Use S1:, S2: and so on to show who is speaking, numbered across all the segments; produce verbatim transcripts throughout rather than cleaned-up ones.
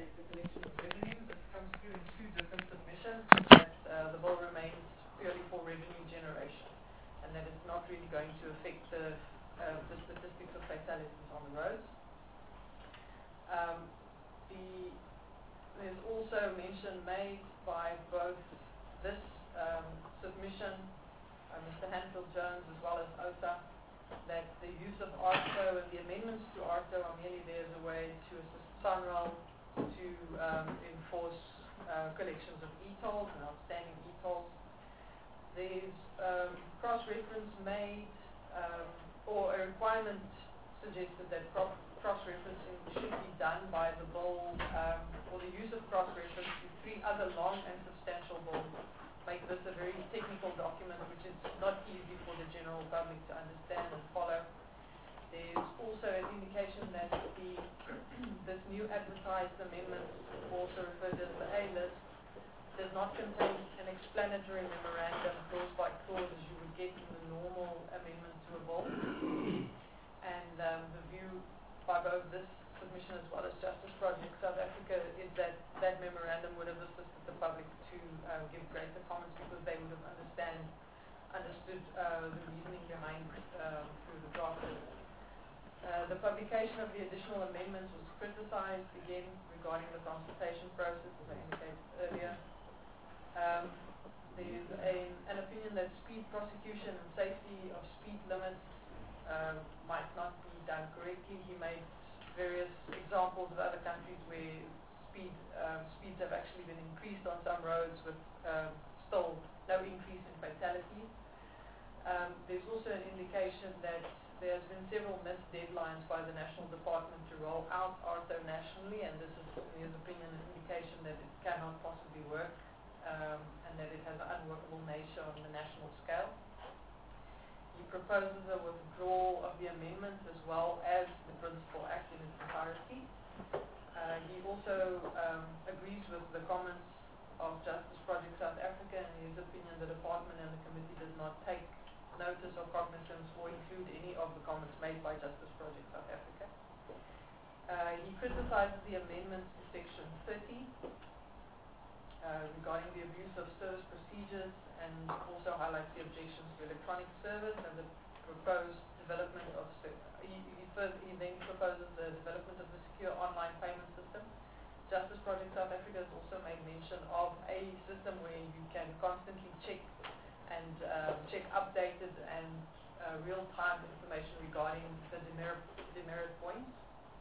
S1: the collection of revenue. This comes through in two different submissions, that uh, the bill remains purely for revenue generation, and that it's not really going to affect the, uh, the statistics of fatalities on the roads. Um, the, there's also mention made by both this um, submission, uh, Mister Hanfield-Jones as well as O T A, that the use of A R T O and the amendments to A R T O are merely there as a way to assist SANRAL to um, enforce uh, collections of e-tolls and outstanding e-tolls. There's um, cross-reference made, um, or a requirement suggested that cross-referencing should be done by the bill, um, or the use of cross-reference to three other long and substantial bills make this a very technical document which is not easy for the general public to understand and follow. There's also an indication that the this new advertised amendment, also referred to as the A-list, does not contain an explanatory memorandum clause by clause as you would get in the normal amendment to a bill. And um, the view by both this submission as well as Justice Project South Africa is that that memorandum would have assisted the public to uh, give greater comments because they would have understand, understood uh, the reasoning behind um, through the drafters. Uh, the publication of the additional amendments was criticized again regarding the consultation process, as I indicated earlier. Um, there's a, an opinion that speed prosecution and safety of speed limits um, might not be done correctly. He made various examples of other countries where speed um, speeds have actually been increased on some roads with um, still no increase in fatalities. Um, there's also an indication that there's been several missed deadlines by the National Department to roll out A R T O nationally, and this is, in his opinion, an indication that it cannot possibly work, um, and that it has an unworkable nature on the national scale. He proposes a withdrawal of the amendments as well as the Principal Act in its entirety. Uh, he also um, agrees with the comments of Justice Project South Africa, and in his opinion the department and the committee does not take notice or cognizance or include any of the comments made by Justice Project South Africa. Uh, he criticizes the amendments to Section thirty uh, regarding the abuse of service procedures, and also highlights the objections to electronic service and the proposed development of, he, he, first, he then proposes the development of the secure online payment system. Justice Project South Africa has also made mention of a system where you can constantly check and uh, check updated and uh, real-time information regarding the demerit, demerit points.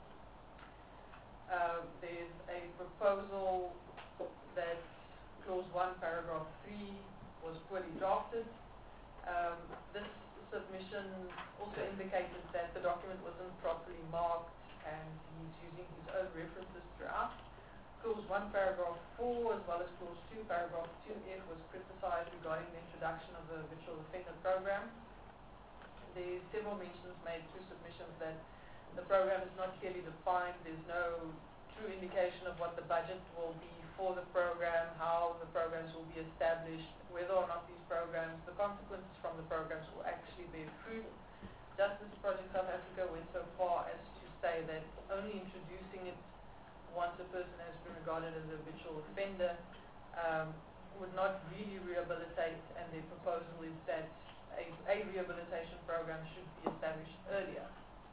S1: Uh, there's a proposal that clause one, paragraph three was poorly drafted. Um, this submission also indicated that the document wasn't properly marked, and he's using his own references throughout. Clause one, paragraph four, as well as clause two, paragraph two F was criticized regarding the introduction of the virtual offender program. There's several mentions made to submissions that the program is not clearly defined. There's no true indication of what the budget will be for the program, how the programs will be established, whether or not these programs, the consequences from the programs will actually bear fruit. Justice Project South Africa went so far as to say that only introducing it once a person has been regarded as a habitual offender um, would not really rehabilitate, and their proposal is that a, a rehabilitation program should be established earlier,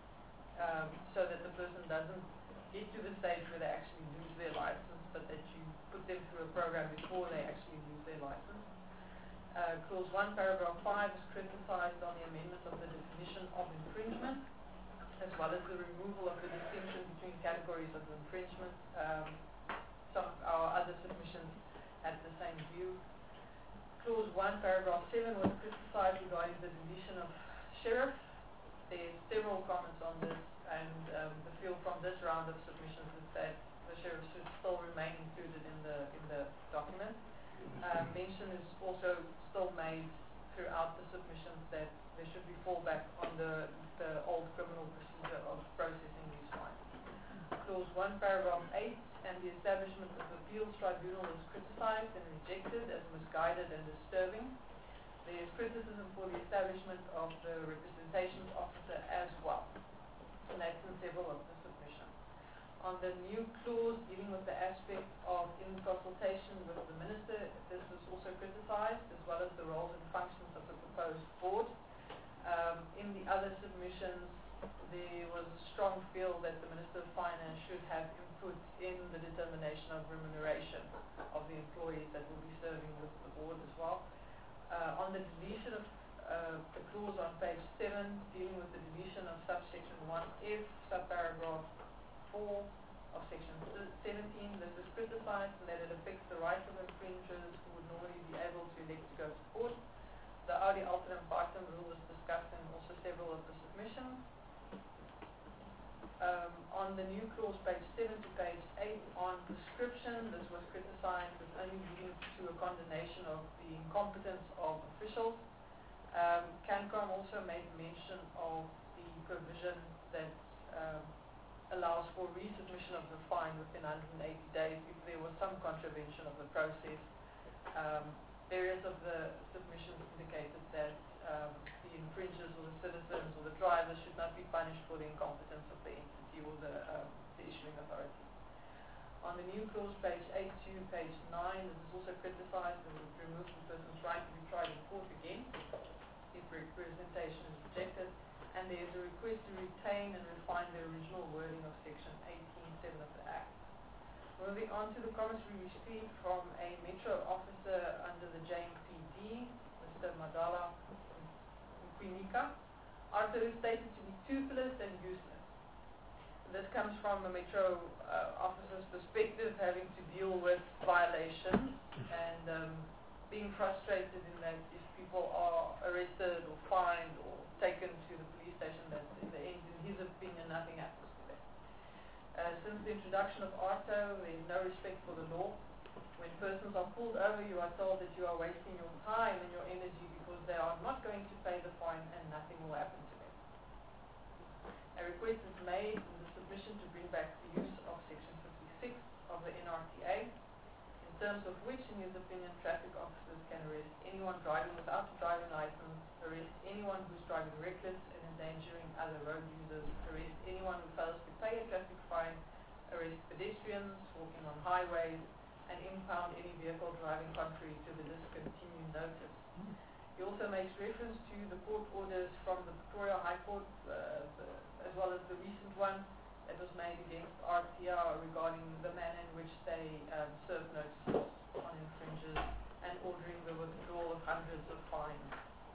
S1: um, so that the person doesn't get to the stage where they actually lose their license, but that you put them through a program before they actually lose their license. Uh, clause one, paragraph five is criticized on the amendment of the definition of infringement, as well as the removal of the distinction between categories of infringement. Um, some of our other submissions had the same view. Clause one, paragraph seven was criticized regarding the deletion of sheriff. There's several comments on this, and um, the feel from this round of submissions is that the sheriff should still remain included in the in the document. Uh, mention is also still made throughout the submissions that there should be fallback on the, the old criminal procedure of processing these fines. Clause one, paragraph eight, and the establishment of the appeals tribunal is criticized and rejected as misguided and disturbing. There is criticism for the establishment of the representations officer as well, and that's in several of the submissions. On the new clause dealing with the aspect of in consultation with the Minister, this was also criticised, as well as the roles and functions of the proposed board. Um, in the other submissions, there was a strong feel that the Minister of Finance should have input in the determination of remuneration of the employees that will be serving with the board as well. Uh, on the deletion of uh, the clause on page seven, dealing with the deletion of subsection one F, subparagraph four of section seventeen, this is criticized in that it affects the rights of infringers who would normally be able to elect to go to court. The audi alteram partem rule was discussed in also several of the submissions. Um, on the new clause, page seven to page eight, on prescription, this was criticized as only leading to a condemnation of the incompetence of officials. Um, CanCom also made mention of the provision that um, allows for resubmission of the fine within one hundred eighty days if there was some contravention of the process. Um, various of the submissions indicated that um, the infringers or the citizens or the drivers should not be punished for the incompetence of the entity or the, um, the issuing authority. On the new clause, page eight to page nine, this is also criticized and would remove the person's right to be tried in court again if representation is rejected. And there is a request to retain and refine the original wording of section eighteen seven of the Act. Moving on to the comments we received from a Metro officer under the J M P D, Mister Madala Mkwinika. ARTO is stated to be toothless and useless. This comes from a Metro uh, officer's perspective, having to deal with violations and um, being frustrated in that if people are arrested or fined or taken to the police station, that in the end, in his opinion, nothing happens to them. Uh, since the introduction of ARTO, there is no respect for the law. When persons are pulled over, you are told that you are wasting your time and your energy because they are not going to pay the fine and nothing will happen to them. A request is made in the submission to bring back the use of section fifty-six of the N R T A, in terms of which, in his opinion, traffic officers can arrest anyone driving without a driving license, arrest anyone who is driving reckless and endangering other road users, arrest anyone who fails to pay a traffic fine, arrest pedestrians walking on highways, and impound any vehicle driving contrary to the discontinued notice. He also makes reference to the court orders from the Pretoria High Court, uh, the, as well as the recent one that was made against R T R regarding the manner in which they um, serve notices on infringers and ordering the withdrawal of hundreds of fines.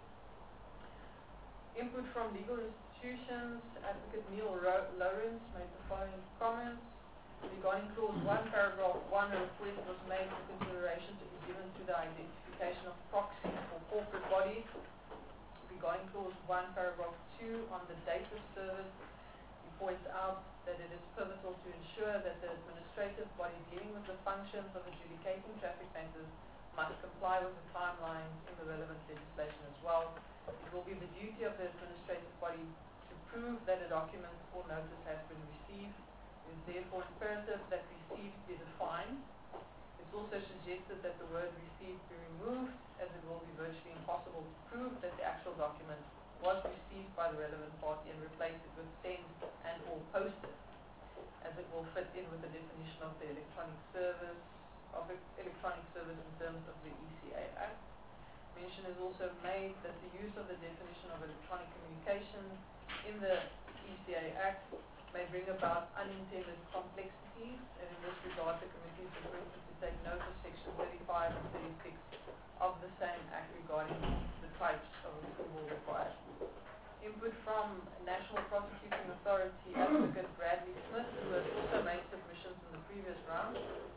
S1: Input from legal institutions, Advocate Neil Ro Lawrence made the following comments. Regarding clause one, paragraph one, a request was made for consideration to be given to the identification of proxies for corporate bodies. Regarding clause one, paragraph two, on the date of service, he points out that it is pivotal to ensure that the administrative body dealing with the functions of adjudicating traffic matters must comply with the timelines in the relevant legislation as well. It will be the duty of the administrative body to prove that a document or notice has been received. It is therefore imperative that received be defined. It's also suggested that the word received be removed, as it will be virtually impossible to prove that the actual document was received by the relevant party, and replace it with sent and or posted, as it will fit in with the definition of the electronic service of electronic service in terms of the E C A Act. Mention is also made that the use of the definition of electronic communication in the E C A Act may bring about unintended complexities, and in this regard the committee is requested to take note of section thirty-five and thirty-six of the same Act regarding the types of approval required. Input from National Prosecuting Authority Advocate Bradley Smith, who has also made submissions in the previous round.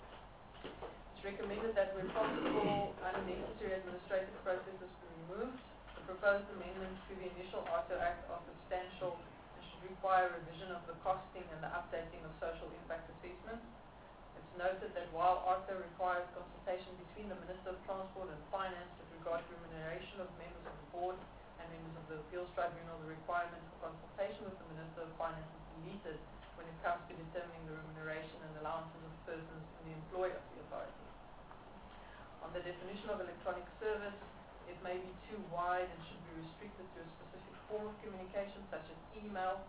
S1: It's recommended that where possible, unnecessary administrative processes be removed. The proposed amendments to the initial ARTO Act are substantial and should require revision of the costing and the updating of social impact assessments. It's noted that while ARTO requires consultation between the Minister of Transport and Finance with regard to remuneration of members of the board and members of the Appeals Tribunal, the requirement for consultation with the Minister of Finance is deleted when it comes to determining the remuneration and allowances of persons in the employ of the authority. On the definition of electronic service, it may be too wide and should be restricted to a specific form of communication, such as email,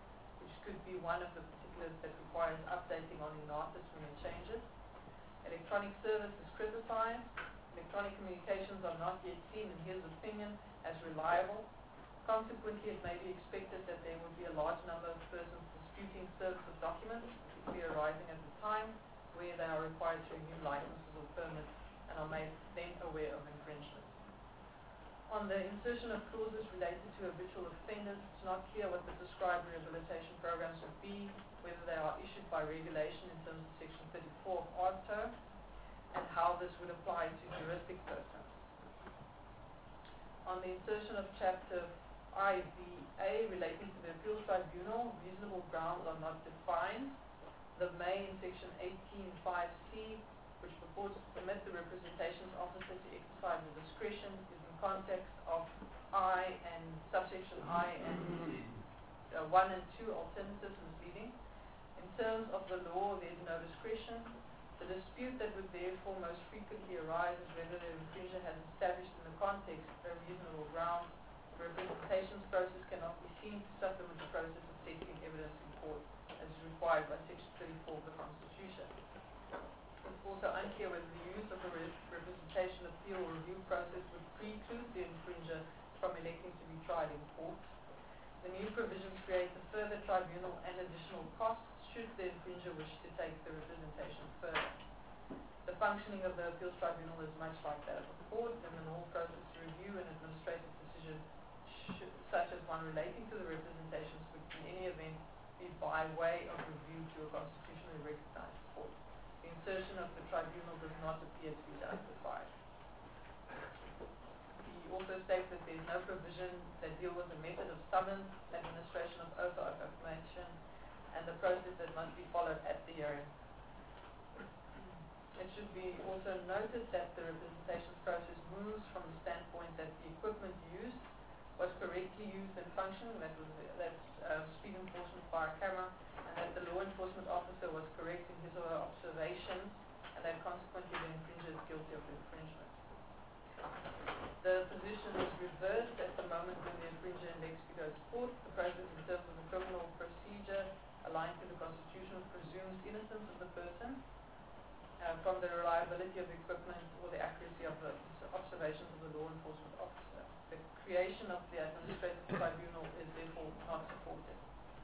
S1: which could be one of the particulars that requires updating on INATIS when it changes. Electronic service is criticized. Electronic communications are not yet seen, in his opinion, as reliable. Consequently, it may be expected that there will be a large number of persons disputing service of documents, particularly arising at the time where they are required to renew licenses or permits and are made then aware of infringement. On the insertion of clauses related to habitual offenders, it's not clear what the prescribed rehabilitation programs would be, whether they are issued by regulation in terms of Section thirty-four of A R T O, and how this would apply to juristic persons. On the insertion of Chapter I V A relating to the appeals tribunal, reasonable grounds are not defined. The main Section eighteen five C, which purports to permit the representations officer to exercise the discretion, is in context of I and subsection I and uh, one and two alternatives misleading. In terms of the law, there is no discretion. The dispute that would therefore most frequently arise is whether the infringer has established in the context a reasonable ground. The representations process cannot be seen to supplement the process of testing evidence in court, as is required by Section thirty-four of the Constitution. It's also unclear whether the use of the re representation appeal review process would preclude the infringer from electing to be tried in court. The new provisions create a further tribunal and additional costs should the infringer wish to take the representation further. The functioning of the appeals tribunal is much like that of the court, and the normal process to review an administrative decision, should, such as one relating to the representations, would in any event be by way of review to a constitutionally recognized court. The insertion of the tribunal does not appear to be justified. He also states that there is no provision that deal with the method of summons, administration of oath of affirmation, and the process that must be followed at the hearing. It should be also noted that the representations process moves from the standpoint that the equipment used was correctly used and functioning, that was that's uh, speed enforcement via camera, and that the law enforcement officer was correct in his or her observations, and that consequently the infringer is guilty of infringement. The position is reversed at the moment when the infringer elects to go to court. The process in terms of the criminal procedure aligned to the Constitution presumes innocence of the person uh, from the reliability of the equipment or the accuracy of the observations of the law enforcement officer. The creation of the administrative tribunal is therefore not supported.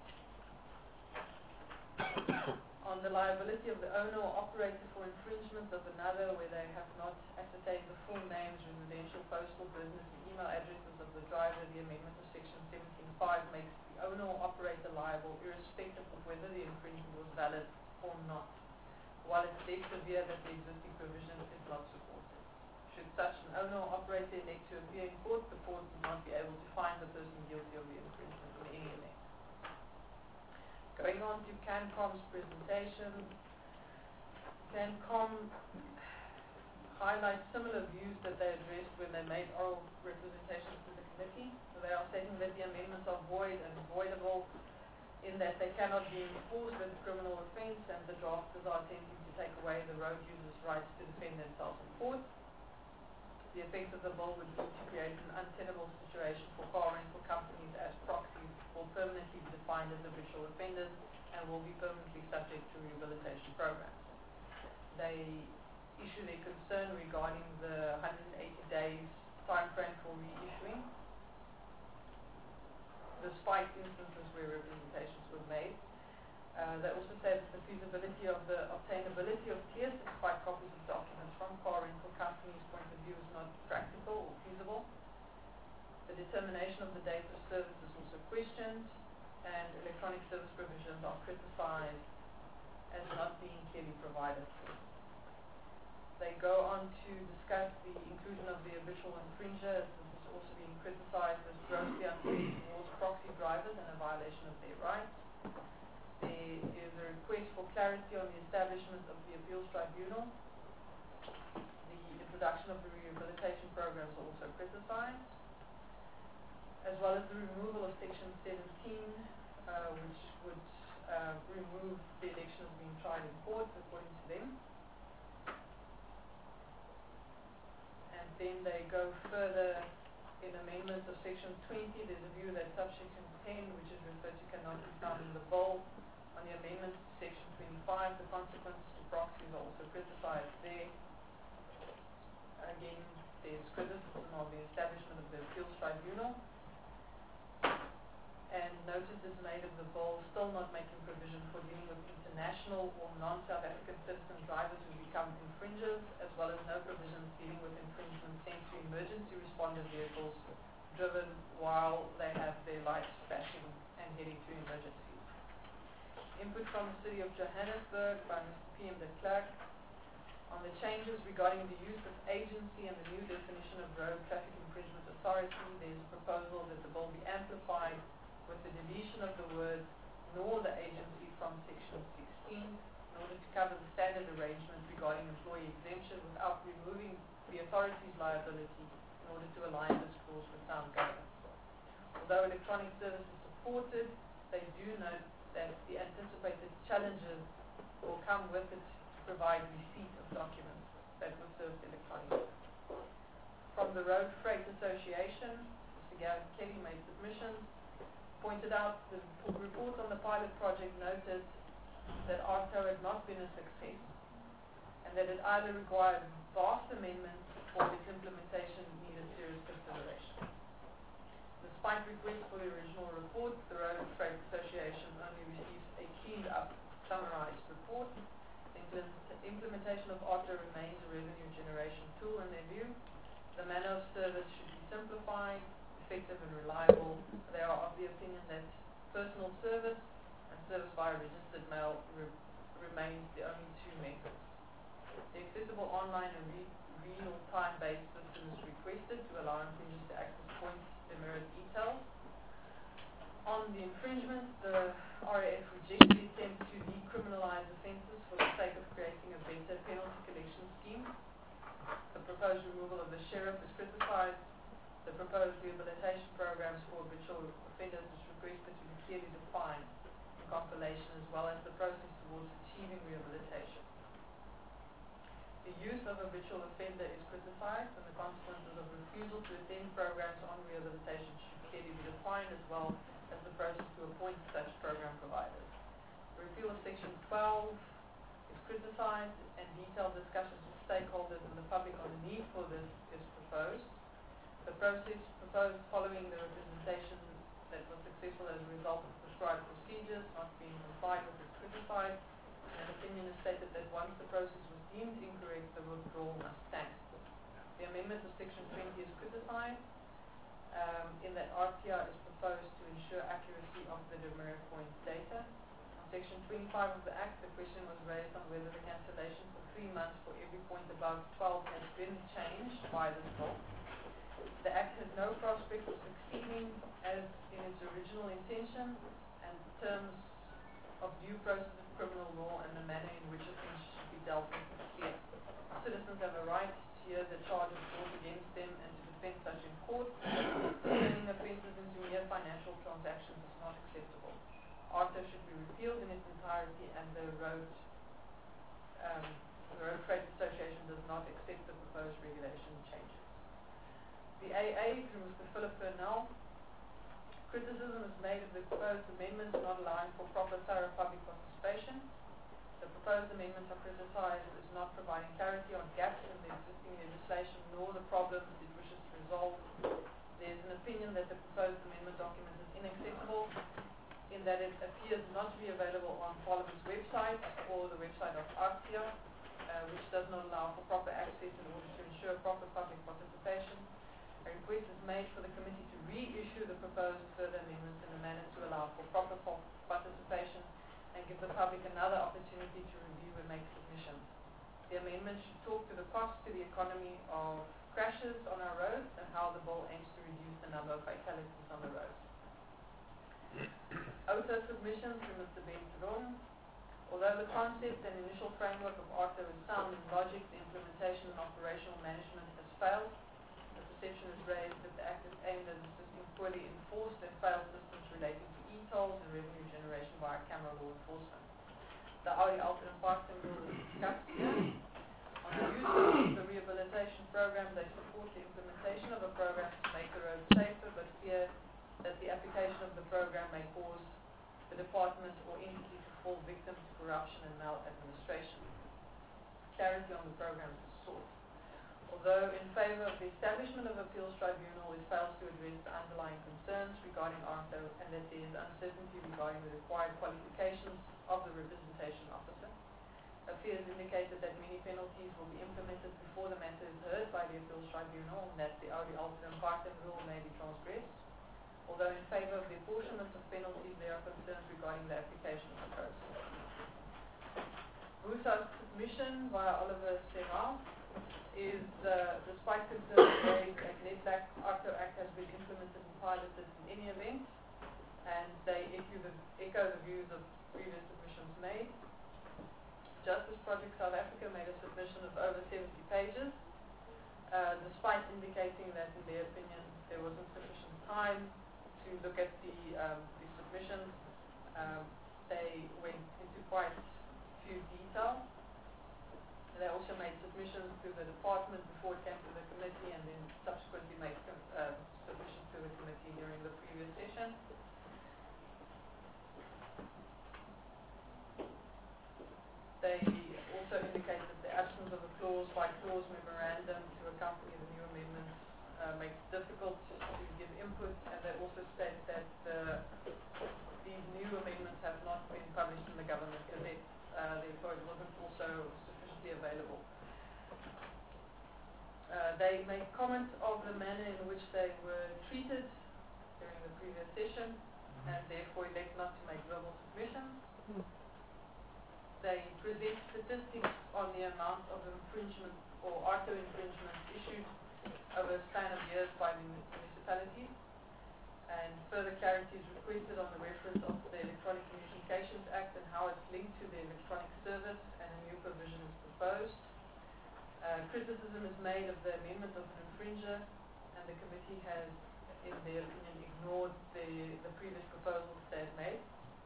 S1: On the liability of the owner or operator for infringement of another, where they have not ascertained the full names, residential, postal, business, and email addresses of the driver, the amendment of Section seventeen five makes the owner or operator liable irrespective of whether the infringement was valid or not, while it's less severe that the existing provision is not supported. Should such an owner or operator elect to appear in court, the court will not be able to find the person guilty of the infringement in any event. Going on to CANCOM's presentation, CANCOM highlights similar views that they addressed when they made oral representations to the committee. So they are stating that the amendments are void and voidable in that they cannot be enforced as a criminal offence, and the drafters are attempting to take away the road users' rights to defend themselves in court. The effect of the bill would be to create an untenable situation for car rental companies as proxies will permanently be defined as habitual offenders and will be permanently subject to rehabilitation programs. They issue their concern regarding the one hundred eighty days time frame for reissuing, despite instances where representations were made. Uh, they also say that the feasibility of the obtainability of clear certified copies of documents from car rental companies' point of view is not practical or feasible. The determination of the date of service is also questioned, and electronic service provisions are criticized as not being clearly provided for. They go on to discuss the inclusion of the habitual infringer. This is also being criticized as grossly unfair towards proxy drivers and a violation of their rights. There is a request for clarity on the establishment of the appeals tribunal. The introduction of the rehabilitation programs are also criticized, as well as the removal of Section seventeen, uh, which would uh, remove the election of being tried in court, according to them. And then they go further In amendment of section twenty, there's a view that subsection ten, which is referred to, cannot be found in the bill. On the amendment to section twenty-five, the consequences to proxies are also criticized there. Again, there's criticism of the establishment of the appeals tribunal. And notice is made of the bill still not making provision for dealing with international or non-South African citizen drivers who become infringers, as well as no provisions dealing with infringement sent to emergency responder vehicles driven while they have their lights flashing and heading to emergencies. Input from the City of Johannesburg by Mister P M de Klerk on the changes regarding the use of agency and the new definition of road traffic infringement authority. There's a proposal that the bill be amplified with the deletion of the words nor the agency from section sixteen in order to cover the standard arrangement regarding employee exemption without removing the authority's liability in order to align this clause with sound governance. Although electronic service is supported, they do note that the anticipated challenges will come with it to provide receipt of documents that were served electronically. From the Road Freight Association, Mister Gavin Kelly made submissions, pointed out the report on the pilot project noted that A R T O had not been a success and that it either required vast amendments or its implementation needed serious consideration. Despite requests for the original report, the Road Freight Association only receives a cleaned up, summarized report. The implementation of A R T O remains a revenue generation tool in their view. The manner of service should be simplified, effective and reliable. They are of the opinion that personal service and service via registered mail re remains the only two methods. The accessible online and re real-time based system is requested to allow infringers to access points demerit details. On the infringement, the R A F rejects the attempt to decriminalize offences for the sake of creating a better penalty collection scheme. The proposed removal of the sheriff is criticised. The proposed rehabilitation programs for habitual offenders is requested to be clearly defined in compilation, as well as the process towards achieving rehabilitation. The use of habitual offender is criticized, and the consequences of refusal to attend programs on rehabilitation should clearly be defined, as well as the process to appoint such program providers. The repeal of section twelve is criticized, and detailed discussions with stakeholders and the public on the need for this is proposed. The process proposed following the representation that was successful as a result of prescribed procedures not being complied with is criticized, and an opinion is stated that once the process was deemed incorrect, the withdrawal must stand. The amendment of section twenty is criticized um, in that R T R is proposed to ensure accuracy of the demerit point data. On section twenty-five of the Act, the question was raised on whether the cancellation for three months for every point above twelve has been changed by this bill. The Act has no prospect of succeeding as in its original intention, and the terms of due process of criminal law and the manner in which offences should be dealt with is clear. Citizens have a right to hear the charges brought against them and to defend such in court. Turning offences into mere financial transactions is not acceptable. A R T O should be repealed in its entirety, and the Road, um, the Road Freight Association does not accept the proposed regulation changes. The A A, through Mister Philip Burnell, criticism is made of the proposed amendments not allowing for proper thorough public participation. The proposed amendments are criticized as not providing clarity on gaps in the existing legislation nor the problems it wishes to resolve. There is an opinion that the proposed amendment document is inaccessible in that it appears not to be available on Parliament's website or the website of A R T I A, uh, which does not allow for proper access in order to ensure proper public participation. A request is made for the committee to reissue the proposed further amendments in a manner to allow for proper participation and give the public another opportunity to review and make submissions. The amendments should talk to the cost to the economy of crashes on our roads and how the bill aims to reduce the number of fatalities on the roads. O T A submissions from Mister Ben Theron. Although the concept and initial framework of A R T O is sound in logic, the implementation and operational management has failed. Perception is raised that the Act is aimed at assisting poorly enforced and failed systems relating to e-tolls and revenue generation via camera law enforcement. The Audi alternate parking rule is discussed here. On the use of the rehabilitation program, they support the implementation of a program to make the road fall victim to corruption and maladministration. Clarity on the programs is sought. Although in favour of the establishment of appeals tribunal, it fails to address the underlying concerns regarding A R N T O and that there is uncertainty regarding the required qualifications of the representation officer. Affairs indicated that many penalties will be implemented before the matter is heard by the appeals tribunal and that the audi alteram partem rule may be transgressed. Although in favour of the apportionment of penalties, there are concerns regarding the application of the process. Busa's submission via Oliver Serra is, uh, despite concerns raised that NEDLAC ARTO Act has been implemented and piloted in any event, and they echo the, echo the views of previous submissions made. Justice Project South Africa made a submission of over seventy pages, uh, despite indicating that in their opinion there wasn't sufficient time to look at the, um, the submissions. Um, they went into quite few detail. They also made submissions to the department before it came to the committee, and then subsequently made uh, submissions to the committee during the previous session. They also indicate that the absence of a clause-by-clause memorandum to accompany the new amendments uh, makes it difficult to give input, and they also state that uh, these new amendments have not been published in the Government Gazette. Uh, therefore, it wasn't also sufficiently available. Uh, they make comment of the manner in which they were treated during the previous session, and therefore elect not to make verbal submissions. Mm. They present statistics on the amount of infringement or ARTO infringements issued over a span of years by the municipalities, and further clarity is requested on the reference of the Electronic Communications Act and how it's linked to the electronic service, and a new provision is proposed. Uh, criticism is made of the amendment of an infringer, and the committee has, in their opinion, ignored the, the previous proposals they had made.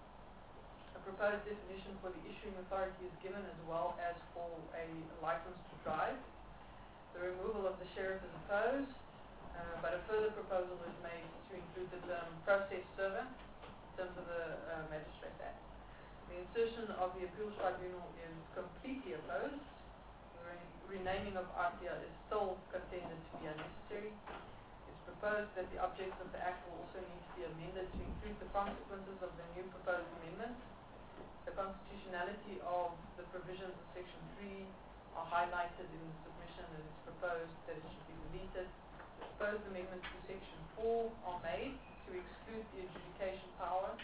S1: A proposed definition for the issuing authority is given, as well as for a license to drive. The removal of the sheriff is opposed, uh, but a further proposal is made to include the term process server in terms of the uh, Magistrates Act. The insertion of the appeals tribunal is completely opposed. The re renaming of R T I is still contended to be unnecessary. It's proposed that the objects of the Act will also need to be amended to include the consequences of the new proposed amendments. The constitutionality of the provisions of Section three are highlighted in the submission, and it's proposed that it should be deleted. Proposed amendments to Section four are made to exclude the adjudication power,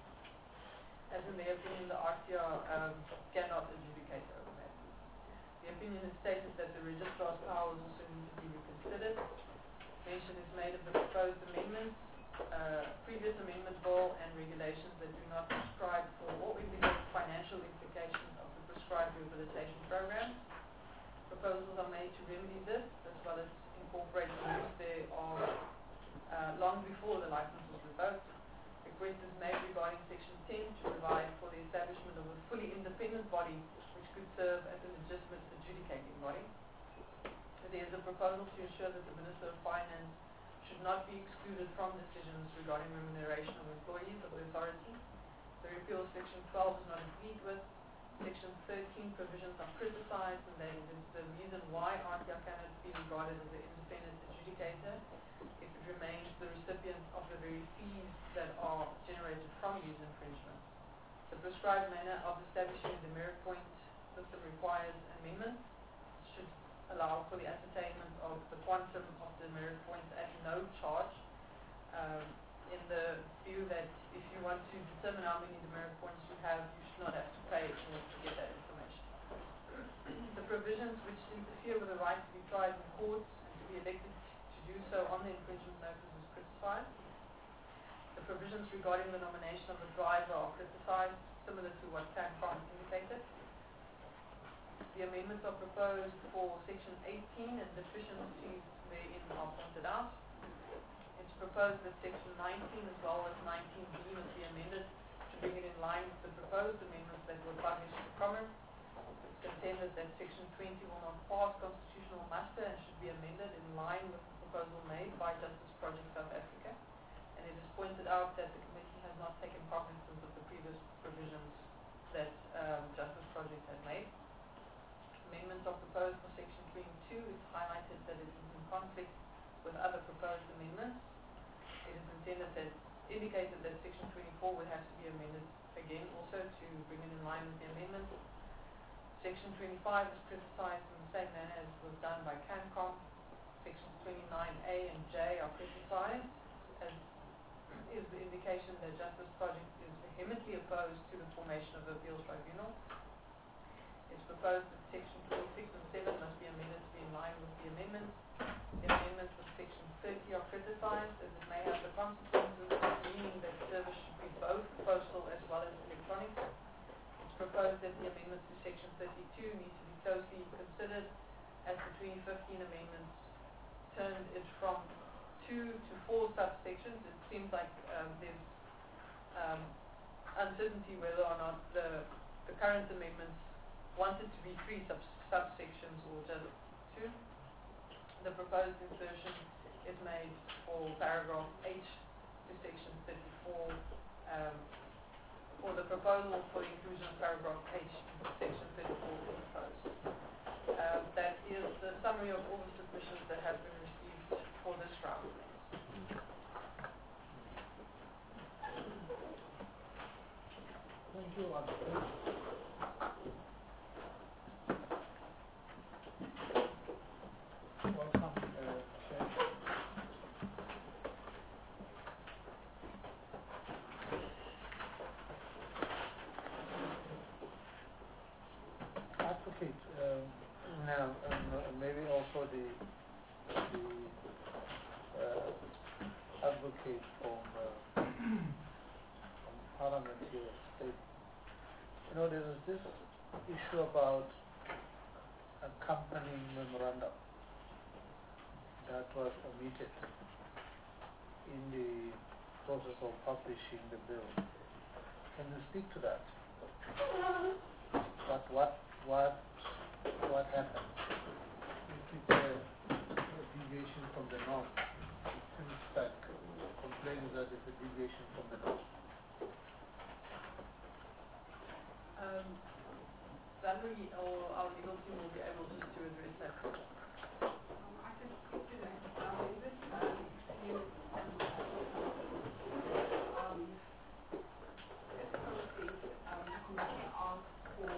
S1: as in their opinion the R T R um, cannot adjudicate over matters. The opinion is stated that the registrar's powers also need to be reconsidered. Mention is made of the proposed amendments, uh, previous amendment bill and regulations that do not prescribe for or indicate financial implications of the prescribed rehabilitation programs. Proposals are made to remedy this, as well as incorporate rules there are uh, long before the license was revoked. Request is made regarding Section ten to provide for the establishment of a fully independent body which could serve as a legitimate adjudicating body. There is a proposal to ensure that the Minister of Finance should not be excluded from decisions regarding remuneration of employees of the authority. The repeal of Section twelve is not agreed with. Section thirteen provisions are criticized, and they, the, the reason why R T I cannot be regarded as an independent adjudicator if it remains the recipient of the very fees that are generated from these infringements. The prescribed manner of establishing the merit point system requires amendment. It should allow for the ascertainment of the quantum of the merit points at no charge, um, in the view that if you want to determine how many demerit points you have, you should not have to pay in order to get that information. The provisions which interfere with the right to be tried in courts and to be elected to do so on the infringement notice is criticized. The provisions regarding the nomination of a driver are criticized, similar to what CANCOM indicated. The amendments are proposed for Section eighteen, and deficiencies therein are pointed out. It's proposed that Section nineteen as well as nineteen B must be amended to bring it in line with the proposed amendments that were published in Common. It's contended that Section twenty will not pass constitutional muster and should be amended in line with the proposal made by Justice Project South Africa. And it is pointed out that the committee has not taken cognizance of the previous provisions that um, Justice Project had made. Amendments are proposed for section twenty-two. It's highlighted that it is in conflict with other proposed amendments. It is intended that, indicated that section twenty-four would have to be amended again also to bring it in line with the amendments. Section twenty-five is criticized in the same manner as was done by CANCOM. Sections twenty-nine A and J are criticized, as is the indication that Justice Project is vehemently opposed to the formation of the appeals tribunal. It's proposed that section twenty-six and seven must be amended to be in line with the amendments. The amendments of section thirty are criticized, as it may have the consequences, meaning that service should be both postal as well as electronic. It's proposed that the amendments to section thirty-two need to be closely considered, as the twenty fifteen amendments turned it from two to four subsections. It seems like um, there's um, uncertainty whether or not the, the current amendments wanted to be three sub subsections or just two. The proposed insertion is made for paragraph H to section thirty-four, um, or the proposal for the inclusion of paragraph H to section thirty-four is proposed. Uh, that is the summary of all the submissions that have been received for this round.
S2: Thank you, Advocate. Welcome, uh, Chair. Advocate, um, now um, uh, maybe also the the uh, advocate from, uh, from Parliament here state, you know, there is this issue about accompanying memorandum that was omitted in the process of publishing the bill. Can you speak to that? What what what what happened? If it's a, a deviation from the norm, it seems like complaining that it's a deviation from the norm.
S1: Um, Valerie or our legal team will be able just to address that.
S3: Um, I can speak to that. Um, in this um, new um, this process, um, the committee asked for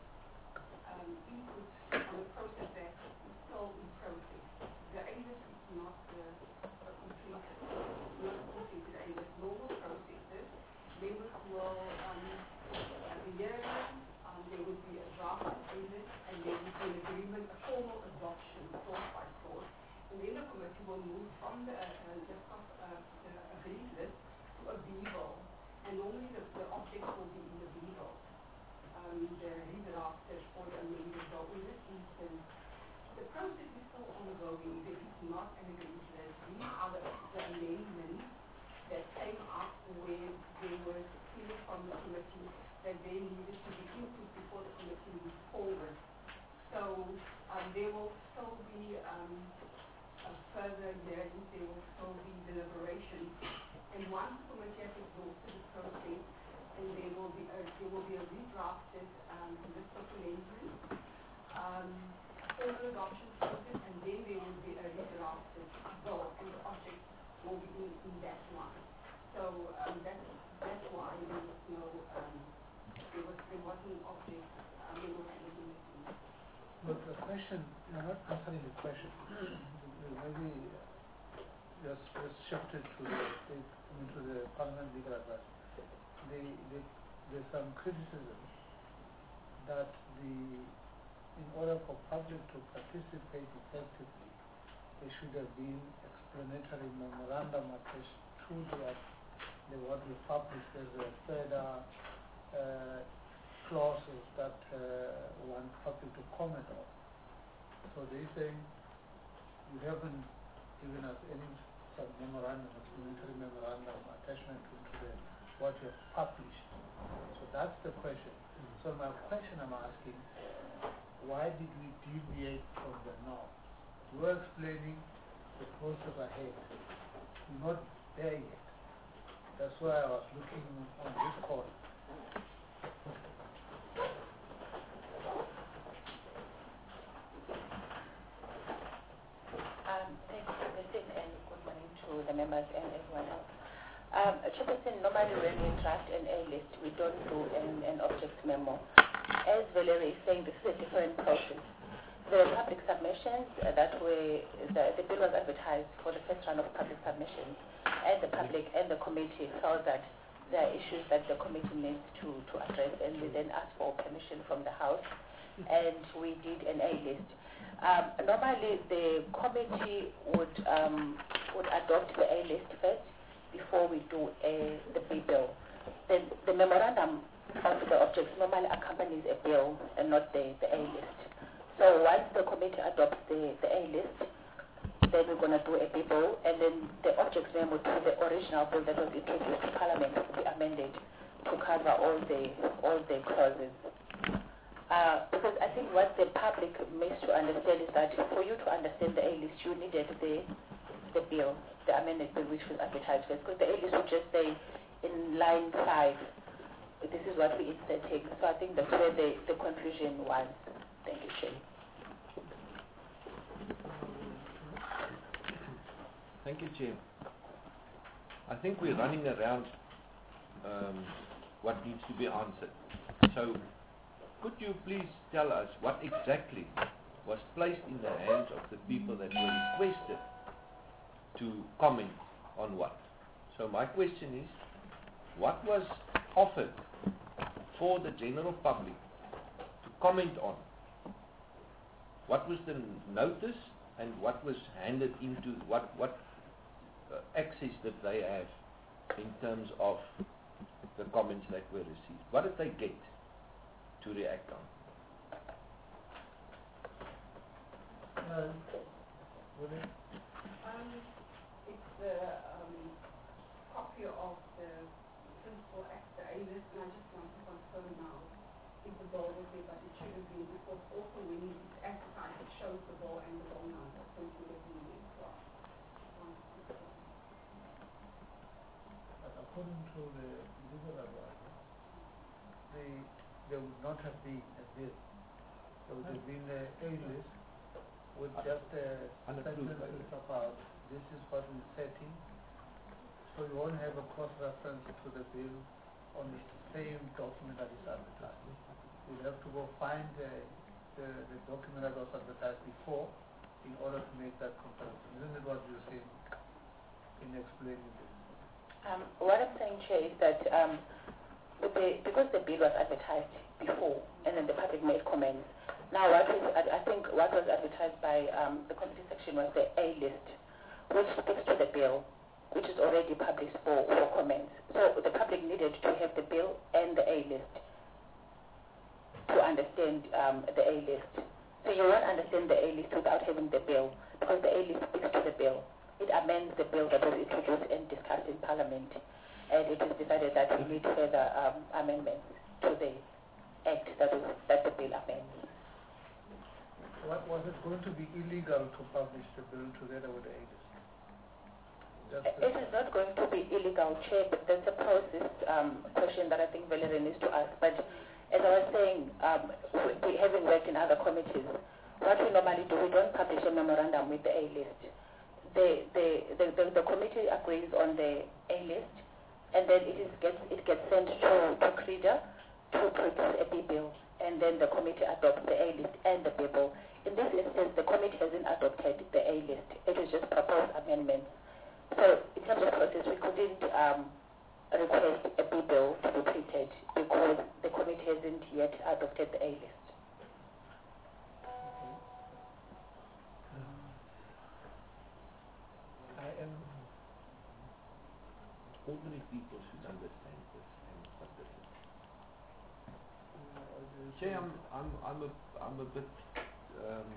S3: um, input on a process that is still in process. The A L I S is not the uh, complete, not completed A L I S. Normal processes, members will, um, at the hearing, um, there would be a draft A L I S, and there would be an agreement, a formal adoption, source by source, and then the committee will move from the uh, list of uh, the agreed list to a bevel, and normally the, the objects will be in the bevel. Um, the redrafted or the amended, so in this instance, the process is still ongoing. There is not an agreed list. These are the, the amendments that came up when there was clear from the committee that they needed to be input before the committee moved forward. So um, there will still be um, a further hearings, there will still be deliberations. And once the committee has exhausted the process, and there will be a, there will be a redrafted um, list of amendments, um, formal adoption process, and then there will be a redrafted bill, and the object will be in, in that one. So um, that's that's why there was no um, there was there wasn't object um, there was anything missing.
S2: But the question, you're not answering the question. Maybe just, just shifted to the state, I mean, to the Parliament legal advice. The, the, there's some criticism that the, in order for public to participate effectively, there should have been explanatory memorandum attached to the, the what we published as a further uh, clauses that uh, want public to comment on. So they say you haven't given us any sub memorandum, explanatory memorandum attachment to, to the what you have published. So that's the question. So my question I'm asking, why did we deviate from the norm? You were explaining the process ahead. We're not there yet. That's why I was looking on this corner.
S4: members and everyone else. Um, Chairperson, normally when we draft an A-list, we don't do an, an object memo. As Valerie is saying, this is a different process. The public submissions uh, that were, the, the bill was advertised for the first round of public submissions, and the public and the committee felt that there are issues that the committee needs to, to address, and we then asked for permission from the House, and we did an A-list. Um, normally, the committee would um, would adopt the A-list first before we do a, the B bill. The, the memorandum of the objects normally accompanies a bill and not the, the A-list. So once the committee adopts the, the A-list, then we're going to do a B bill, and then the objects memo to the original bill that was introduced to Parliament will be amended to cover all the all the clauses. Uh, because I think what the public needs to understand is that for you to understand the A-list, you needed the the bill, the amended bill, which was advertised first. Because the A-list would just say in line five, this is what we inserting. So I think that's where the, the confusion was. Thank you, Chair.
S5: Thank you, Chair. I think we're running around um, what needs to be answered. So, could you please tell us what exactly was placed in the hands of the people that were requested to comment on what? So my question is, what was offered for the general public to comment on? What was the notice and what was handed into, what, what uh, access did they have in terms of the comments that were received? What did they get to react on?
S2: Uh, would it-
S3: Um, it's the um, copy of the Principal Act, the A-list, and I just want to confirm now if the bill was there, but it should have been, because also when it's advertised, it shows the bill and the bill number, so it would have been there as well.
S2: But according to the legal advisor, they, there would not have been a bill. There would have been a A-list with just a
S5: Unapproved
S2: sentences about this is what we're setting. So you won't have a cross-reference to the bill on the same document that is advertised. You'll have to go find the, the, the document that was advertised before in order to make that comparison. Isn't it what you're saying in explaining this?
S4: Um, what I'm saying, Chair, is that um, the, because the bill was advertised before and then the public made comments, now what is, I, I think what was advertised by um, the committee section was the A-list, which speaks to the bill, which is already published for, for comments. So the public needed to have the bill and the A-list to understand um, the A-list. So you won't understand the A-list without having the bill, because the A-list speaks to the bill. It amends the bill that was introduced and discussed in Parliament, and it is decided that we need further um, amendments to the Act that, was, that the bill amends.
S2: What, was it going to be illegal to publish the bill together with the A-list? Just
S4: It is not going to be illegal, Chair, but that's a process um, question that I think Valerie needs to ask. But as I was saying, um, we, having worked in other committees, what we normally do, we don't publish a memorandum with the A-list. The, the, the, the, the committee agrees on the A-list, and then it, is gets, it gets sent to, to CREDA to produce a B bill, and then the committee adopts the A-list and the B bill. In this instance, the committee hasn't adopted the A-list. It is just proposed amendments. So in terms of process, we couldn't um, request a B bill to be printed because the committee hasn't yet adopted the A-list.
S2: I am
S5: Ordinary people should understand this and what this is. Chair, I'm, I'm, I'm, a, I'm a bit um,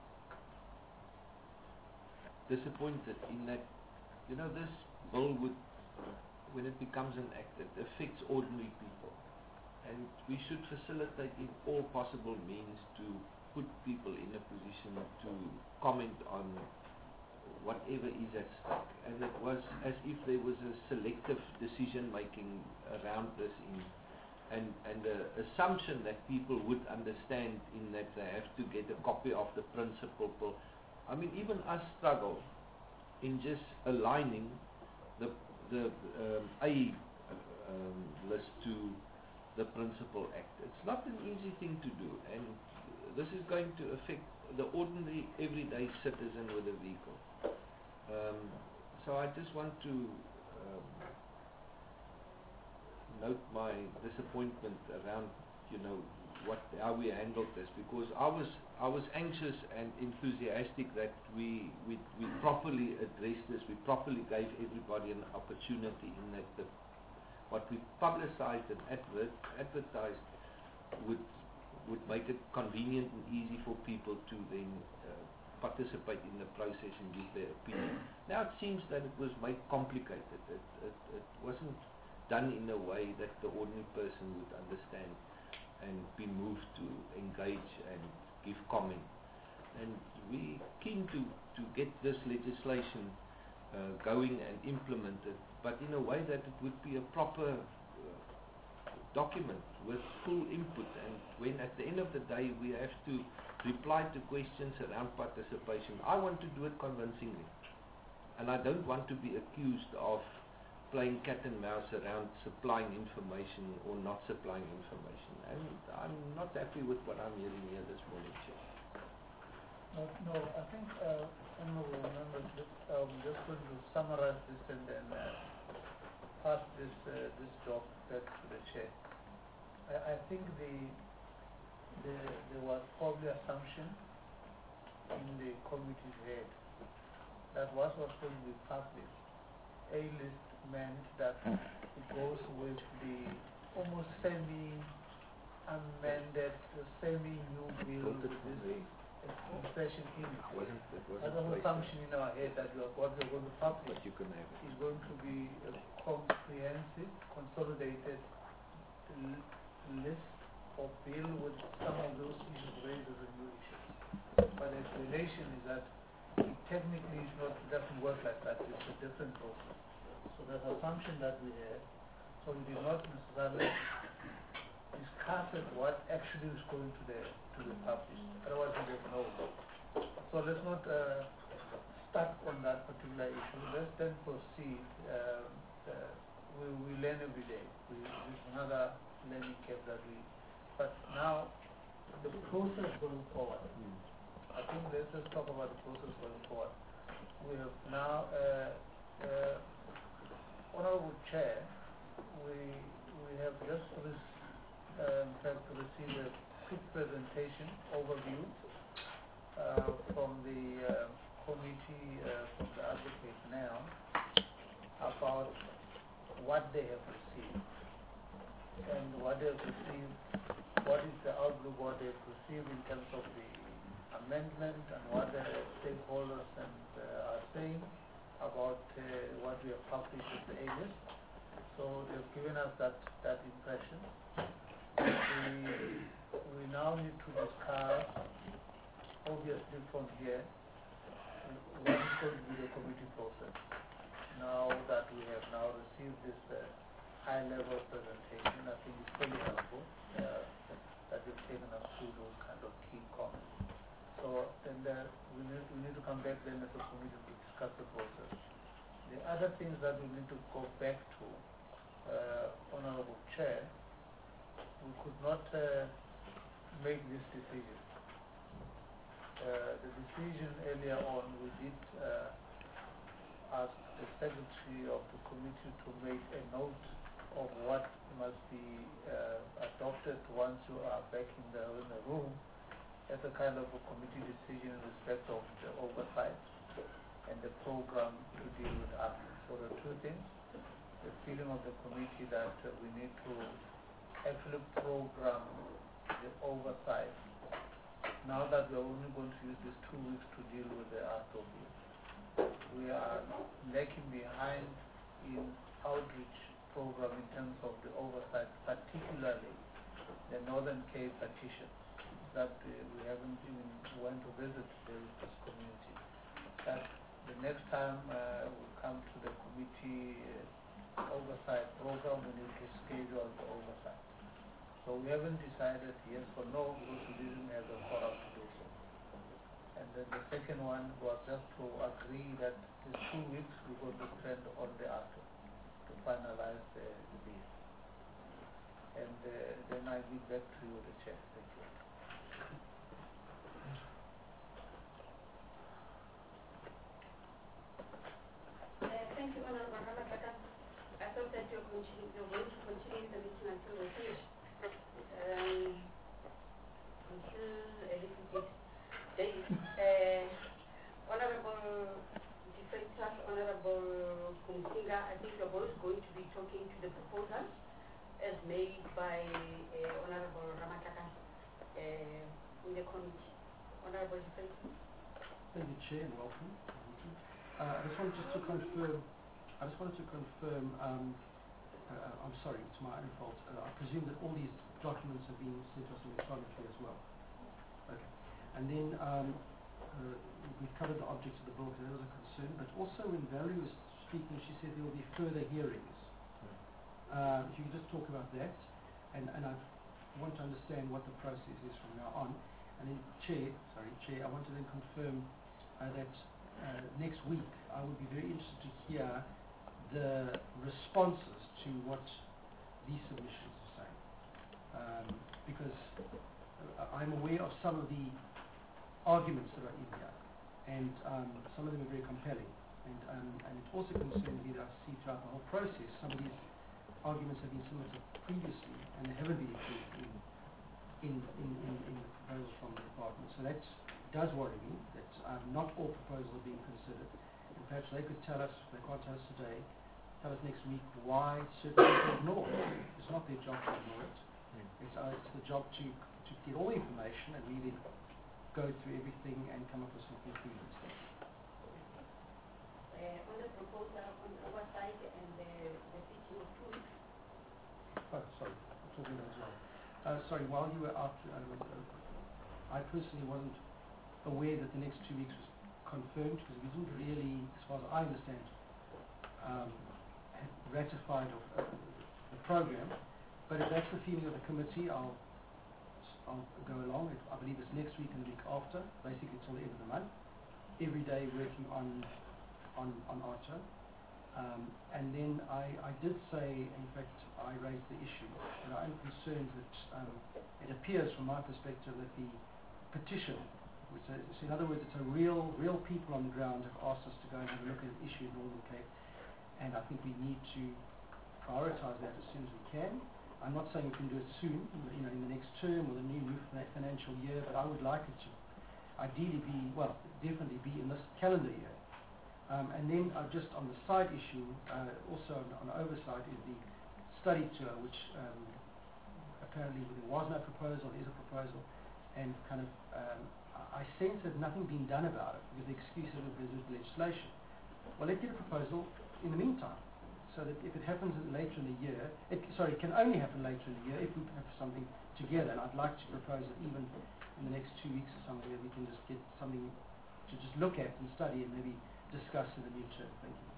S5: disappointed in that, you know, this bill would, when it becomes an act, it affects ordinary people. And we should facilitate in all possible means to put people in a position to comment on whatever is at stake. And it was as if there was a selective decision making around this in and, and the assumption that people would understand in that they have to get a copy of the principal bill. I mean, even us struggle in just aligning the um, A um, list to the Principal Act. It's not an easy thing to do, and this is going to affect the ordinary, everyday citizen with a vehicle. Um, so I just want to um, note my disappointment around, you know, what how we handled this, because I was I was anxious and enthusiastic that we we, we properly addressed this, we properly gave everybody an opportunity, in that the, what we publicized and advert, advertised would would make it convenient and easy for people to then uh, participate in the process and give their opinion. Now it seems that it was made complicated. It, it, it wasn't done in a way that the ordinary person would understand and be moved to engage and give comment. And we're keen to, to get this legislation uh, going and implemented, but in a way that it would be a proper uh, document with full input, and when at the end of the day we have to reply to questions around participation, I want to do it convincingly. And I don't want to be accused of playing cat and mouse around supplying information or not supplying information. And I'm not happy with what I'm hearing here this morning, Chair.
S2: No, no, I think, uh, honorable members, just, um, just going to summarize this and then uh, pass this uh, this job back to the chair. I, I think the, the there was probably assumption in the committee's head that what was going to be published, A list meant that it goes with the almost semi-amended, semi-new bill with this expression in it.
S5: Wasn't, it wasn't
S2: That was an assumption in our head that we are, what we're going to publish
S5: but you can have it.
S2: is going to be a comprehensive, consolidated l- list or bill with some of those issues raised as a new issues. But the explanation is that it technically is not, it doesn't work like that. It's a different process. So there's an assumption that we had. So we did not necessarily discuss what actually is going to the to the published. Otherwise we don't know. So let's not uh, stuck on that particular issue. Let's then proceed. Um, uh, we, we learn every day. We, this is another learning curve that we. But now the process going forward.
S5: Mm.
S2: I think let's just talk about the process going forward. We have now, uh, uh, Honorable Chair, we we have just re- uh, in fact received a quick presentation overview uh, from the uh, committee, uh, from the advocate now, about what they have received and what they have received, what is the outlook, what they have received in terms of the amendment and what the stakeholders and, uh, are saying about uh, what we have published as the A list. So they've given us that, that impression. We, we now need to discuss, obviously from here, what is going to be the committee process. Now that we have now received this uh, high-level presentation, I think it's very helpful uh, that you've taken us through those kind of key comments. So then the, we, need, we need to come back then as a committee to discuss the process. The other things that we need to go back to, uh, Honorable Chair, we could not uh, make this decision. Uh, the decision earlier on, we did uh, ask the Secretary of the committee to make a note of what must be uh, adopted once you are back in the, in the room, as a kind of a committee decision in respect of the oversight and the program to deal with athletes. So the two things, the feeling of the committee that uh, we need to actually program the oversight. Now that we're only going to use these two weeks to deal with the A R T O bill, we are lagging behind in outreach program in terms of the oversight, particularly the Northern Cape petition that uh, we haven't even went to visit the this community. That the next time uh, we come to the committee uh, oversight program, we need to schedule the oversight. So we haven't decided yes or no because we didn't have the quorum to do so. And then the second one was just to agree that these two weeks we're going to spend on the A R T O. to finalize the, the bill. And uh, then I'll be back to you, the Chair. Thank you.
S3: Uh, thank you, Honorable Ramakaka. I thought that you're, continue, you're going to continue the meeting until we finish. Um, until a little bit late. Uh, Honorable Defector, Honorable Kumsinga, I think you're both going to be talking to the proposal as made by uh, Honorable Ramakaka uh, in the committee. Honorable Defector.
S6: Thank you, Chair, and welcome. Uh, I just wanted just to confirm. I just wanted to confirm. Um, uh, I'm sorry, it's my own fault. Uh, I presume that all these documents have been sent us electronically as well. Okay. And then um, uh, we've covered the objects of the bill because that was a concern. But also, when Valerie was speaking, she said there will be further hearings. Uh, if you could just talk about that, and and I want to understand what the process is from now on. And then, Chair, sorry, Chair, I want to then confirm uh, that. Uh, next week, I would be very interested to hear the responses to what these submissions are saying, um, because uh, I'm aware of some of the arguments that are in here, and um, some of them are very compelling. And, um, and it also concerns me that I see throughout the whole process some of these arguments have been submitted previously, and they haven't been included in in in, in, in the proposals from the department. So that's does worry me that um, not all proposals are being considered. And perhaps they could tell us, if they can't tell us today, tell us next week why certain people ignore it. It's not their job to ignore it. Mm. It's, uh, it's the job to, to get all the information and really go through everything and come up with some conclusions.
S3: Uh, on the proposal on the oversight and the, the fitting of two weeks.
S6: Oh, sorry, I'm talking about as well. Uh, sorry, while you were out, uh, uh, I personally wasn't aware that the next two weeks was confirmed because we didn't really, as far as I understand, um, had ratified of, uh, the program. But if that's the feeling of the committee, I'll I'll go along. It, I believe it's next week and the week after, basically until the end of the month. Every day working on on on A R T O. Um, and then I, I did say, in fact, I raised the issue, and I'm concerned that um, it appears from my perspective that the petition, which is, so in other words, it's a real, real people on the ground have asked us to go and have a look at an issue in Northern Cape, and I think we need to prioritise that as soon as we can. I'm not saying we can do it soon, you know, in the next term or the new, new financial year, but I would like it to ideally be, well, definitely be in this calendar year. Um, and then uh, just on the side issue, uh, also on, on oversight, is the study tour, which um, apparently there was no proposal, there is a proposal, and kind of um, I sense that nothing being done about it with the excuse of there's legislation. Well, let's get a proposal in the meantime, so that if it happens later in the year, it, sorry, it can only happen later in the year if we have something together, and I'd like to propose that even in the next two weeks or something that we can just get something to just look at and study and maybe discuss in the new term. Thank you.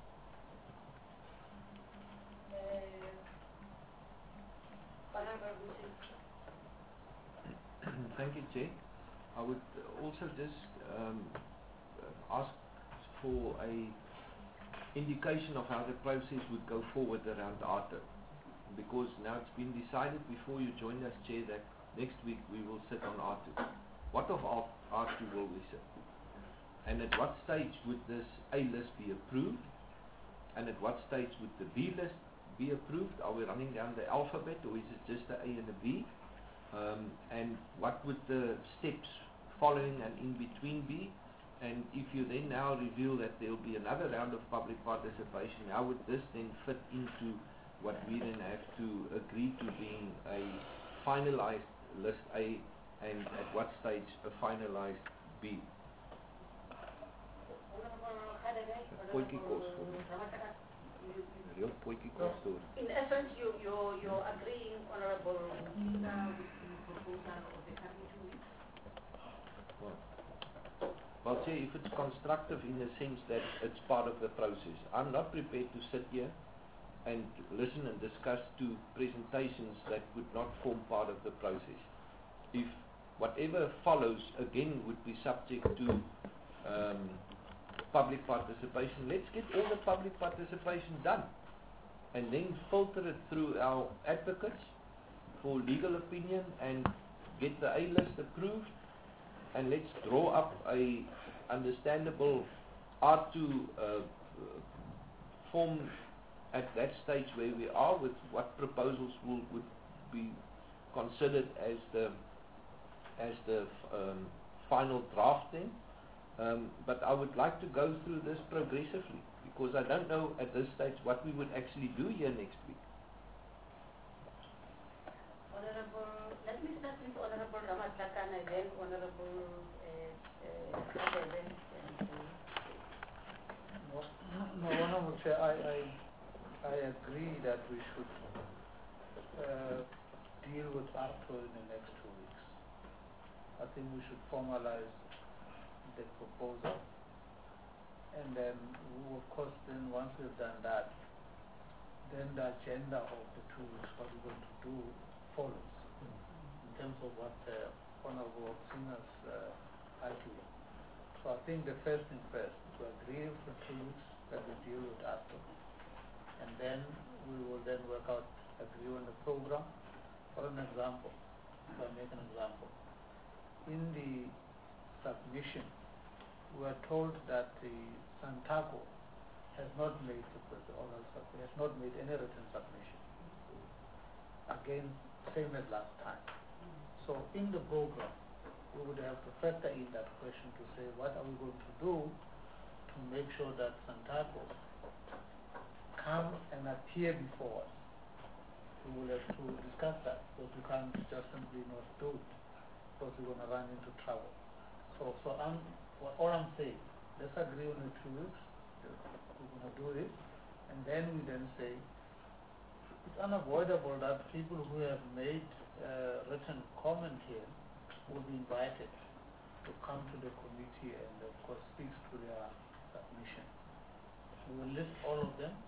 S5: Thank you, Chair. I would also just um, ask for a indication of how the process would go forward around A R T O, because now it's been decided before you joined us, Chair, that next week we will sit on A R T O. What of A R T O will we sit? And at what stage would this A list be approved? And at what stage would the B list be approved? Are we running down the alphabet, or is it just the A and the B? Um, and what would the steps following and in between be? And if you then now reveal that there will be another round of public participation, how would this then fit into what we then have to agree to being a finalized list A, and at what stage a finalized B? Potjie kos voor my. Real potjie kos door.
S3: In essence, you, you're, you're agreeing, Honorable Musinga, with the proposal of the coming two weeks?
S5: Well, well, say if it's constructive in the sense that it's part of the process. I'm not prepared to sit here and listen and discuss two presentations that would not form part of the process. If whatever follows, again, would be subject to um, public participation, let's get all the public participation done. and then filter it through our advocates for legal opinion and get the A-list approved, and let's draw up a understandable R two uh, form at that stage where we are, with what proposals will, would be considered as the as the um, final drafting. Um, but I would like to go through this progressively, because I don't know at this stage what we would actually do here next week.
S4: Honorable, let me start with Honorable Ramatlakana and then Honorable uh, uh, Kadebe and, uh,
S2: No, no, Honorable Chair, I, I, I agree that we should uh, deal with ARTO in the next two weeks. I think we should formalize the proposal, and then, we, of course, then once we've done that, then the agenda of the two weeks, what we're going to do, follows in terms of what uh, Honorable Singers uh, argued. So I think the first thing first, to agree for two weeks that we deal with ARTO, and then we will then work out, agree on the program. For an example, if I make an example, in the submission, we are told that the Santaco has not made the oral sub- has not made any written submission. Again, same as last time. So in the program, we would have to factor in that question to say, what are we going to do to make sure that Santaco come and appear before us? We will have to discuss that, because we can't just simply not do it, because we're going to run into trouble. So, so I'm, well, all I'm saying, let's agree on the two weeks, we're going to do it, and then we then say, it's unavoidable that people who have made uh, written comment here will be invited to come to the committee and, of course, speak to their submission. We will list all of them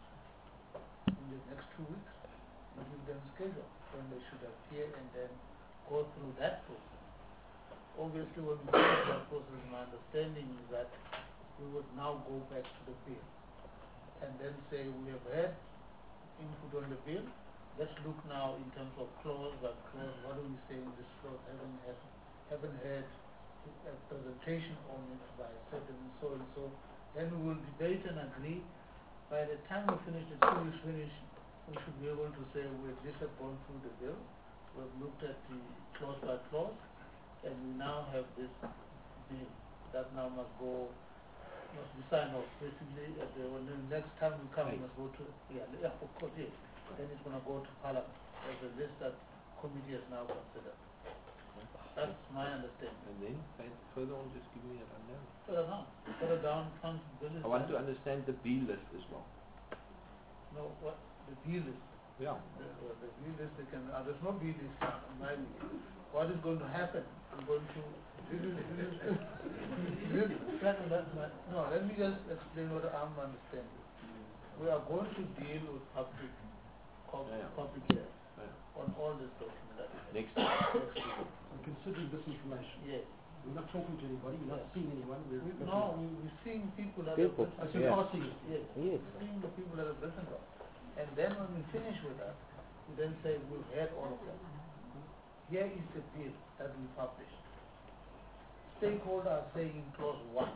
S2: in the next two weeks and give them schedule when they should appear, and then go through that process. Obviously, when we go through that process, my understanding is that we would now go back to the bill and then say, we have had input on the bill. Let's look now in terms of clause by clause. What do we say in this clause? Haven't had, haven't had a presentation on it by certain so and so. Then we will debate and agree. By the time we finish, the two weeks finish, we should be able to say we at least have gone through the bill. We've looked at the clause by clause, and we now have this bill that now must go, must be signed off. Basically, at the, when the next time we come, we must go to, yeah, yeah, of course, yes. Then it's going to go to Parliament as a list that committee has now considered. That's my understanding.
S5: And then, and further on, just give me a rundown.
S2: Further down, further down comes the bill.
S5: I want to understand the B list as well.
S2: No, what, the B list.
S5: Yeah.
S2: The, uh, the B list, they can, uh, there's no B list now, in my view. What is going to happen? I'm going to, this is, this is, this is, no, let me just explain what I'm understanding. We are going to deal with public, pub-
S5: Yeah, yeah.
S2: public hearing
S5: Yeah.
S2: on all this document that we have.
S5: Next.
S2: Next week.
S6: And considering this information,
S2: Yes.
S6: we're not talking to anybody, we're not
S2: Yes.
S6: seeing anyone, we're
S2: We,
S6: looking
S2: no,
S6: at-
S2: we, we're seeing people that
S7: People,
S2: have
S6: Oh,
S2: written.
S6: so
S7: Yeah.
S6: passing it.
S2: Yes.
S7: Yes.
S2: We're seeing the people that have written them. And then when we finish with that, we then say we've had all of them. Here is the bill that we published. Stakeholders are saying in clause one.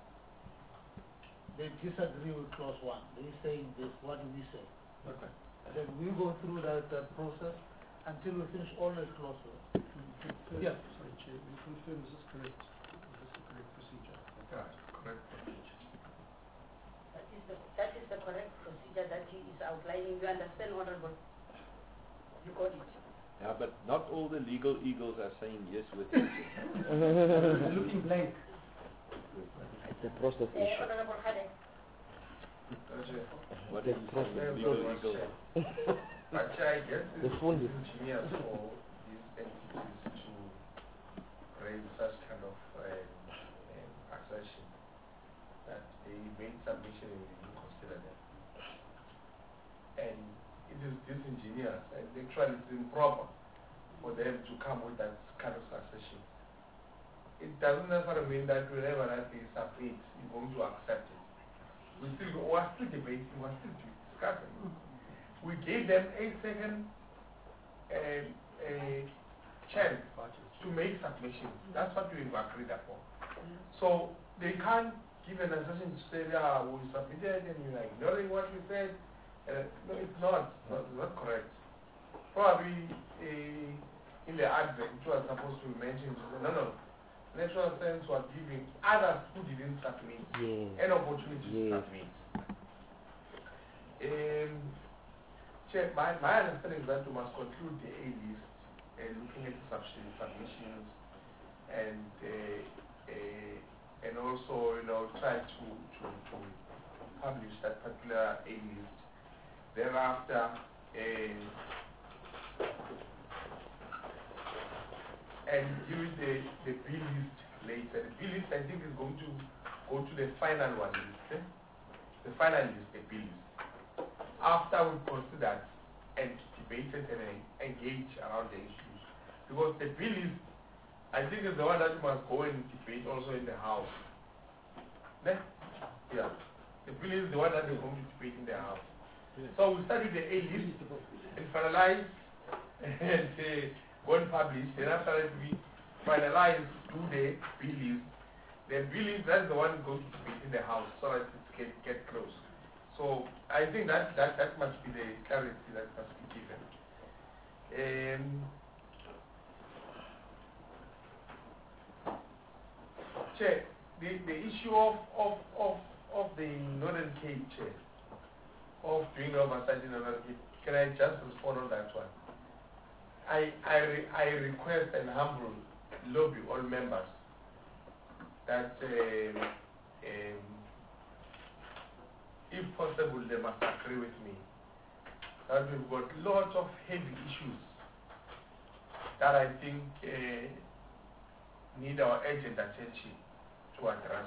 S2: They disagree with clause one. They're saying this, what do we say?
S5: Okay.
S2: And then we go through that, that process until we finish all the clauses.
S6: Confirm-
S2: Yeah.
S6: Sorry, Chair, we confirm is this correct? Is this the correct procedure?
S8: Yeah, correct.
S4: that is the, that is the correct procedure that he is outlining. You understand, Honorable? You got it.
S5: Yeah, but not all the legal eagles are saying yes with you.
S6: They're looking blank.
S7: It's a process
S4: Uh,
S7: issue.
S4: Honorable Kade.
S5: What is
S7: It's a process.
S5: the legal eagle?
S8: But I guess
S7: The
S8: it's
S7: phone is-
S8: engineers for these entities to raise such kind of um, um, assertion that they made submission and we didn't consider them. And it is disingenuous and actually it's improper for them to come with that kind of assertion. It doesn't necessarily mean that whenever that they submit, you're going to accept it. We still go, we're still debating, we're still discussing. we gave them a second uh, a chance to make submissions. That's what we've agreed upon. So they can't give an assertion to say, yeah, we submitted and you're ignoring what we said. Uh, no, it's not. It's not, it's not correct. Probably uh, in the advert, it was supposed to be mentioned. No, no. Natural Sense was giving others who didn't submit
S7: Yes.
S8: an opportunity
S7: Yes.
S8: to submit. Um, Chair, my, my understanding is that we must conclude the A list and looking at the submission- submissions and uh, uh, and also, you know, try to, to, to publish that particular A list. Thereafter, uh, and give it the, the B list later. The B list, I think, is going to go to the final one list. Eh? The final list, the B list. After we considered and debated and uh, engaged around the issues. Because the B list, I think, is the one that we must go and debate also in the House. Ne? Yeah. The B list is the one that we're going to debate in the House.
S5: Yes.
S8: So we study the A list and finalize and uh, go and publish. Then after that we finalize, do the B list. The B list, that's the one going to debate in the House so that it can get close. So I think that, that, that must be the clarity that must be given. Um, Chair, the, the issue of, of, of, of the Northern Cape, Chair, of doing oversight in Northern Cape, can I just respond on that one? I, I, re, I request and humble lobby all members that um, um, if possible, they must agree with me that we've got lots of heavy issues that I think uh, need our urgent attention to address.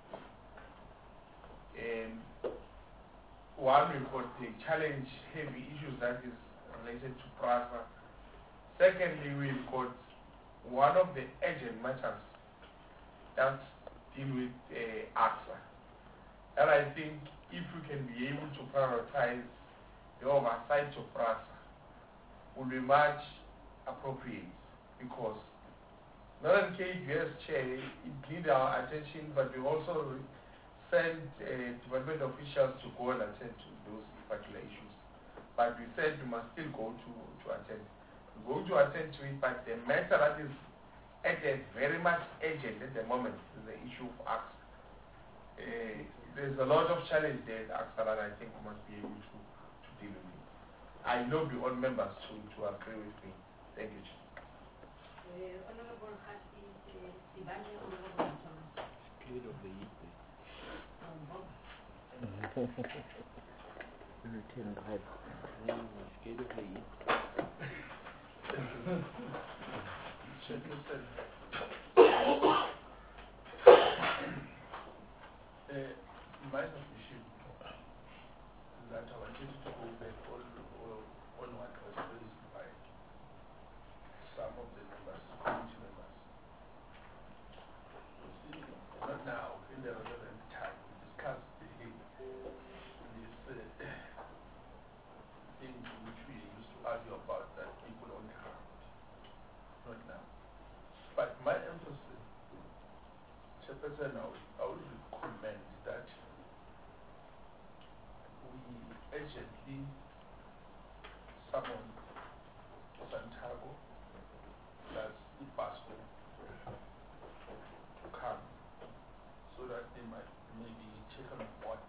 S8: Um, one, we've got the challenge heavy issues that is related to PRASA. Secondly, we've got one of the urgent matters that deal with uh, AXA. And I think if we can be able to prioritize the oversight of PRASA, will be much appropriate because Northern Cape, yes, Chair, it needs our attention, but we also send uh, department officials to go and attend to those particular issues. But we said we must still go to, to attend. We're going to attend to it, but the matter that is urgent, very much urgent at the moment is the issue of AXA. Uh, there's a lot of challenge there at AXA that I think we must be able to, to deal with it. I lobby all members to, to agree with me. Thank you, Chair.
S3: Uh, Honorable Hati uh, Sibanye, Honorable Thomas.
S5: Shade of the heat.
S3: Um, Bob.
S7: Return red.
S5: Mm, shade of the heat.
S8: Chairperson, uh, my submission is that I wanted to go back on, on what was raised by some of the members, committee members. You see, not now, in the relevant time, we discussed the, this uh, thing which we used to argue about that people on the ground. Not now. But my emphasis, Chairperson, I would, I would recommend that we urgently summon Santiago, that's IPASCO, to come so that they might maybe take on board.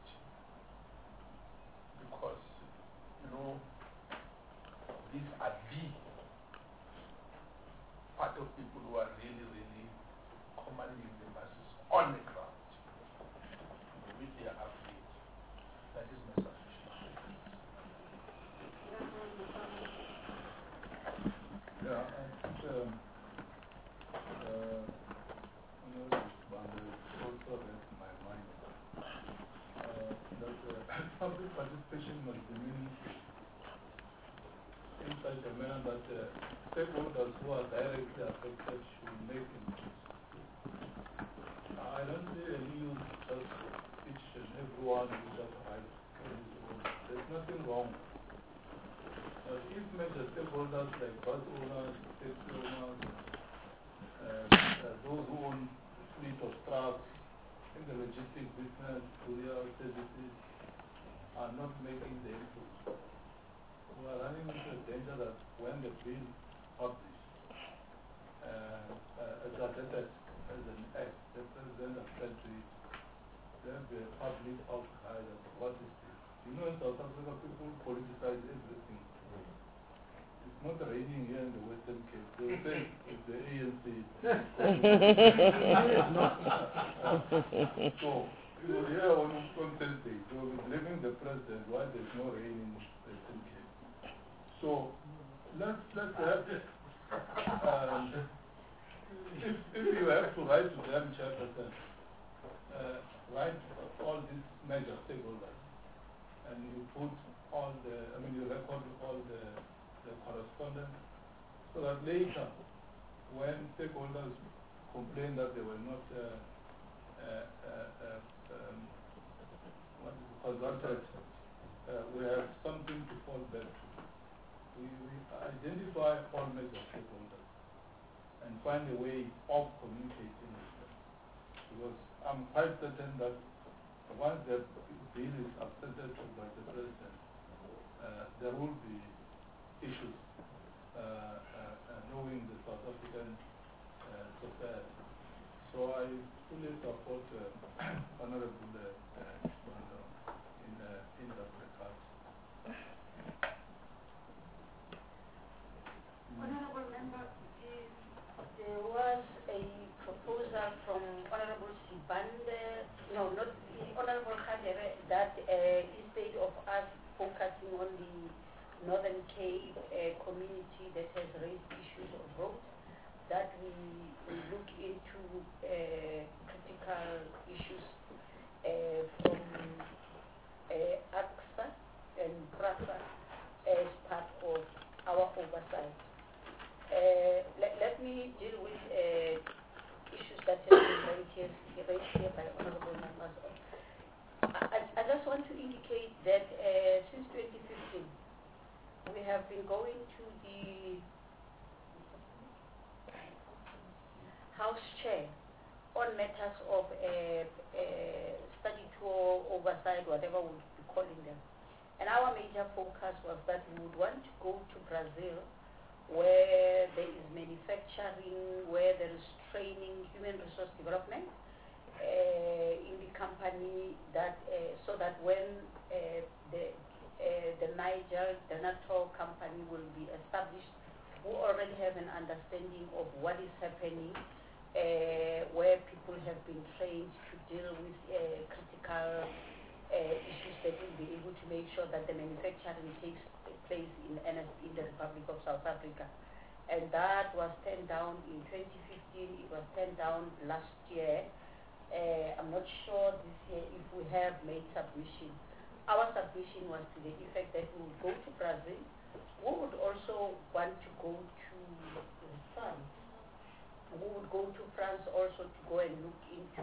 S8: Because, you know, these are the part of people who are really, really commanding the masses on the ground with their update. That is my submission.
S2: Yeah, I think um, uh, you know, Bande also read my mind uh, that uh, public participation must be meaningful in such a manner that uh, stakeholders who are directly affected should make input. I don't see any use just each and everyone who just writes. There's nothing wrong
S9: But if major stakeholders like bus owners, taxi owners, uh, uh, those who own fleet of trucks in the logistics business, courier services, are not making the input, we are running into the danger that when the bill published, uh, uh, adopted as an act, the president of the country, there will be a public outcry that what is this? You know, in South Africa, people politicize everything. It's not raining here in the Western Cape. They will say it's the A N C. So, you know, here on, on Thursday, they will be blaming the president why there's no rain in the Western Cape. So, let's, let's have this. Um, if, if you have to write to them, Chairperson, uh, write all these major stakeholders, and you put all the, I mean, you record all the, the correspondence, so that later, when stakeholders complain that they were not uh, uh, uh, uh, um, what is it, consulted, uh, we have something to fall back to. We, we identify all major stakeholders and find a way of communicating with them. Because I'm quite certain that once the bill is accepted by the president, uh, there will be issues uh, uh, uh, knowing the South African uh, society. So I fully support uh, Honorable uh, uh, in, uh, in that regard.
S10: Honorable Member, is, there was a proposal from Honorable Sibande, no, not the Honorable Khadere, that uh, instead of us focusing on the Northern Cape uh, community that has raised issues of roads, that we, we look into uh, critical issues uh, from uh, A C S A and PRASA as part of our oversight. Uh, let, let me deal with uh, issues that have been raised here, raised here by honorable members. I, I just want to indicate that uh, since twenty fifteen, we have been going to the House Chair on matters of uh, uh, study tour, oversight, whatever we would be calling them. And our major focus was that we would want to go to Brazil, where there is manufacturing, where there is training, human resource development uh, in the company, that uh, so that when uh, the uh, the Niger, the NATO company will be established, we already have an understanding of what is happening, uh, where people have been trained to deal with uh, critical uh, issues that will be able to make sure that the manufacturing takes place in, in the Republic of South Africa. And that was turned down in twenty fifteen, it was turned down last year. Uh, I'm not sure this year if we have made submission. Our submission was to the effect that we would go to Brazil. We would also want to go to France. We would go to France also to go and look into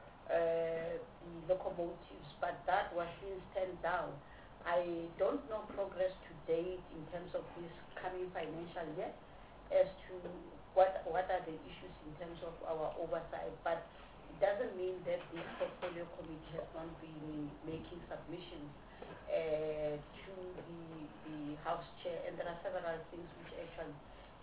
S10: uh, the locomotives, but that was since turned down. I don't know progress to date in terms of this coming financial year as to what what are the issues in terms of our oversight, but it doesn't mean that this portfolio committee has not been making submissions uh, to the, the House Chair, and there are several things which actually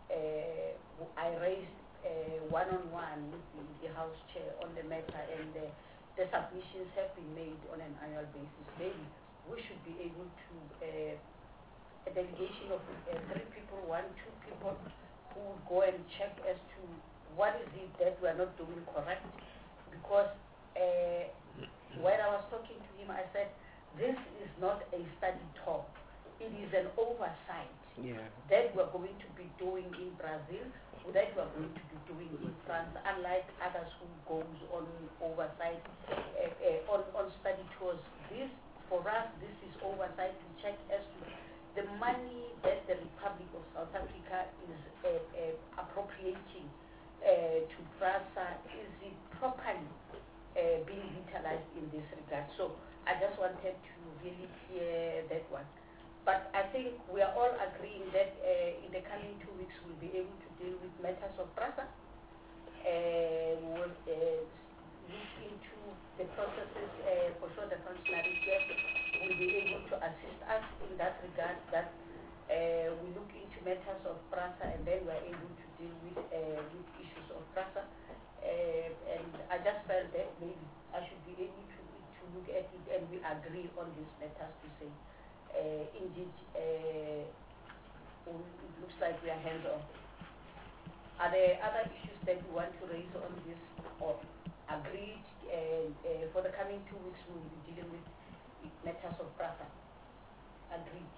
S10: uh, I raised uh, one-on-one with the, the House Chair on the matter, and uh, the submissions have been made on an annual basis. Maybe we should be able to, uh, a delegation of uh, three people, one, two people, who would go and check as to what is it that we are not doing correct. Because uh, when I was talking to him, I said, this is not a study tour. It is an oversight
S7: Yeah.
S10: that we're going to be doing in Brazil, that we're going to be doing in France, unlike others who goes on oversight, uh, uh, on, on study tours. This, for us, this is oversight to check as to the money that the Republic of South Africa is uh, uh, appropriating uh, to PRASA, is it properly uh, being utilized in this regard? So I just wanted to really clear that one. but I think we are all agreeing that uh, in the coming two weeks we'll be able to deal with matters of PRASA. Uh, we'll uh, look into the processes uh, for sure the functionary chef will be able to assist us in that regard, that uh, we look into matters of PRASA and then we're able to deal with, uh, with issues of PRASA. Uh, and I just felt that maybe I should be able to, to look at it and we agree on these matters to say, uh, indeed, uh, it looks like we are hands-on. Are there other issues that we want to raise on this or agreed and uh, for the coming two weeks we will be dealing with matters of PRASA? Agreed.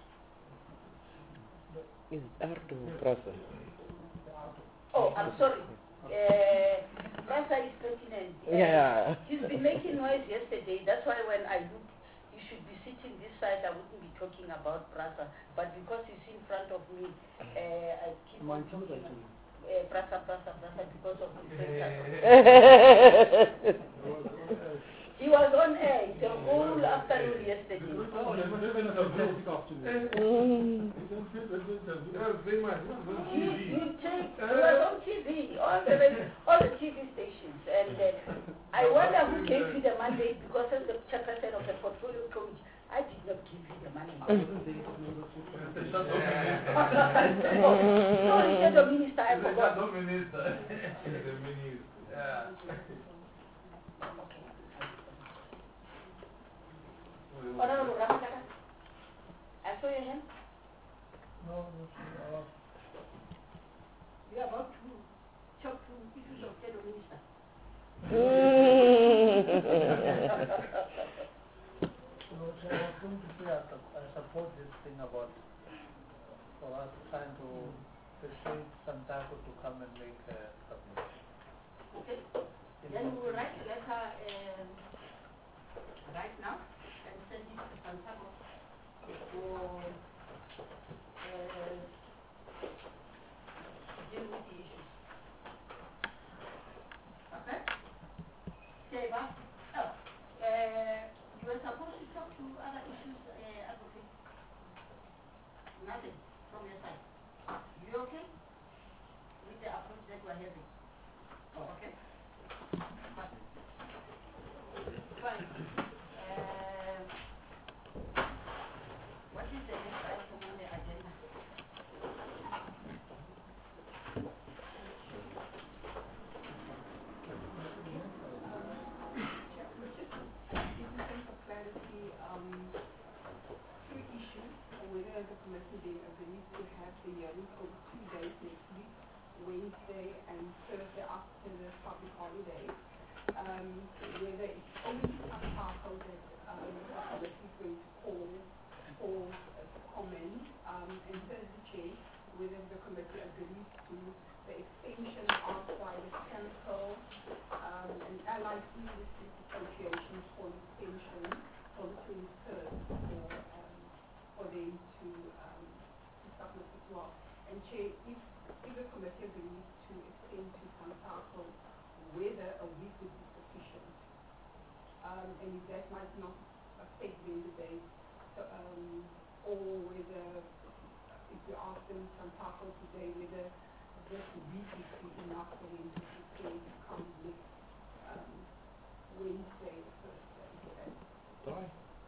S7: Is Ardo process?
S10: Oh, I'm sorry. Uh, PRASA is pertinent. Uh,
S7: Yeah.
S10: He's been making noise yesterday. That's why when I look, he should be sitting this side. I wouldn't be talking about PRASA. But because he's in front of me, uh, I keep on talking. Uh, prasa, prasa, prasa, because of the He was on air the whole afternoon yesterday.
S6: Oh, it must have been a fantastic afternoon.
S10: He, he, take, he was on T V, all the, all the T V stations. And uh, I wonder who gave you the mandate, because as the chairperson of the portfolio committee, I did not give you the money. No, he said the minister, I forgot.
S8: The minister. The minister. Yeah.
S10: Honorable Ramakata, I saw your hand.
S2: No, no, no.
S10: You are about to talk to issues of fellow minister.
S2: No, so I was going to say I sup- I support this thing about for us trying to persuade Santaco to come and make a submission.
S10: Okay. Then we will write a letter um, right now and send it to Santaco for uh, deal with the issues. Okay? Seba? Oh, uh, you were supposed to talk to other issues, uh, advocate. Nothing from your side. You okay with the approach that we're having? Oh, okay. Fine. Uh, what is the next item on the agenda?
S3: For clarity, um, three issues, whether the committee they agrees to have the hearing over two days next week, Wednesday and Thursday after the public holiday. Um, whether it's only Santaco that um, the committee is going to call for uh, comment, um, and Thursday chair, whether the committee agrees to the extension of by the chemical um, and allied industry associations for extension for the twenty-third for, um, for them to, um, to submit as well. And Chair, if, if the committee agrees to extend to Santaco, whether a week would be sufficient, um, and if that might not affect them the date, so, um, or whether if we ask them Santaco today, whether this week would be enough for them to prepare to come next um, Wednesday or Thursday.
S5: Try.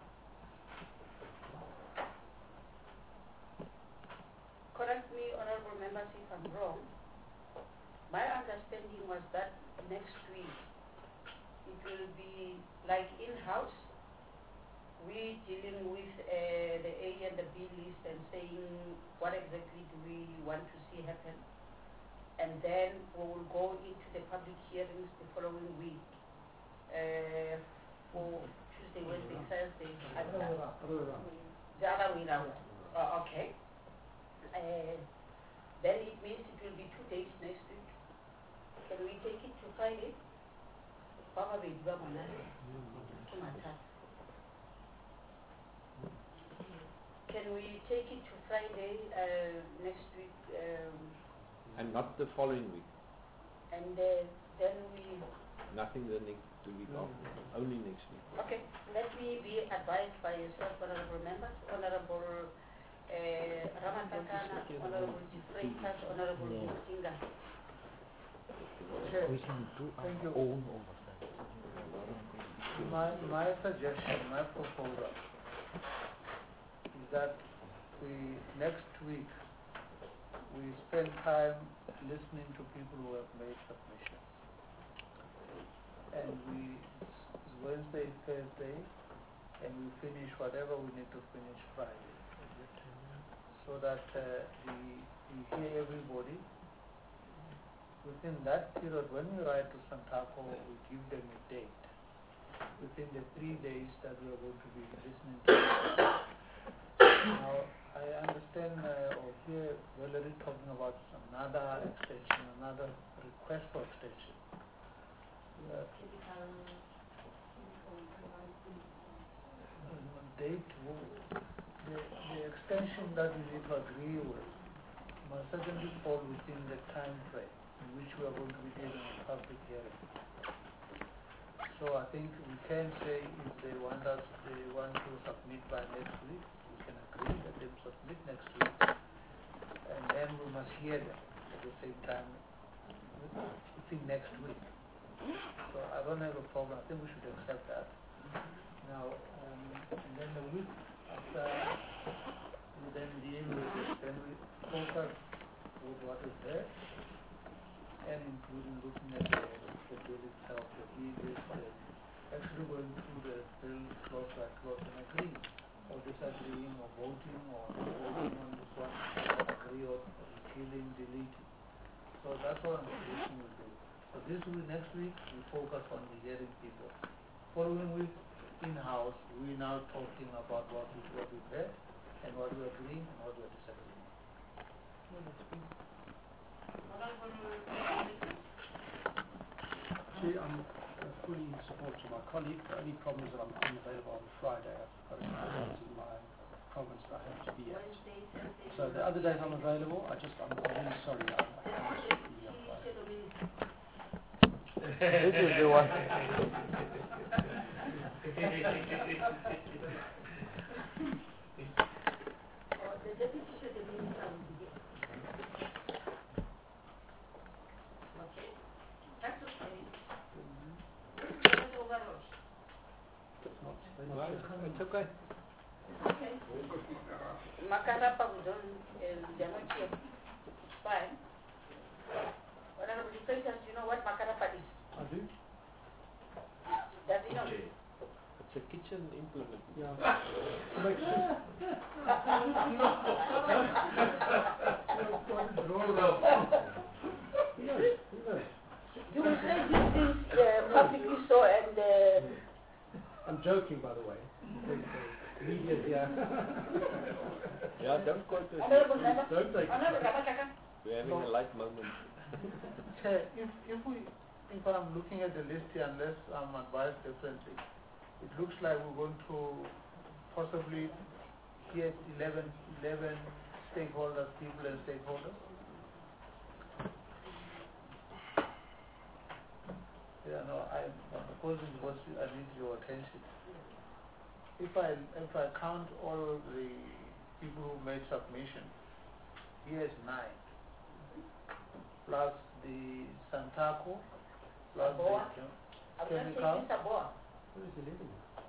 S10: Correct me, honorable members, if I'm wrong. My understanding was that next week it will be like in-house. We dealing with uh, the A and the B list and saying what exactly do we want to see happen. And then we will go into the public hearings the following week uh, for Tuesday, Wednesday, Thursday. I don't know. The other way around. Oh, okay. Uh, then it means it will be two days next week. Can we take it to Friday? Probably to Matata. Can we take it to Friday uh, next week? Um,
S5: And not the following week.
S10: and uh, then we...
S5: Nothing the next the week after. Only next week.
S10: Okay, let me be advised by yourself, honorable members, honorable uh, Ramatakana, Honorable De Freitas, Honorable
S7: Yeah.
S10: Musinga.
S2: Chair,
S7: We can do our
S2: Thank you.
S7: own oversight.
S2: My, my suggestion, my proposal is that we, next week, we spend time listening to people who have made submissions. And we, it's Wednesday, Thursday, and we finish whatever we need to finish Friday. So that uh, we, we hear everybody. Within that period, when we write to Santaco, we give them a date. Within the three days that we are going to be listening to them. Now, I understand uh, or hear Valerie talking about another extension, another request for extension. Uh, date, wo- the, the extension that we need to agree with must certainly fall within the time frame in which we are going to be giving a public hearing. So I think we can say if they want us, they want to submit by next week, we can agree that they submit next week, and then we must hear them at the same time within next week. So I don't have a problem. I think we should accept that. Now, um, and then the week after, we then deal with it. Then we focus with what is there, and including looking at the, the bill itself, the leaders, and actually going through the bill clause by clause and agreeing, or disagreeing, or voting, or voting on this one, agree or repealing, deleting. So that's what I'm suggesting we do. So this week, next week, we focus on the hearing people. Following week, in-house, we're now talking about what, we, what we've heard, and what we're agreeing, and what we're disagreeing.
S6: See, I'm uh, fully in support of my colleague. The only problem is that I'm unavailable on Friday. I've got a conference in my province that I have to be at.
S10: Wednesday, Thursday.
S6: So the other days I'm available. I just, I'm, I'm really sorry. I, I can't be on Friday.
S7: This is the one.
S10: Or the deputy should have been from the Okay. That's okay. That's overall.
S5: Well, it's okay.
S10: Okay. Makarapa, we don't, uh, they're not here. Fine. Honorable De Freitas, you know what Makarapa is?
S6: I do?
S10: Does he know?
S5: It's a kitchen implement.
S6: Yeah. Makes sense. He knows. He knows.
S10: You will say these things uh, publicly so and uh,
S6: I'm joking, by the way. The media here.
S5: Yeah, don't quote us.
S10: Honorable Nana,
S6: Don't take it.
S10: Honorable Rabakaka.
S5: We're having a light moment.
S2: Chair, if, if we, if I'm looking at the list here, unless I'm advised differently, it looks like we're going to possibly get eleven, eleven stakeholders, people and stakeholders. Yeah, no, I, I'm proposing what I need your attention. If I, if I count all the people who made submission, here's nine, plus the Santaco, plus
S10: Saboa.
S2: the
S10: I'm not
S2: chemical.
S10: taking Saboa.
S6: What is eleven?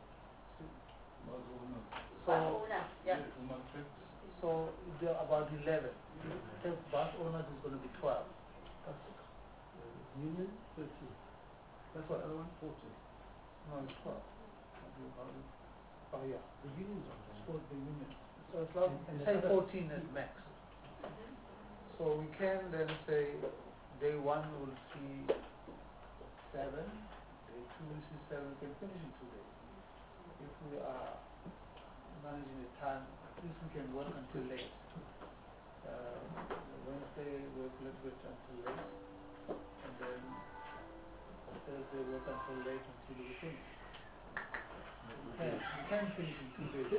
S2: So,
S10: Owner, yeah.
S2: so there are about eleven. The bus owners is going to be twelve. That's,
S6: Uh, union, thirteen. That's what, other one, fourteen.
S2: no, it's twelve. Oh, yeah.
S6: The unions are
S2: It's
S6: there.
S2: for the union. So it's like,
S6: And- and
S2: say
S6: the other-
S2: fourteen at max. So we can then say day one will see seven, day two will see seven, we can finish in two days. If we are managing the time, at least we can work until late. Uh, Wednesday work a little bit until late, and then Thursday work until late until we finish. We can, we can finish in two days.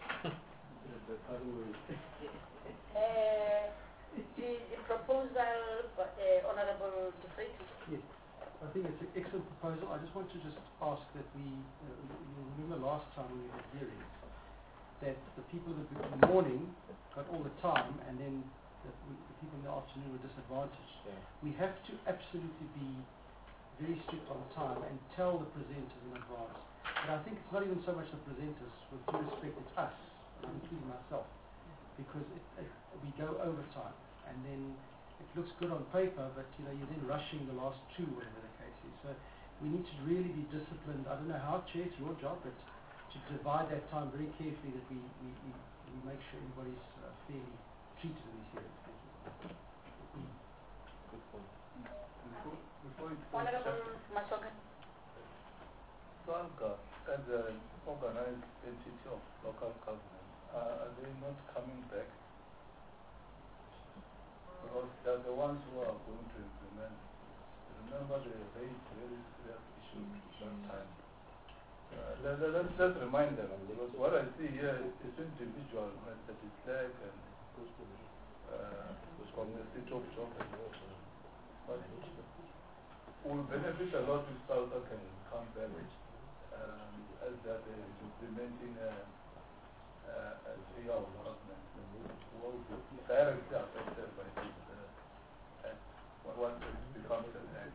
S10: Uh, the, the proposal, uh, Honorable De Freitas.
S6: Yes, I think it's an excellent proposal. I just want to just ask that we, uh, you remember last time we had hearings, that the people in the morning got all the time, and then the, the people in the afternoon were disadvantaged.
S5: Yeah.
S6: We have to absolutely be very strict on time and tell the presenters in advance. But I think it's not even so much the presenters, with due respect, it's us, and I'm including myself, because it, it, we go over time, and then it looks good on paper, but you know, you're then rushing the last two, whatever the case is. So we need to really be disciplined. I don't know how, Chair, it's your job, but to divide that time very carefully, that we, we, we, we make sure everybody's uh, fairly treated in these hearings. Thank you.
S5: Good point.
S9: Before, before it
S10: Honorable Masoga.
S9: SALGA, as an organized entity of local government, uh, are they not coming back? Because they're the ones who are going to implement. Remember, they raised very serious issues last time. Uh, let, let, let's just remind them, because what I see here is individual, Mister de Klerk and uh, from the city of Joburg. But will benefit a lot if SALGA can come back, um, as that they is implementing a, a, a three hour government who will be directly affected by this uh, act, once it becomes an act.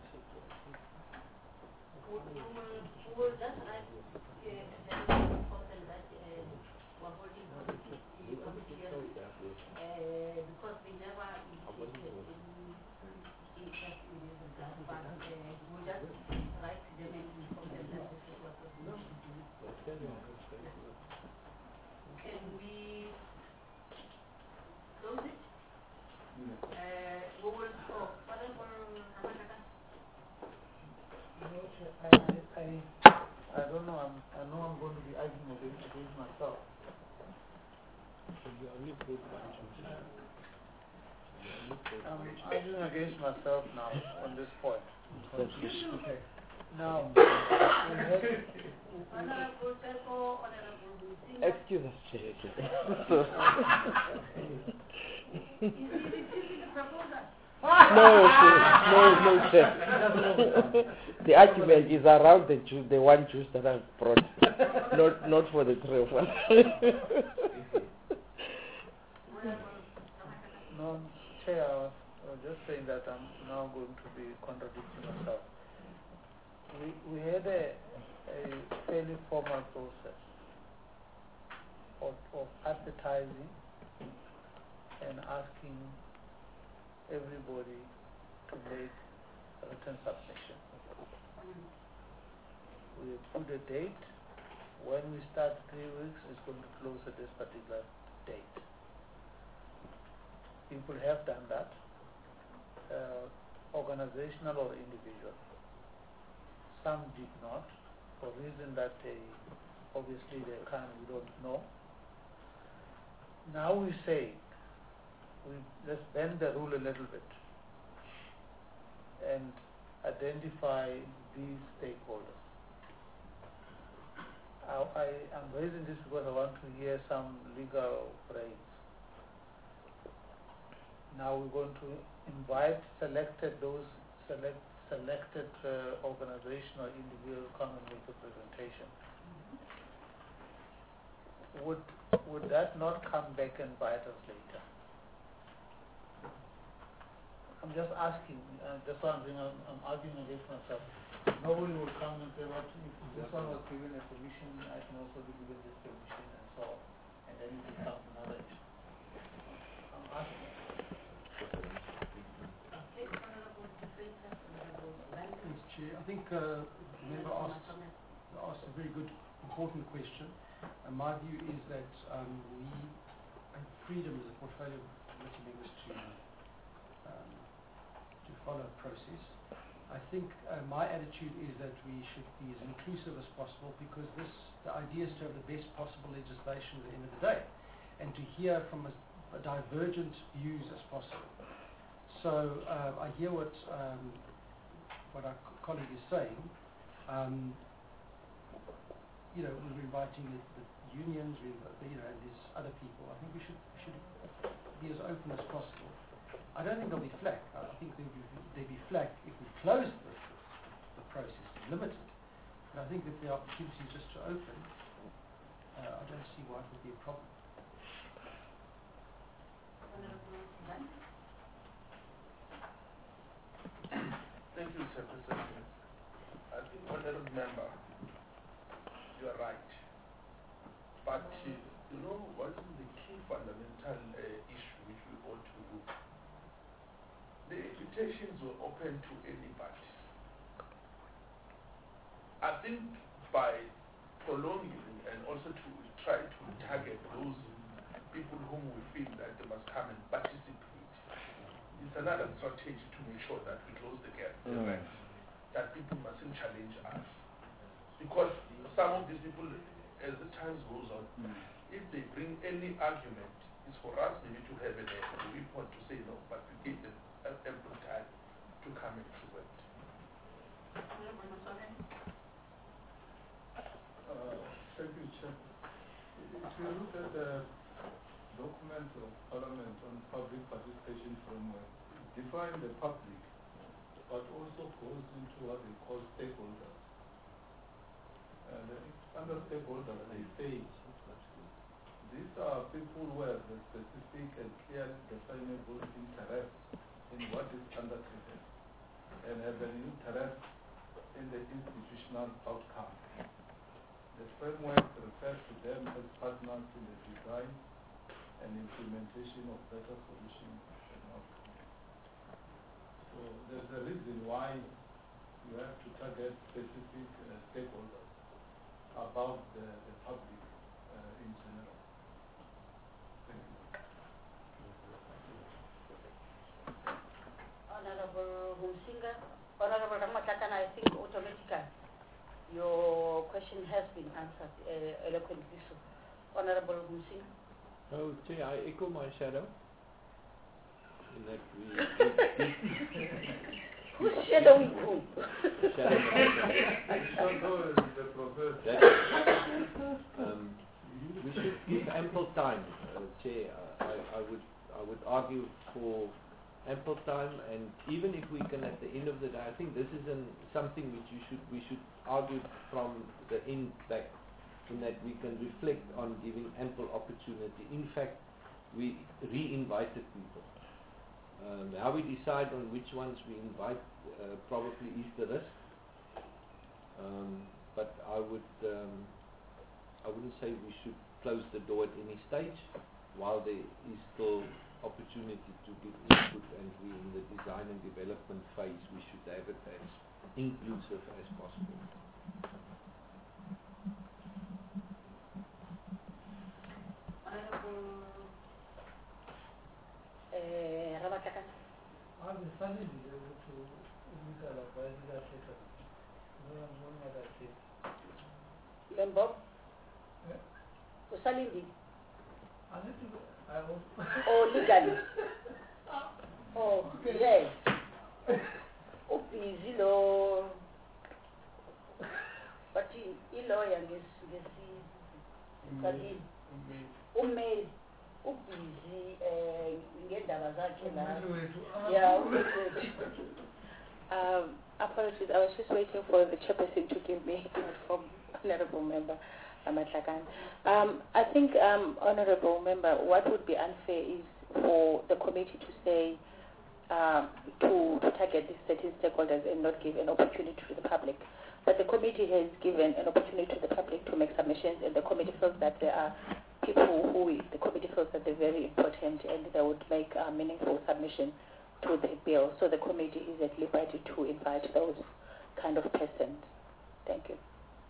S10: We will, we will just write uh, a proposal that uh, we're holding committee, uh, committee hearings, uh, because they never indicated any interest in this regard, but uh, we'll just write to them and inform them that this is what we're going to do. Can we close it? Uh, we will stop. Honorable Hamakaka.
S2: I, I, I don't know, I'm, I know I'm going to be arguing against, against myself. I'm arguing against myself now on this point. Okay. Now, we have,
S10: Honorable Seko, Honorable Musinga.
S7: Excuse us, Chair.
S10: Is he refusing the proposal?
S7: No, Chair. No, no, Chair. The argument is around the juice, the one juice that I've brought, not not for the three of us.
S2: no, Chair, I was, I was just saying that I'm now going to be contradicting myself. We, we had a, a fairly formal process of, of advertising and asking everybody to make a written submission. We put a date. When we start three weeks, it's going to close at this particular date. People have done that, uh, organizational or individual. Some did not, for reason that they, obviously they can, we don't know. Now we say, we let's bend the rule a little bit and identify these stakeholders. I, I am raising this because I want to hear some legal brains. Now we're going to invite selected those select selected uh, organization or individual come and make a presentation. Would would that not come back and bite us later? I'm just asking. Uh, that's why I'm, doing, I'm, I'm arguing against myself. Nobody will come and say, "What if this one was given a permission? I can also be given this permission," and so on, and then it becomes another issue. I'm asking.
S6: Thanks, Chair. I think uh, the member asked, asked a very good, important question. And my view is that um, we have freedom as a portfolio committee members to um, to follow a process. I think uh, my attitude is that we should be as inclusive as possible, because this the idea is to have the best possible legislation at the end of the day, and to hear from as divergent views as possible. So uh, I hear what um, what our co colleague is saying. Um, you know, we're inviting the, the unions, we, you know, and these other people. I think we should we should be as open as possible. I don't think there'll be flack. I think there'll be, there'll be flack if we close the, the process, limit it. But I think if the opportunity is just to open, uh, uh, I don't see why it would be a problem.
S8: Thank you, Chairperson. I think, honourable member, you are right. But, uh, you know, what is the key fundamental uh, issue which we ought to do? The invitations were open to anybody. I think by prolonging and also to try to target those people whom we feel that they must come and participate, it's another strategy to make sure that we close the gap, the
S5: Mm.
S8: ranks, that people mustn't challenge us. Because some of these people, as the time goes on,
S5: Mm.
S8: if they bring any argument, it's for us maybe to have a, a report to say no, but we give them a- ample time to come and present.
S9: Uh, Thank you, Chair. If you look at the document of Parliament on public participation framework, it defines the public, but also goes into what they call stakeholders. And uh, under stakeholders, they say these are people who have a specific and clearly definable interest in what is undertaken and have an interest in the institutional outcome. The framework refers to them as partners in the design and implementation of better solutions and outcomes. So there's a reason why you have to target specific uh, stakeholders about the, the public uh, in general. Thank you.
S10: Honorable Humsinga, Honorable Ramatlakana, I think automatically your question has been answered uh, eloquently. So, Honorable Humsinga.
S5: Oh, Chair, I echo my shadow. In that we, we,
S10: Who's shadowing whom?
S5: shadow
S9: So is the professor.
S5: that, um, we should give ample time, uh, Chair. I, I would I would argue for ample time, and even if we can, at the end of the day, I think this is an, something which you should we should argue from the end back, in that we can reflect on giving ample opportunity. In fact, we re-invited people. Um, how we decide on which ones we invite uh, probably is the risk. Um, but I would um, I wouldn't say we should close the door at any stage while there is still opportunity to give input, and we in the design and development phase we should have it as inclusive as possible.
S10: Honorable uh, Ramatlakana.
S2: Are we finally able to legal advise legal status? No one knows what I say.
S10: Lembo.
S2: Yeah.
S10: Usalindi.
S2: I need to, I was.
S10: Oh, legally. Oh, yes. Oh, busy lo. But i lawyer ngesi ngesi ummeli ubusy eh ngendaba zakhe la. Yeah,
S4: Um, apologies, I was just waiting for the chairperson to give me input from Honorable Member Ramatlakana. Um, I think, um, Honorable Member, what would be unfair is for the committee to say, um, to, to target these certain stakeholders and not give an opportunity to the public. But the committee has given an opportunity to the public to make submissions, and the committee feels that there are people who the committee feels that they're very important and they would make a meaningful submission to the bill. So the committee is at liberty to invite those kind of persons. Thank you.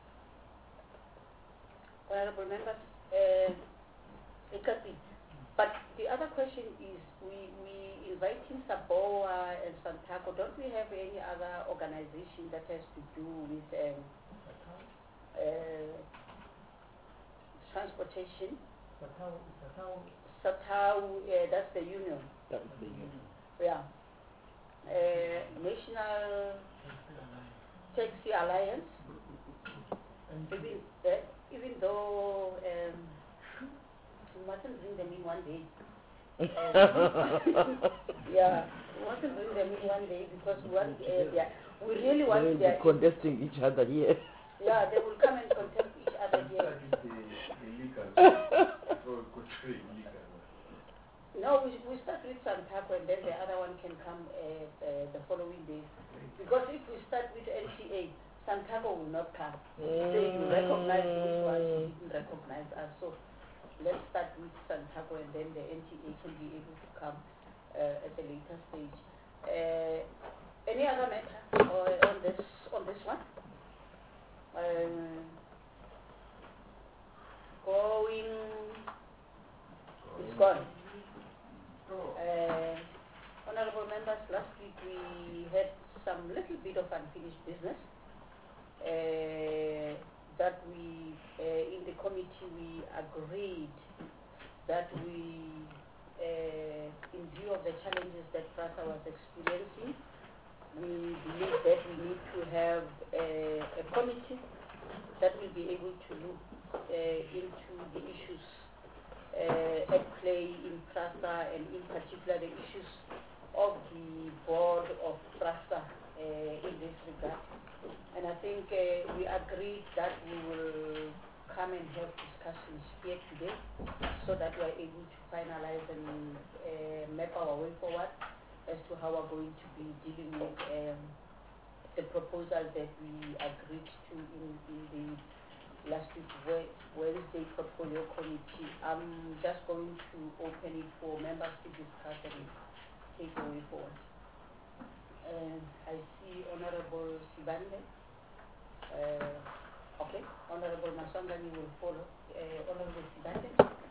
S10: Honorable members, uh, it could be. But the other question is, we, we inviting Saboa and Santaco. Don't we have any other organization that has to do with um, uh, transportation?
S2: Satao, Satao.
S10: Satao, uh, that's the union.
S7: That's the union.
S10: Yeah. Uh, National Taxi Alliance. Even, uh, even though um, we mustn't bring them in one day. Um, yeah, we mustn't bring them in one day because we want, uh, yeah, we really want
S7: They will
S10: their.
S7: be contesting each other here.
S10: Yeah, they will come and contest each other here.
S9: The, the
S10: Santaco and then the other one can come uh, uh, the following days. Because if we start with N T A, Santaco will not come. Say you recognize which one you didn't recognize us. So let's start with Santaco and then the N T A can be able to come uh, at a later stage. Uh, any other matter uh, on this on this one? Um, going, it's gone. Uh, honorable members, last week we had some little bit of unfinished business uh, that we, uh, in the committee, we agreed that we, uh, in view of the challenges that PRASA was experiencing, we believe that we need to have a, a committee that will be able to look uh, into the issues uh, at play in PRASA, and in particular the issues of the board of PRASA uh, in this regard. And I think uh, we agreed that we will come and have discussions here today so that we are able to finalize and uh, map our way forward as to how we're going to be dealing with um, the proposal that we agreed to in, in the last week Wednesday portfolio committee. I'm just going to open it for members to discuss and take the way forward. And I see Honorable Sibande. Uh, okay, Honorable Masongani will follow. Uh, Honorable Sibande.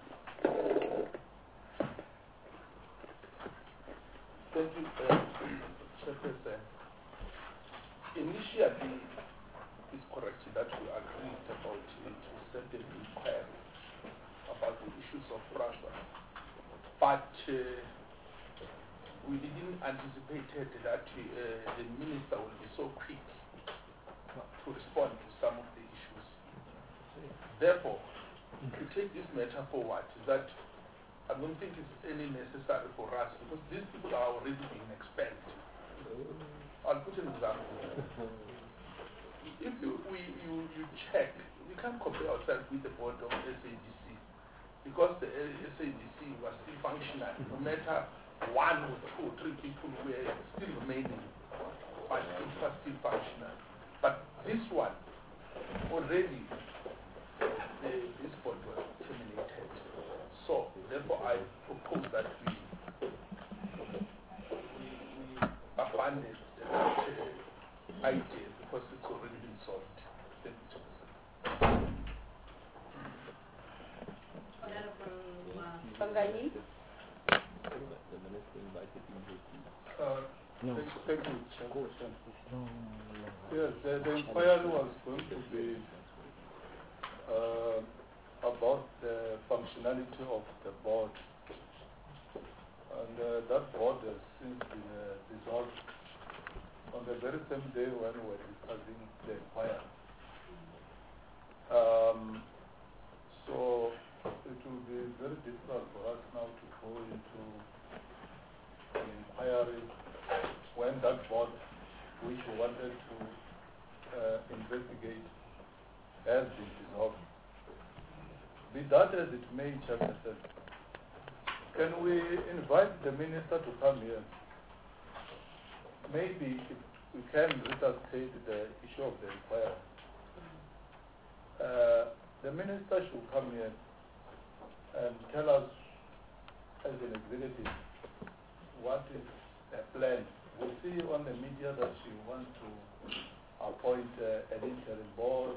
S9: Thank you, uh, Chairperson. Initially, it's correct that we agreed about it to set an inquiry about the issues of PRASA, but uh, we didn't anticipate that uh, the minister will be so quick to respond to some of the issues. Therefore, to take this matter forward, that I don't think it's any necessary for us, because these people are already being expelled. I'll put an example. If you, we, you, you check, we can't compare ourselves with the board of S A D C, because the S A D C was still functional, no matter one or two or three people were still remaining, but it was still functional. But this one, already, the, this board was terminated. So, therefore, I propose that we, we, we abandon that uh, idea, because it's already been solved. Thank you, Chairperson.
S10: Sangani?
S9: Uh,
S7: No.
S9: thank, thank you, Chairperson. Yes, the, the inquiry was going to be uh, about the functionality of the board. And uh, that board has since been uh, dissolved on the very same day when we were discussing the inquiry. Um, so it will be very difficult for us now to go into an inquiry when that board, which we wanted to uh, investigate, has been dissolved. Be that as it may, Chairperson, can we invite the minister to come here? Maybe if we can resuscitate the issue of the inquiry. Uh, the minister should come here and tell us, as an executive, what is the plan. We see on the media that she wants to appoint uh, an interim board.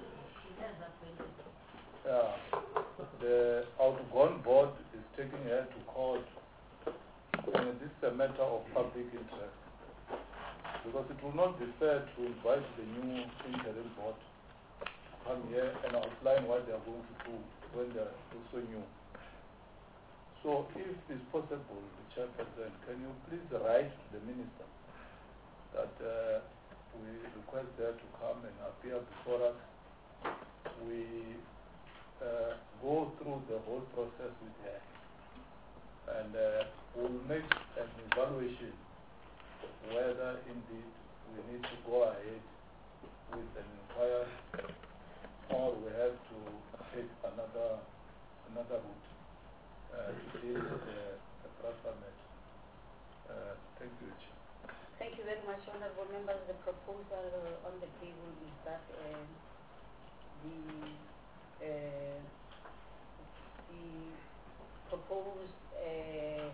S9: Yeah. The outgone board is taking her to court, and this is a matter of public interest, because it will not be fair to invite the new interim board to come here and outline what they are going to do when they are also new. So if it's possible, the Chairperson, can you please write to the minister that uh, we request her to come and appear before us. We uh, go through the whole process with her, and uh, we'll make an evaluation whether indeed we need to go ahead with an inquiry or we have to take another another route uh, to deal with the, the PRASA matter. Uh, thank you, Chair.
S10: Thank you very much, honorable members. The proposal uh, on the table is that uh, the uh, the proposed uh,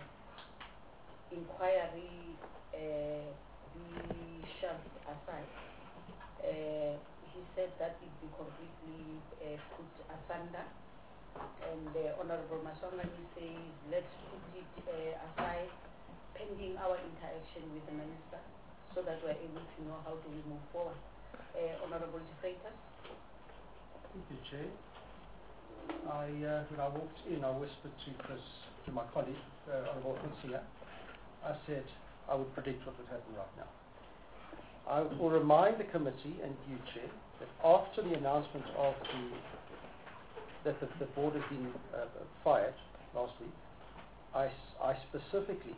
S10: inquiry uh, be shoved aside. Uh, he said that it be completely uh, put asunder, and uh, Honorable Masongani says let's put it uh, aside pending our interaction with the minister, so that we're able to know how do we move forward. Uh, Honorable Freitas.
S6: Thank you, Chair. I, uh, when I walked in, I whispered to Chris, to my colleague, uh, Honorable Hunsinger. I said I would predict what would happen right now. I will remind the committee and you, Chair, that after the announcement of the that the, the board has been uh, fired last week, I, s- I specifically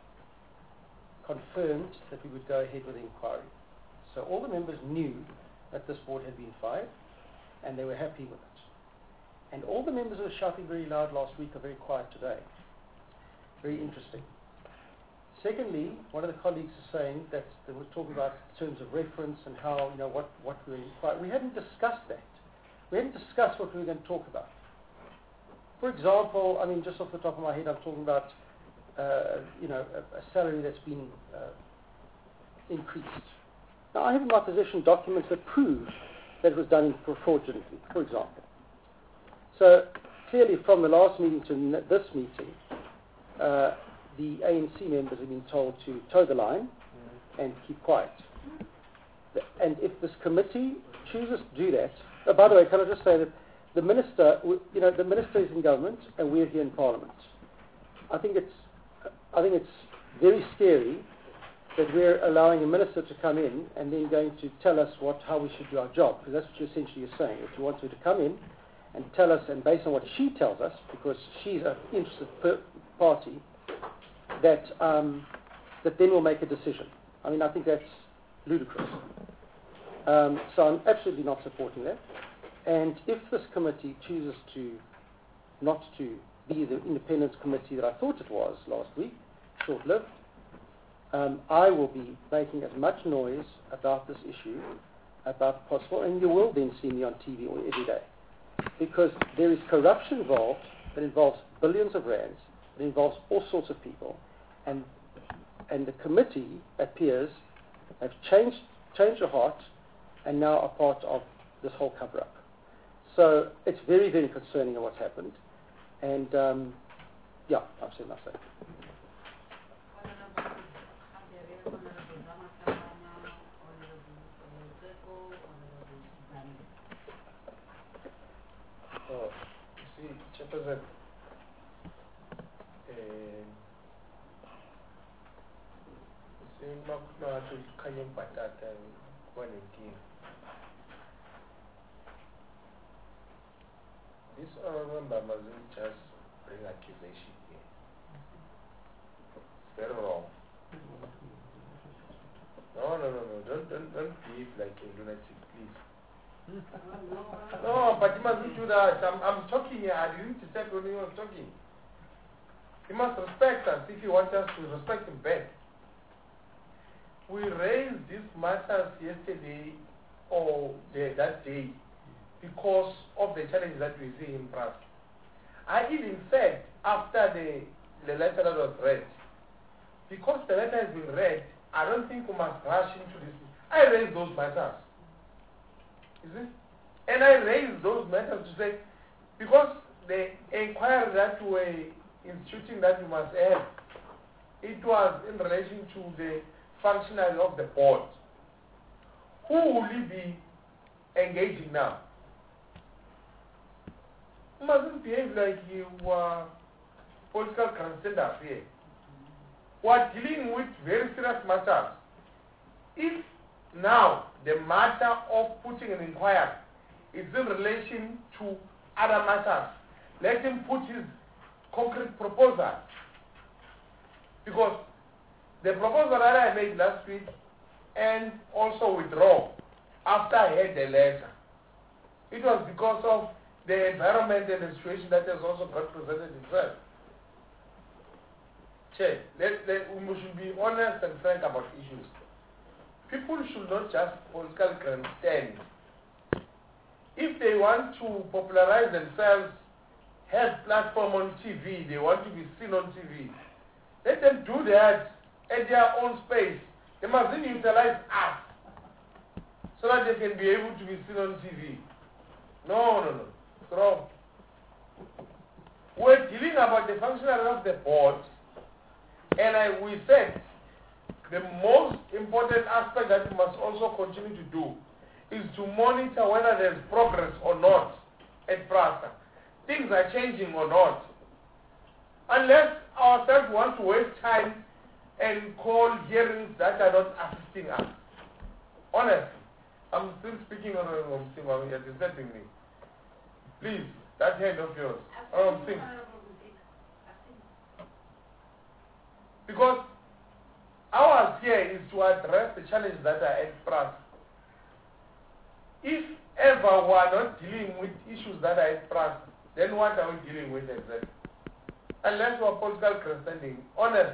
S6: confirmed that we would go ahead with the inquiry. So all the members knew that this board had been fired, and they were happy with it. And all the members who were shouting very loud last week are very quiet today. Very interesting. Secondly, one of the colleagues is saying that they were talking about terms of reference and how, you know, what, what we were inquiring. We hadn't discussed that. We hadn't discussed what we were going to talk about. For example, I mean, just off the top of my head, I'm talking about, uh, you know, a, a salary that's been uh, increased. Now, I have in my possession documents that prove that it was done fraudulently, for example. So, clearly, from the last meeting to n- this meeting, uh, the A N C members have been told to toe the line mm. and keep quiet. The, and if this committee chooses to do that, oh, by the way, can I just say that the minister, w- you know, the minister is in government and we're here in Parliament. I think it's, I think it's very scary that we're allowing a minister to come in and then going to tell us what, how we should do our job, because that's what you essentially are saying. If you want her to come in and tell us, and based on what she tells us, because she's an interested per- party, that um, that then we'll make a decision. I mean, I think that's ludicrous. Um, so I'm absolutely not supporting that. And if this committee chooses to not to be the independence committee that I thought it was last week, short-lived, um, I will be making as much noise about this issue about possible, and you will then see me on T V every day, because there is corruption involved that involves billions of rands. It involves all sorts of people, and and the committee appears have changed changed their heart and now are part of this whole cover-up. So it's very, very concerning of what's happened. And um, yeah, I've said my say.
S8: Oh, you see, Chairperson, eh, you see, makuna to kanyang batata kwanenking. This honorable member mustn't just bring accusation here. It's very wrong. No, no, no, no. Don't, don't, don't behave like a lunatic, please. No, but you mustn't do that. I'm, I'm talking here. I didn't decide when you were talking. You must respect us if you want us to respect him back. We raised these matters yesterday or the, that day because of the challenge that we see in France. I even said after the, the letter that was read, because the letter has been read, I don't think we must rush into this. I raised those matters. You see? And I raised those matters to say, because the inquiry that we were instituting that we must have, it was in relation to the functionary of the board. Who will he be engaging now? You mustn't behave like you were political transgenders here. We are dealing with very serious matters. If now the matter of putting an inquiry is in relation to other matters, let him put his concrete proposal. Because the proposal that I made last week and also withdraw after I heard the letter, it was because of the environment and the situation that has also got presented itself. Chair, let, let, we should be honest and frank about issues. People should not just political grandstand. If they want to popularize themselves, have platform on T V, they want to be seen on T V, let them do that at their own space. They mustn't utilize us so that they can be able to be seen on T V. No, no, no. It's wrong. We're dealing about the functionary of the board, and I, we said the most important aspect that we must also continue to do is to monitor whether there's progress or not at PRASA. Things are changing or not. Unless ourselves want to waste time and call hearings that are not assisting us. Honestly, I'm still speaking on a thing while you're disturbing me. Please, that hand of yours. Um, thing. Because ours here is to address the challenges that are at PRASA. If ever we are not dealing with issues that are at PRASA, then what are we dealing with exactly? Unless we are political grandstanding, honestly.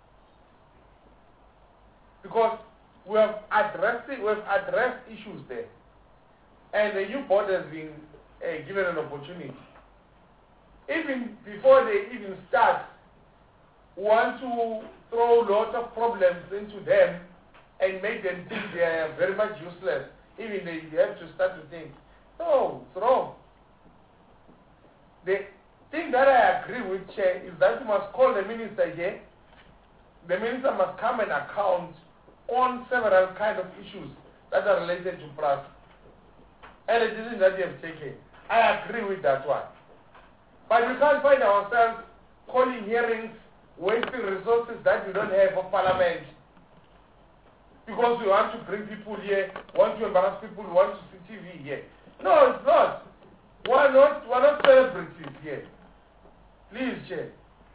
S8: Because we have addressed we have addressed issues there, and the new board has been uh, given an opportunity. Even before they even start, we want to throw lots of problems into them and make them think they are very much useless. Even they, they have to start to think, no, it's wrong. The thing that I agree with, Chair, is that you must call the minister here. The minister must come and account on several kind of issues that are related to PRASA and the decision that they have taken. I agree with that one. But we can't find ourselves calling hearings, wasting resources that we don't have for Parliament because we want to bring people here, want to embarrass people, want to see T V here. No, it's not. We're not, we're not celebrities here. Please, Chair.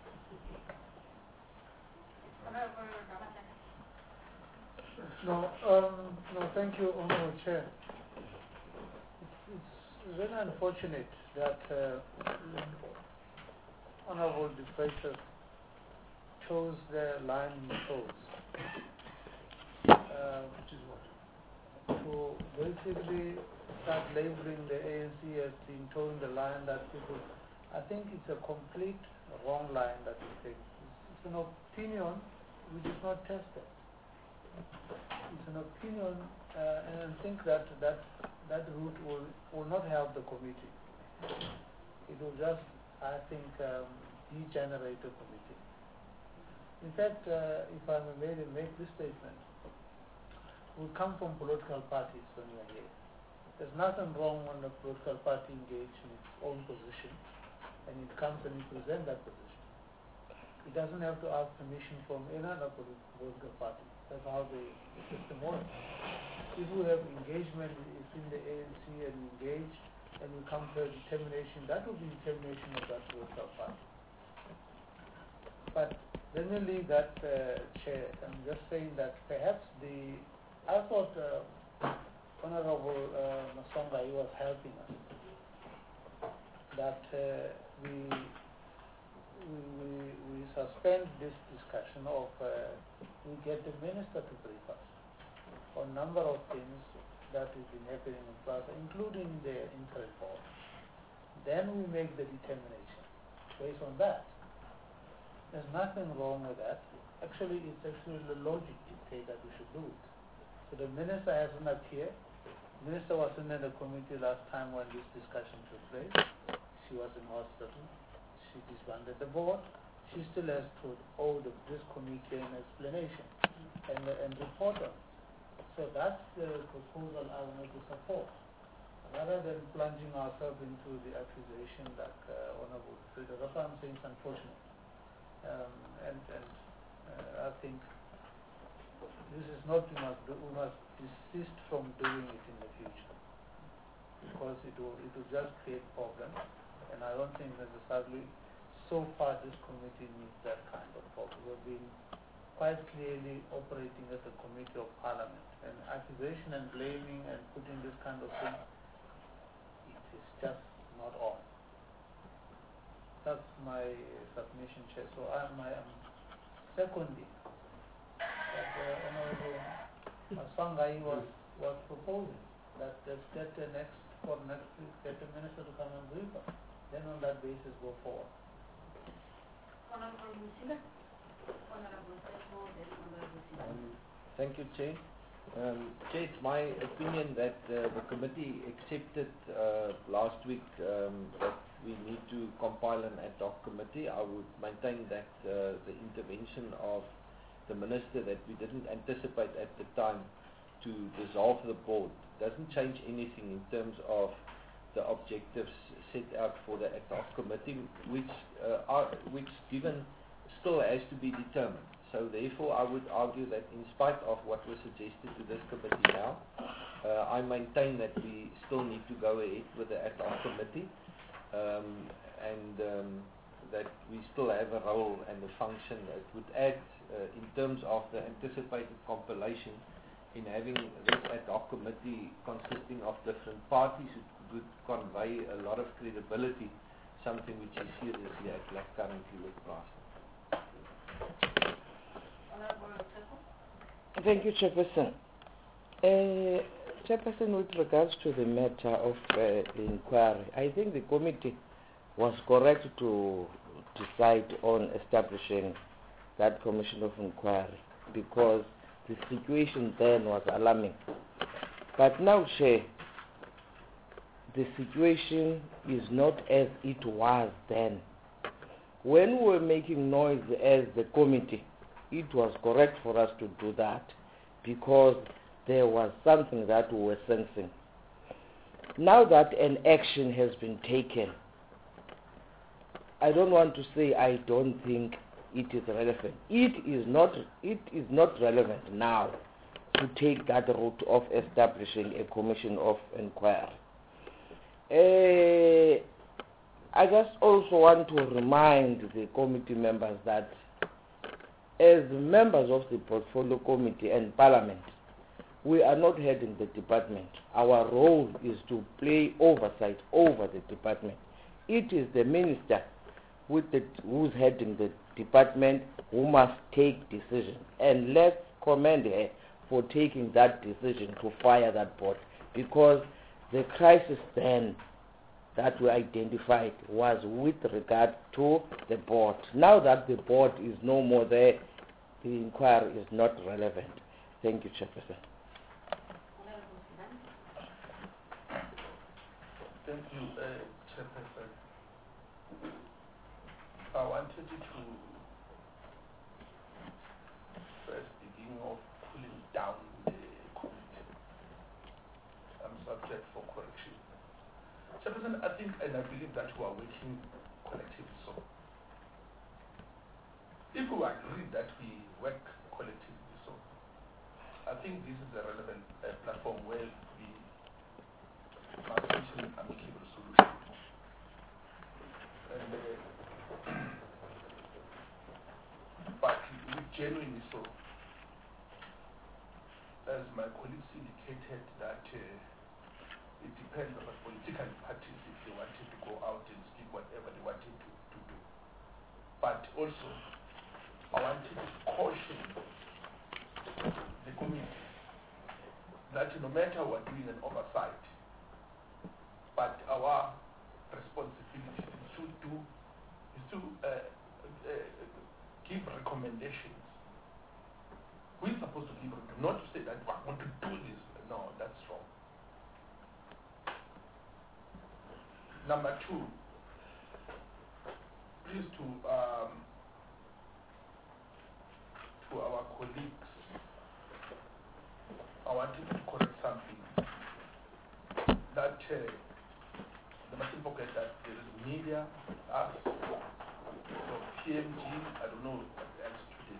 S2: No, um, no, thank you, Honourable Chair. It's, it's very unfortunate that uh, Honourable Debaters chose the line he chose, uh, which is what? To basically start labeling the A N C as being towing the line that people, I think it's a complete wrong line that we take. It's, it's an opinion which is not tested. It's an opinion, uh, and I think that that, that route will, will not help the committee. It will just, I think, um, degenerate the committee. In fact, uh, if I may make this statement, we come from political parties when we are here. There's nothing wrong when a political party engages in its own position, and it comes and it presents that position. It doesn't have to ask permission from another political party. That's how the system works. If we have engagement within the A N C and engage, and we come to a determination, that will be determination of that political party. But let me leave that, uh, Chair. I'm just saying that perhaps the, I thought uh, Honorable uh, Masonga, he was helping us, that uh, we, we, we, we suspend this discussion of uh, we get the minister to brief us on a number of things that have been happening in PRASA, including the interim board. Then we make the determination based on that. There's nothing wrong with that. Actually, it's actually the logic dictate that we should do it. So the minister hasn't appeared. The minister wasn't in the committee last time when this discussion took place. She was in hospital. She disbanded the board. She still has to owe the, this committee an explanation and, uh, and report on it. So that's the proposal I wanted to support. Rather than plunging ourselves into the accusation that uh, Honorable Frida, that's why I'm saying it's unfortunate. Um, and and uh, I think this is not we must do, we must desist from doing it in the future, because it will it will just create problems, and I don't think necessarily so far this committee needs that kind of problem. We've been quite clearly operating as a committee of parliament, and accusation and blaming and putting this kind of thing, it is just not on. That's my submission, Chair. So I'm, I'm Secondly, that uh, Honorable Masangai was, was proposing that let's get the next, for next week, get the minister to come and brief us. Then on that basis go forward.
S10: Honorable Musila, Honorable Seto, then Honorable Sila.
S5: Um, thank you, Chair. Um, Chair, it's my opinion that uh, the committee accepted uh, last week um, that we need to compile an ad hoc committee. I would maintain that uh, the intervention of the minister that we didn't anticipate at the time to dissolve the board doesn't change anything in terms of the objectives set out for the ad hoc committee, which uh, are which given still has to be determined. So therefore, I would argue that in spite of what was suggested to this committee now, uh, I maintain that we still need to go ahead with the ad hoc committee, um, and um, that we still have a role and a function that would add, uh, in terms of the anticipated compilation, in having this ad hoc committee consisting of different parties, it would convey a lot of credibility, something which is seriously at lack currently with Prasa.
S7: Thank you, Chairperson. Uh, Chairperson, with regards to the matter of uh, the inquiry, I think the committee was correct to decide on establishing that commission of inquiry because the situation then was alarming. But now, Chair, the situation is not as it was then. When we were making noise as the committee, it was correct for us to do that because there was something that we were sensing. Now that an action has been taken, I don't want to say I don't think it is relevant. It is not, it is not relevant now to take that route of establishing a commission of inquiry. Uh, I just also want to remind the committee members that as members of the portfolio committee and parliament, we are not heading the department. Our role is to play oversight over the department. It is the minister with the, who's heading the department who must take decisions. And let's commend her for taking that decision to fire that board, because the crisis then that we identified was with regard to the board. Now that the board is no more there, the inquiry is not relevant. Thank you, Chairperson.
S8: Thank you, uh, Chairperson. I wanted you to first begin off pulling down the committee. I'm subject for correction. Chairperson, I think and I believe that we are working collectively. So, if we agree that we work collectively, so I think this is a relevant uh, platform where we must reach an amicable solution. And, uh, but we genuinely so, as my colleagues indicated, that uh, it depends on the political parties if they wanted to go out and speak whatever they wanted to, to do. But also, I wanted to caution the community that no matter what doing an oversight, but our responsibility is to do, is to uh, uh, give recommendations. We're supposed to give recommendations, not to say that we want to do this. No, that's wrong. Number two, please to um, to our colleagues, I wanted to correct something. That uh, they mustn't forget that there is media, us, so P M G, I don't know what else today.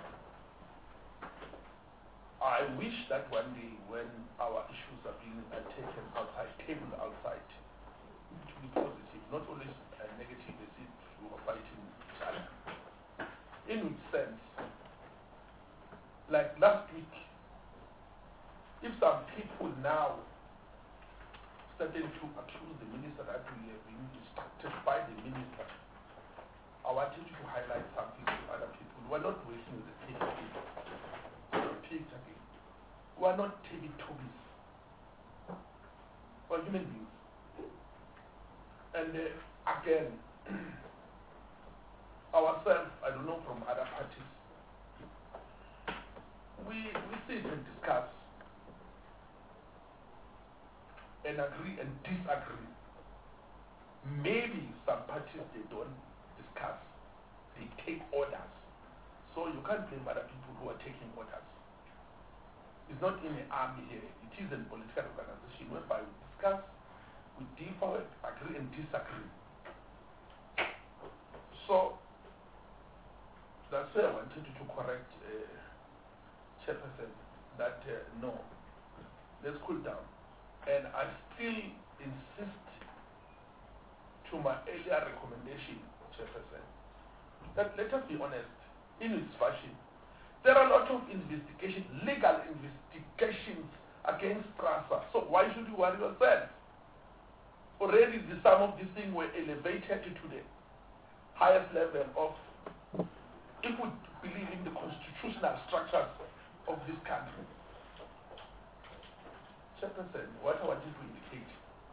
S8: I wish that one day when our issues are being uh, taken outside, tabled outside, to be positive, not always uh, negative, as if we were fighting each other. In which sense, like last week, if some people now started to accuse the minister that we have been instructed by the minister, I wanted you to highlight something to other people. We're not wasting are not Teletubbies. We're human beings. And uh, again, ourselves, I don't know from other parties, we, we sit and discuss and agree and disagree. Maybe some parties, they don't discuss, they take orders. So you can't blame other people who are taking orders. It's not in an army here, it is a political organization whereby we discuss, we differ, agree and disagree. So that's why I wanted to correct uh, Chairperson that uh, no, let's cool down. And I still insist to my earlier recommendation, Chairperson, that let us be honest, in its fashion, there are a lot of investigations, legal investigations against PRASA. So why should you worry yourself? Already the, some of these things were elevated to the highest level of, if we believe in the constitutional structures of this country. Chairperson, what I wanted to indicate,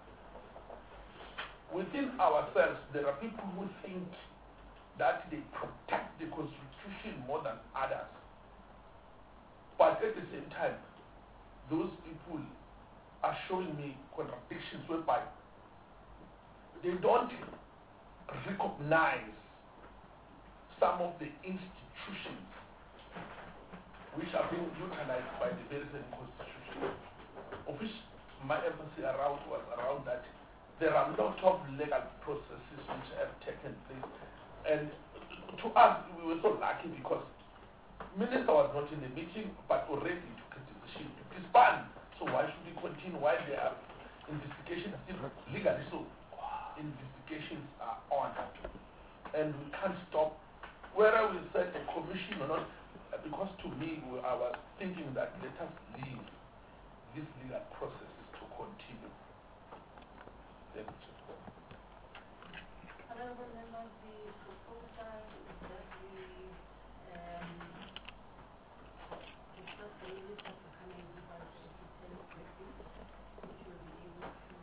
S8: within ourselves, there are people who think that they protect the Constitution more than others. But at the same time, those people are showing me contradictions whereby they don't recognize some of the institutions which are being utilized by the very same Constitution, of which my emphasis around was around that there are a lot of legal processes which have taken place. And to us, we were so lucky because Minister was not in the meeting, but already took a decision to disband. So why should we continue while there are investigations still legally? So investigations are on, and we can't stop. Whether we set a commission or not, because to me, we, I was thinking that let us leave this legal process to continue. Thank you.
S10: Honorable members, the proposal is that we um, discuss the minister to come and give us a detailed briefing, which will be able to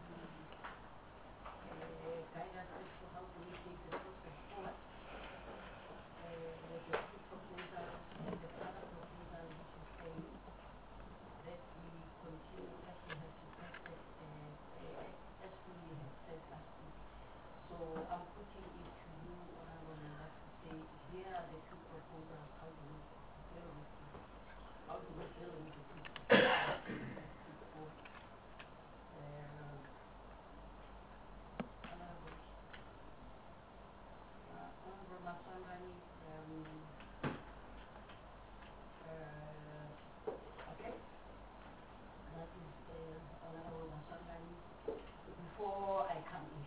S10: uh, guide us as to how do we take the process forward. Uh, the two proposals and the other proposal which is saying that we continue as we have suggested, uh, uh, as we have said last week. So I'm putting it to you, Honorable Members, to say here are the two proposals. How do we deal with them? How do we deal with the two proposals? Uh, Honorable uh, Honorable Masangani, um, uh, okay, that is uh, Honorable Masangani. Before I come in.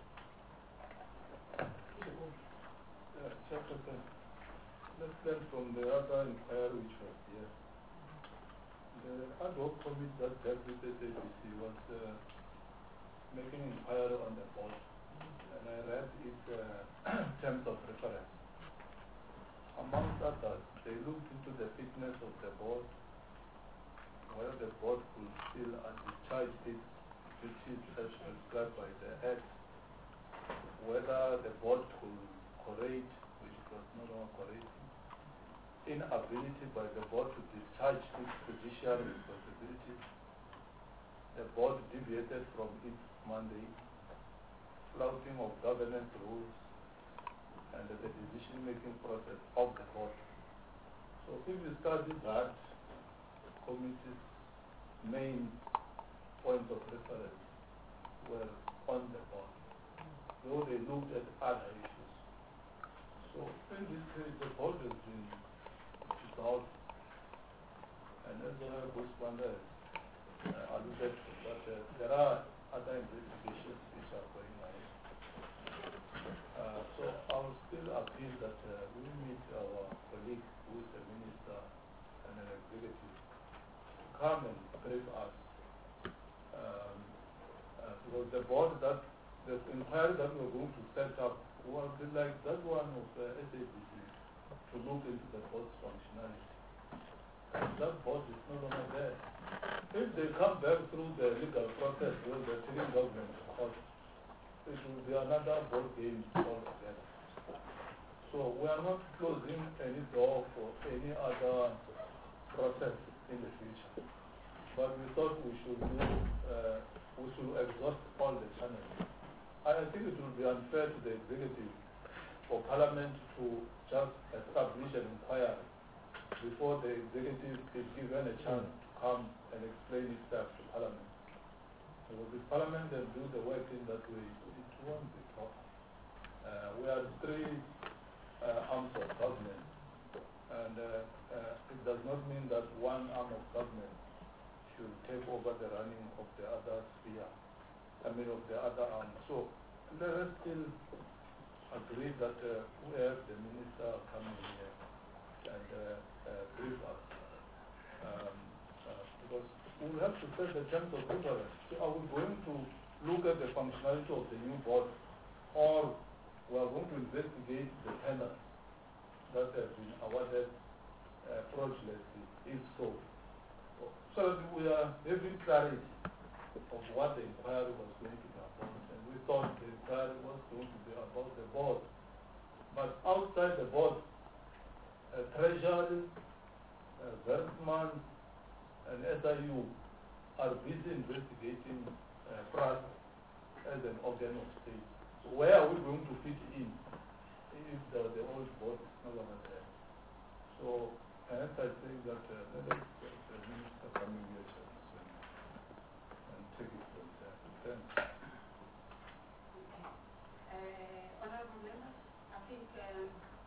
S9: Uh, Chairperson, let's learn from the other inquiry which was here. The ad hoc committee that dealt with the S A B C was uh, making inquiry on the board, and I read its uh, terms of reference. Amongst others, they looked into the fitness of the board, whether the board could still uh, discharge its duties as prescribed by the Act, whether the board could correct, which it was no longer correcting, inability by the board to discharge its judicial responsibilities, the board deviated from its mandate, flouting of governance rules, and the decision-making process of the board. So if you study that committee's main points of reference were on the board, though they looked at other issues. So in this case, the board has been dissolved, and as uh, Buswanda uh, alluded to, that uh, there are other investigations which are going on. Uh, so I will still appeal that uh, we meet our colleague who is a minister and an executive to come and brief us. Um, uh, because the board that the inquiry that we're going to set up was like that one of the S A B C to look into the board's functionality. and that board is no longer there. If they come back through the legal process with the sitting government court, it will be another board game altogether. So we are not closing any door for any other process in the future. But we thought we should do, uh, we should exhaust all the channels. I think it would be unfair to the executive for Parliament to just establish an inquiry before the executive is given a chance to come and explain itself to Parliament. So if Parliament then do the work in that way, it won't be proper. Uh, we are three uh, arms of government, and uh, uh, it does not mean that one arm of government should take over the running of the other sphere, I mean of the other arm. So let us still agree that uh, we have the minister coming here and uh, uh, brief us. Um, uh, because we have to set the terms of reference. So are we going to look at the functionality of the new board, or we are going to investigate the tenders that have been awarded uh, fraudulently, if so? So that we are having clarity of what the inquiry was going to be about. And we thought the inquiry was going to be about the board. But outside the board, uh, Treasury, uh, Vertman, and S I U are busy investigating uh, PRAS as an organ of state. So where are we going to fit in if the, the old board is no longer there? So hence I think that uh, let us get the minister coming here to and take it from there. Thanks.
S3: Uh, honorable members, I think um,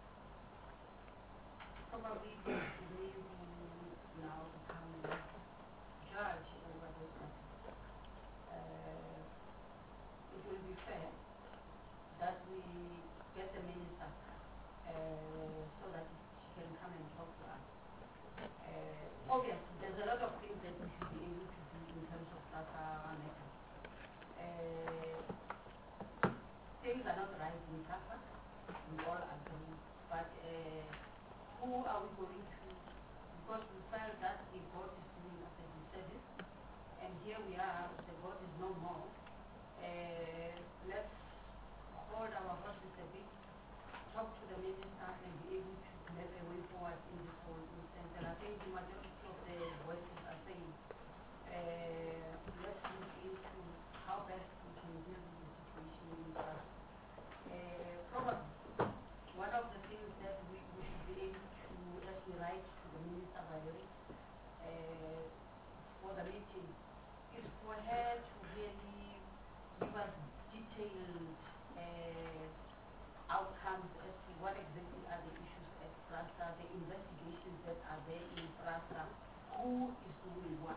S3: probably the way who now become judge over this matter, uh, it will be fair that we get the minister uh, so that she can come and talk to us. Uh, obviously, there's a lot of things that we should be able to do in terms of data matter. Uh, things are not right in Kaffa, we all agree, but uh, who are we going to, because we felt that the board is doing us a disservice, and here we are, the board is no more. Uh, let's hold our horses a bit, talk to the minister, and be able to make a way forward in this whole instance. And I think the majority of the voices are saying, uh, let's look into how best we can deal with the situation in Gaza. Uh, probably one of the things that we, we should be able to, as we write to the minister by uh, for the meeting, is for her to really give us detailed uh, outcomes as to what exactly are the issues at PRASA, the investigations that are there in PRASA, who is doing what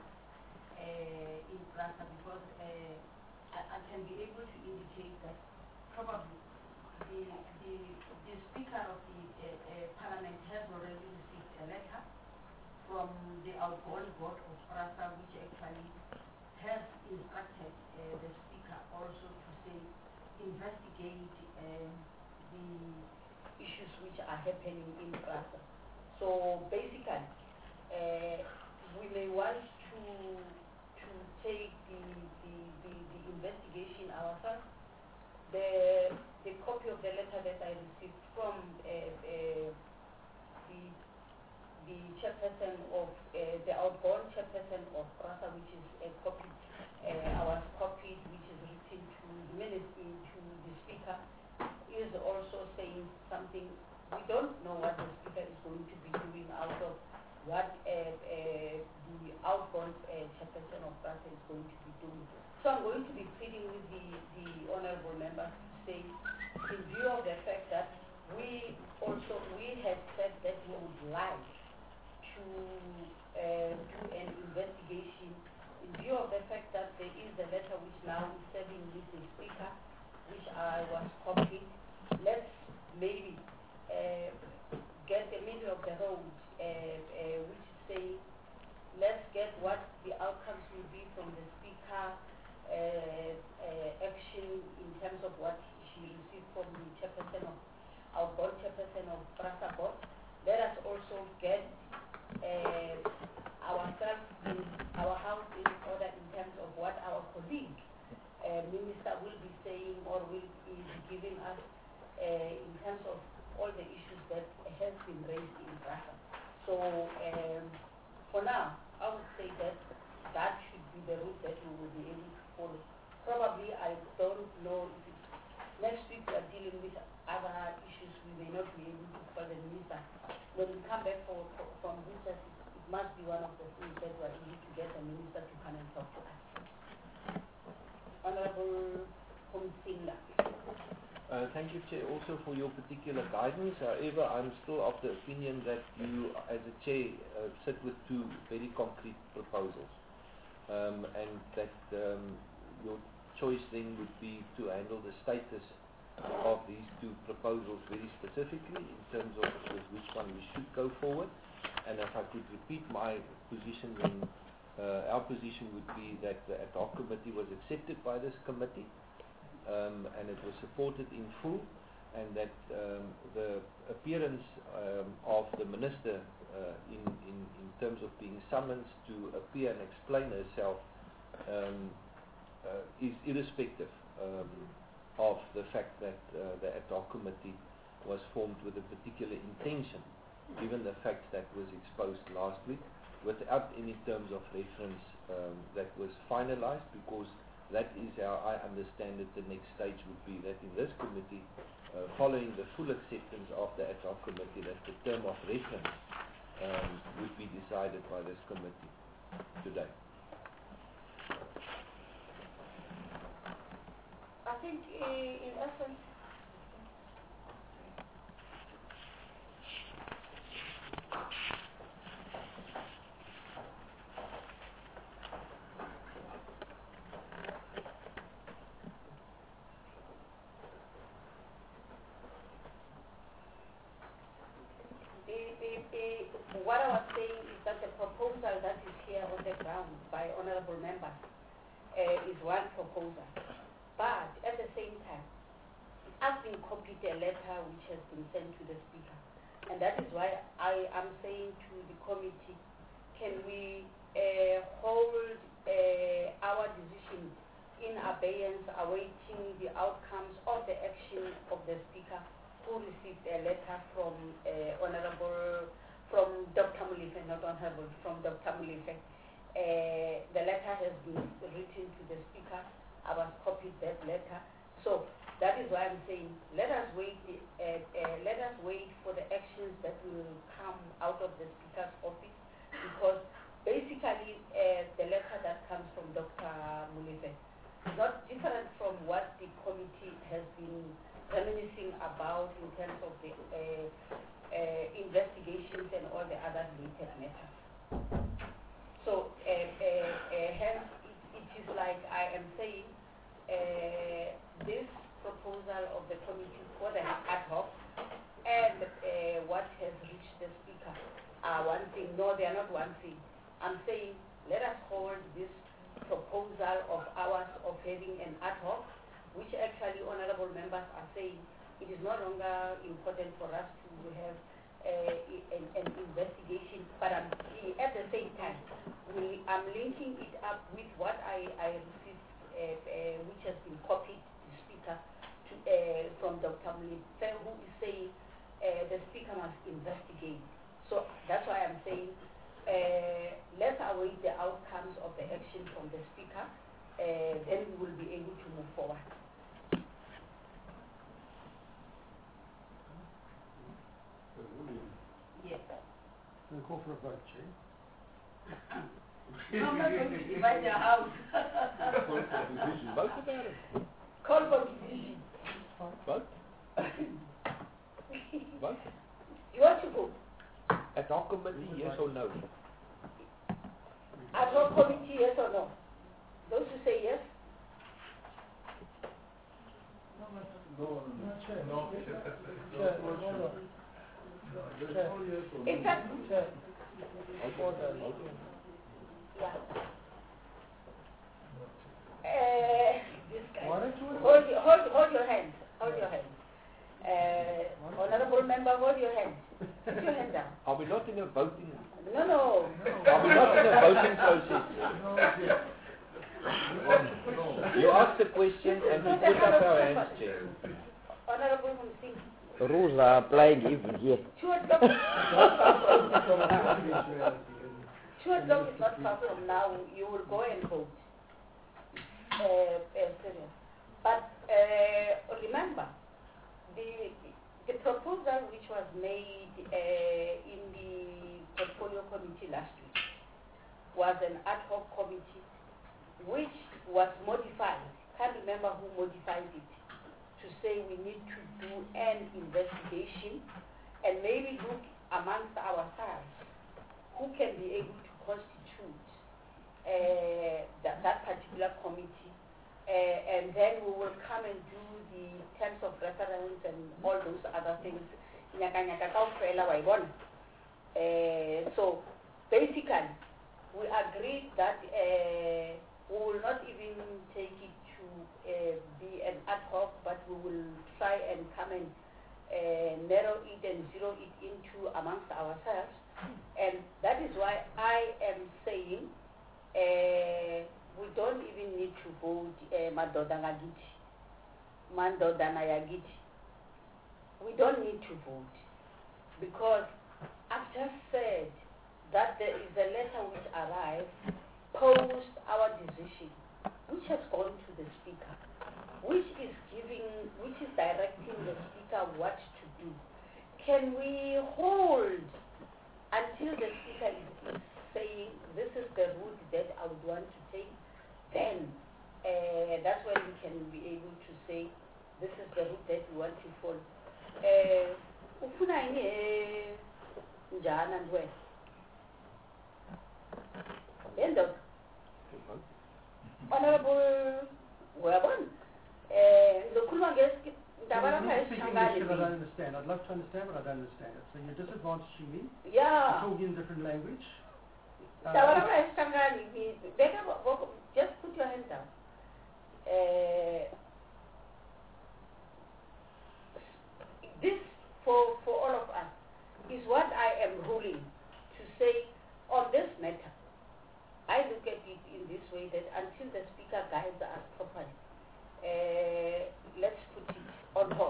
S3: uh, in PRASA, because uh, I, I can be able to indicate that probably the, the, the Speaker of the uh, uh, Parliament has already received a letter from the outgoing board of PRASA, which actually has instructed uh, the Speaker also to say, investigate uh, the issues which are happening in PRASA. So basically, uh, we may want to to take the, the, the, the investigation ourselves. The, the copy of the letter that I received from uh, uh, the, the chairperson of, uh, the outgoing chairperson of PRASA, which is a copy, uh, our copy, which is written to the minister, to the Speaker, is also saying something. We don't know what the Speaker is going to be doing out of what uh, uh, the outgoing uh, chairperson of PRASA is going to be doing. So I'm going to be pleading with the, the honorable members to say, in view of the fact that we also, we had said that we would like to uh, do an investigation, in view of the fact that there is a letter which now is serving with the Speaker, which I was copied, let's maybe uh, get the middle of the road, uh, uh, which is saying, let's get what the outcomes will be from the Speaker uh, uh, action in terms of what she received from the chairperson of our board, chairperson of PRASA board. Let us also get uh,
S10: ourselves in our house in order in terms of what our colleague uh, minister will be saying or will be giving us uh, in terms of all the issues that have been raised in Brussels. So um, for now, I would say that that should be the route that we will be able to follow. Probably, I don't know if it's next week we are dealing with other issues, we may not be able to call the minister. When we come back for, for, from recess, it, it must be one of the things that we are able to get the minister to come and talk to us. Honorable Humsingla.
S5: Uh, thank you, Chair, also for your particular guidance. However, I'm still of the opinion that you, as a Chair, uh, sit with two very concrete proposals. Um, and that um, your choice then would be to handle the status of these two proposals very specifically in terms of with which one we should go forward. And if I could repeat my position, then uh, our position would be that the ad hoc committee was accepted by this committee. Um, and it was supported in full, and that um, the appearance um, of the minister uh, in, in, in terms of being summoned to appear and explain herself um, uh, is irrespective um, of the fact that uh, the ad hoc committee was formed with a particular intention, given the facts that was exposed last week, without any terms of reference um, that was finalized, because that is how I understand it. The next stage would be that in this committee, uh, following the full acceptance of the ad hoc committee, that the term of reference um, would be decided by this committee today.
S10: I think uh, in essence, what I was saying is that the proposal that is here on the ground by honorable members uh, is one proposal. But at the same time, I've been copied a letter which has been sent to the Speaker. And that is why I am saying to the committee, can we uh, hold uh, our decision in abeyance, awaiting the outcomes of the action of the Speaker, who received a letter from uh, Honorable, from Doctor Mulife, not Honorable, from Doctor Mulife. Uh, the letter has been written to the Speaker. I was copied that letter. So that is why I'm saying, let us wait. Uh, uh, let us wait for the actions that will come out of the Speaker's office, because basically uh, the letter that comes from Doctor Mulife is not different from what the committee has been reminiscing about in terms of the uh, uh, investigations and all the other related matters. So uh, uh, uh, hence it, it is like I am saying, uh, this proposal of the committee for the ad hoc and uh, what has reached the Speaker are one thing. No, they are not one thing. I'm saying let us hold this proposal of ours of having an ad hoc, which actually honorable members are saying it is no longer important for us to have uh, an, an investigation, but I'm, at the same time, we, I'm linking it up with what I, I received, uh, uh, which has been copied to the Speaker to, uh, from Doctor Mulife, who is saying uh, the Speaker must investigate. So that's why I'm saying uh, let's await the outcomes of the action from the Speaker, uh, then we will be able to move forward. Yes.
S6: We'll call for a vote, Chair.
S10: I'm not going to divide the house.
S5: Vote about it.
S10: Call for division.
S5: Vote. Vote.
S10: You want to go?
S5: Ad hoc committee, yes or no?
S10: Ad hoc committee, yes or no? Those who say yes?
S9: No, no, no.
S2: Chair.
S9: No.
S2: Chair, hold on.
S9: There's
S2: Chair.
S9: no yes or no.
S10: In fact,
S2: Chair,
S5: Okay.
S2: order.
S10: yeah. Uh, this guy.
S2: Why don't you-
S10: Hold, your- hold, hold your hands. Hold your hands. Uh, honorable members. member, hold your hand. Put your hand down.
S5: Are we not in a voting?
S10: No, no.
S5: Are we not in a voting process? You ask the question and we put up our hands, Chair.
S10: Honorable Mumsing.
S7: The rules are applying even here.
S10: Two o'clock is not far from Two o'clock is not far from now. You will go and vote. Uh, uh, serious. But uh, remember, the the proposal which was made uh, in the portfolio committee last week was an ad hoc committee which was modified. Can't remember who modified it to say we need to do an investigation and maybe look amongst ourselves who can be able to constitute uh, that, that particular committee, uh, and then we will come and do the terms of reference and all those other things. Nyaka nyaka kaupela waibona. Uh, so basically, we agreed that uh, we will not even take it to uh, be an ad hoc, but we will try and come and uh, narrow it and zero it into amongst ourselves. And that is why I am saying uh, we don't even need to vote uh, Madoda Ngagiti, Mandoda Nayagiti. We don't need to vote because I've just said that there is a letter which arrived post our decision, which has gone to the Speaker, which is giving, which is directing the Speaker what to do. Can we hold until the Speaker is saying this is the route that I would want to take? Then uh, that's when we can be able to say this is the route that we want to follow. Ufuna ini njana ndwe. End of. Honorable Webon, the Kulmanges,
S6: You're speaking English that I don't understand. I'd love to understand, but I don't understand it. So you're disadvantaging me.
S10: Yeah.
S6: You're talking in a different language. Uh,
S10: just put your hand down. Uh, this, for, for all of us, is what I am ruling to say on this matter. I look at it in this way that until the Speaker guides us properly, uh, let's put it on hold.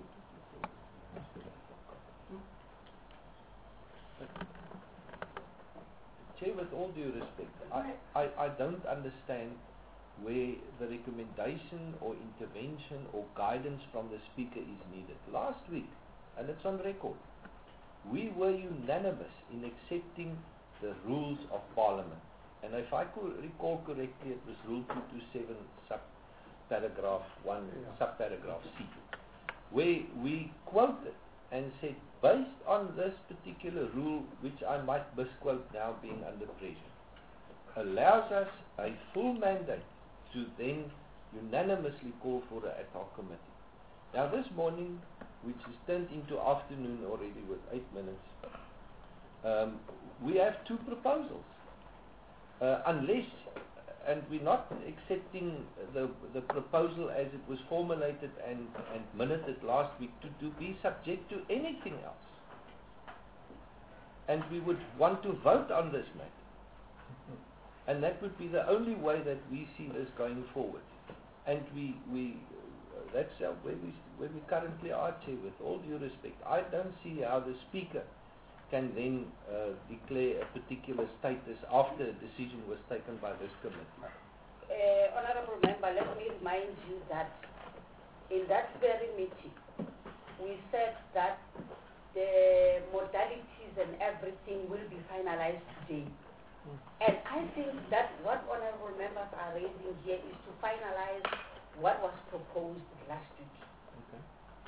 S5: Chair, with all due respect, I, I, I don't understand where the recommendation or intervention or guidance from the Speaker is needed. Last week, and it's on record, we were unanimous in accepting the rules of Parliament. And if I could recall correctly, it was Rule two twenty-seven, subparagraph one, yeah. subparagraph C, where we quoted and said, based on this particular rule, which I might misquote now being under pressure, allows us a full mandate to then unanimously call for an ad hoc committee. Now this morning, which is turned into afternoon already with eight minutes, um, we have two proposals. Uh, unless, and we're not accepting the, the proposal as it was formulated and, and minuted last week to, to be subject to anything else. And we would want to vote on this matter. And that would be the only way that we see this going forward. And we, we uh, that's uh, where, we, where we currently are, Chair, with all due respect. I don't see how the Speaker can then uh, declare a particular status after a decision was taken by this committee.
S10: Uh, Honorable Member, let me remind you that in that very meeting, we said that the modalities and everything will be finalized today. Mm. And I think that what honorable members are raising here is to finalize what was proposed last week.
S5: Okay.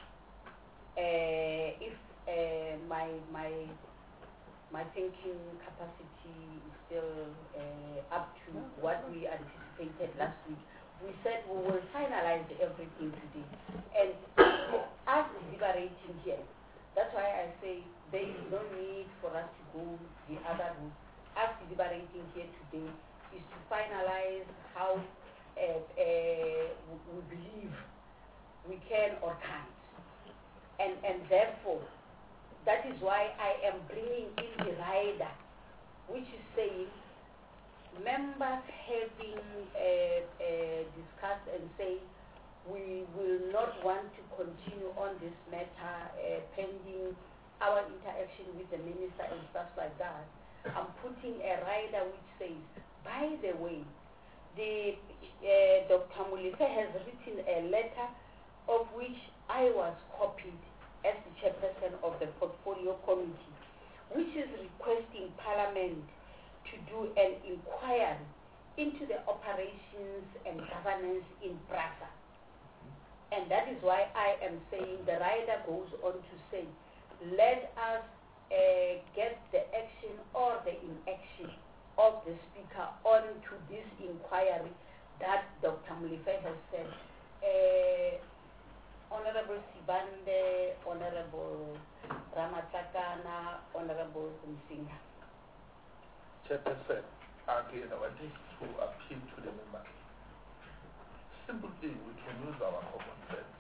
S10: Uh, if uh, my my my thinking capacity is still uh, up to what we anticipated last week, we said we will finalize everything today. And us deliberating here, that's why I say there is no need for us to go the other route. Us deliberating here today is to finalize how uh, uh, we believe we can or can't. And, and therefore, that is why I am bringing in the rider, which is saying members having uh, uh, discussed and say we will not want to continue on this matter uh, pending our interaction with the minister and stuff like that. I'm putting a rider which says, by the way, the uh, Doctor Mulife has written a letter of which I was copied as the chairperson of the portfolio committee, which is requesting Parliament to do an inquiry into the operations and governance in PRASA. And that is why I am saying the rider goes on to say, let us uh, get the action or the inaction of the speaker on to this inquiry that Doctor Mulife has said. Uh, Honorable Sibande, Honorable Ramatlakana, Honorable Msinga.
S8: Chairperson, again, I want to appeal to the members. Simple thing, we can use our common sense.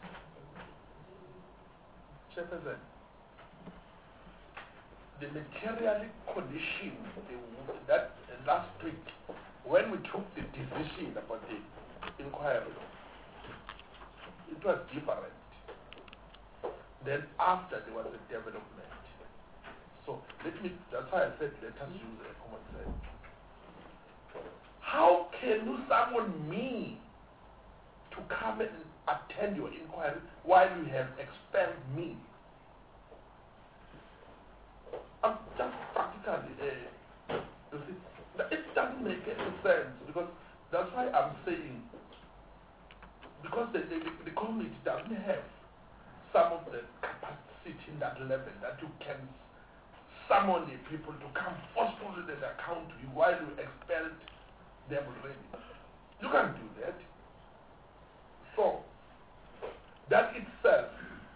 S8: Chairperson, the material condition that uh, last week, when we took the decision about the inquiry, it was different. Then after there was a development. So let me, that's why I said let us use a common sense. How can you summon me to come and attend your inquiry while you have expelled me? I'm just practically, uh, you see, it doesn't make any sense because that's why I'm saying, because the, the, the community doesn't have some of the capacity in that level that you can summon the people to come forcefully and account to you while you expelled them already. You can't do that. So, that itself,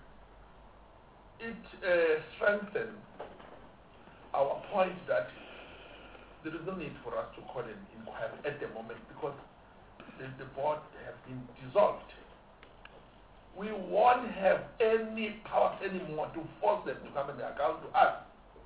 S8: it uh, strengthens our point that there is no need for us to call an inquiry at the moment because the, the board has been dissolved. We won't have any power anymore to force them to come and account to us.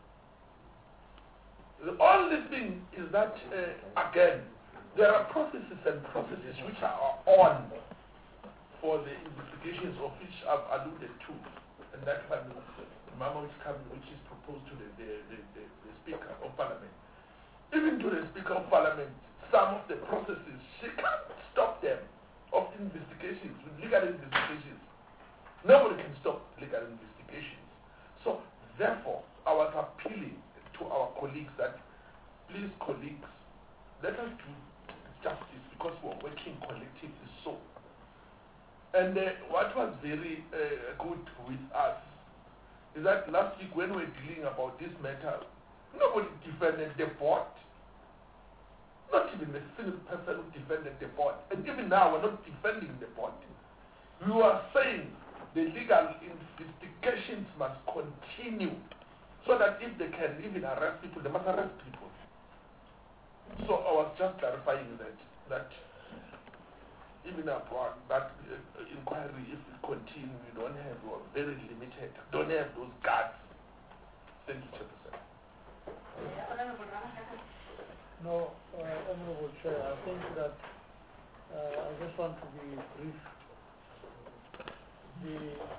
S8: The only thing is that, uh, again, there are processes and processes which are on for the investigations of which I've alluded to, and that one, Mama, which, comes, which is proposed to the, the, the, the, the Speaker of Parliament. Even to the Speaker of Parliament, some of the processes, she can't stop them of investigations, with legal investigations. Nobody can stop legal investigations. So, therefore, I was appealing to our colleagues that, please, colleagues, let us do justice because we're working collectively so. And uh, what was very uh, good with us is that last week when we were dealing about this matter, nobody defended the board. Not even a single person who defended the board. And even now, we're not defending the board. We are saying the legal investigations must continue so that if they can even arrest people, they must arrest people. So I was just clarifying that, that even abroad, that uh, inquiry, if it continues, we don't have, we're very limited, don't have those guards. Thank you, Chairperson.
S2: No, uh, Honorable Chair, I think that uh, I just want to be brief. The,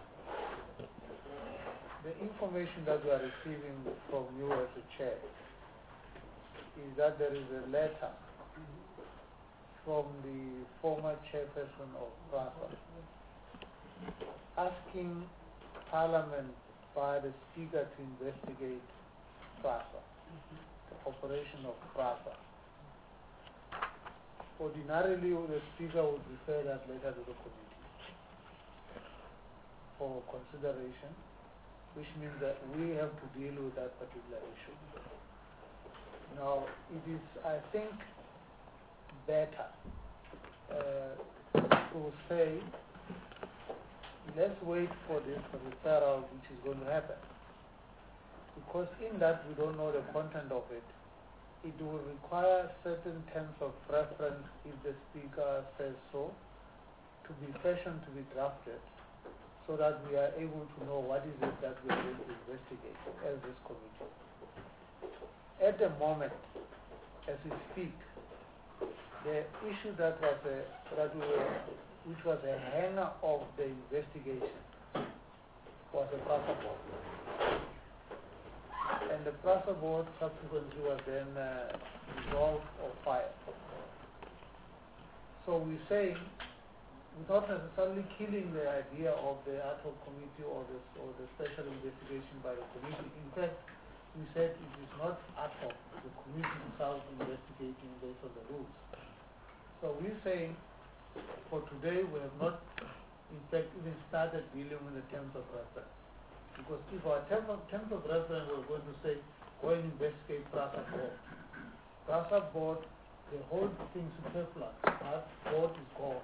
S2: the information that we are receiving from you as a chair is that there is a letter from the former chairperson of PRASA asking Parliament by the Speaker to investigate PRASA, the operation of PRASA. Ordinarily, the Speaker would refer that letter to the committee for consideration, which means that we have to deal with that particular issue. Now, it is, I think, better uh, to say, let's wait for this referral which is going to happen. Because in that we don't know the content of it, it will require certain terms of reference if the Speaker says so, to be fashioned to be drafted, so that we are able to know what is it that we are going to investigate as this committee. At the moment, as we speak, the issue that was a, that we were, which was a hanger of the investigation was a PRASA board. And the PRASA board subsequently was then uh, dissolved or fired. So we're saying, without necessarily killing the idea of the ad hoc committee or the, or the special investigation by the committee, in fact, we said it is not ad hoc, the committee itself investigating based on the rules. So we're saying, for today, we have not, in fact, even started dealing with the terms of reference. Because if our term of, terms of reference were going to say, go and investigate PRASA board, PRASA board, the whole thing superfluous, that board is gone.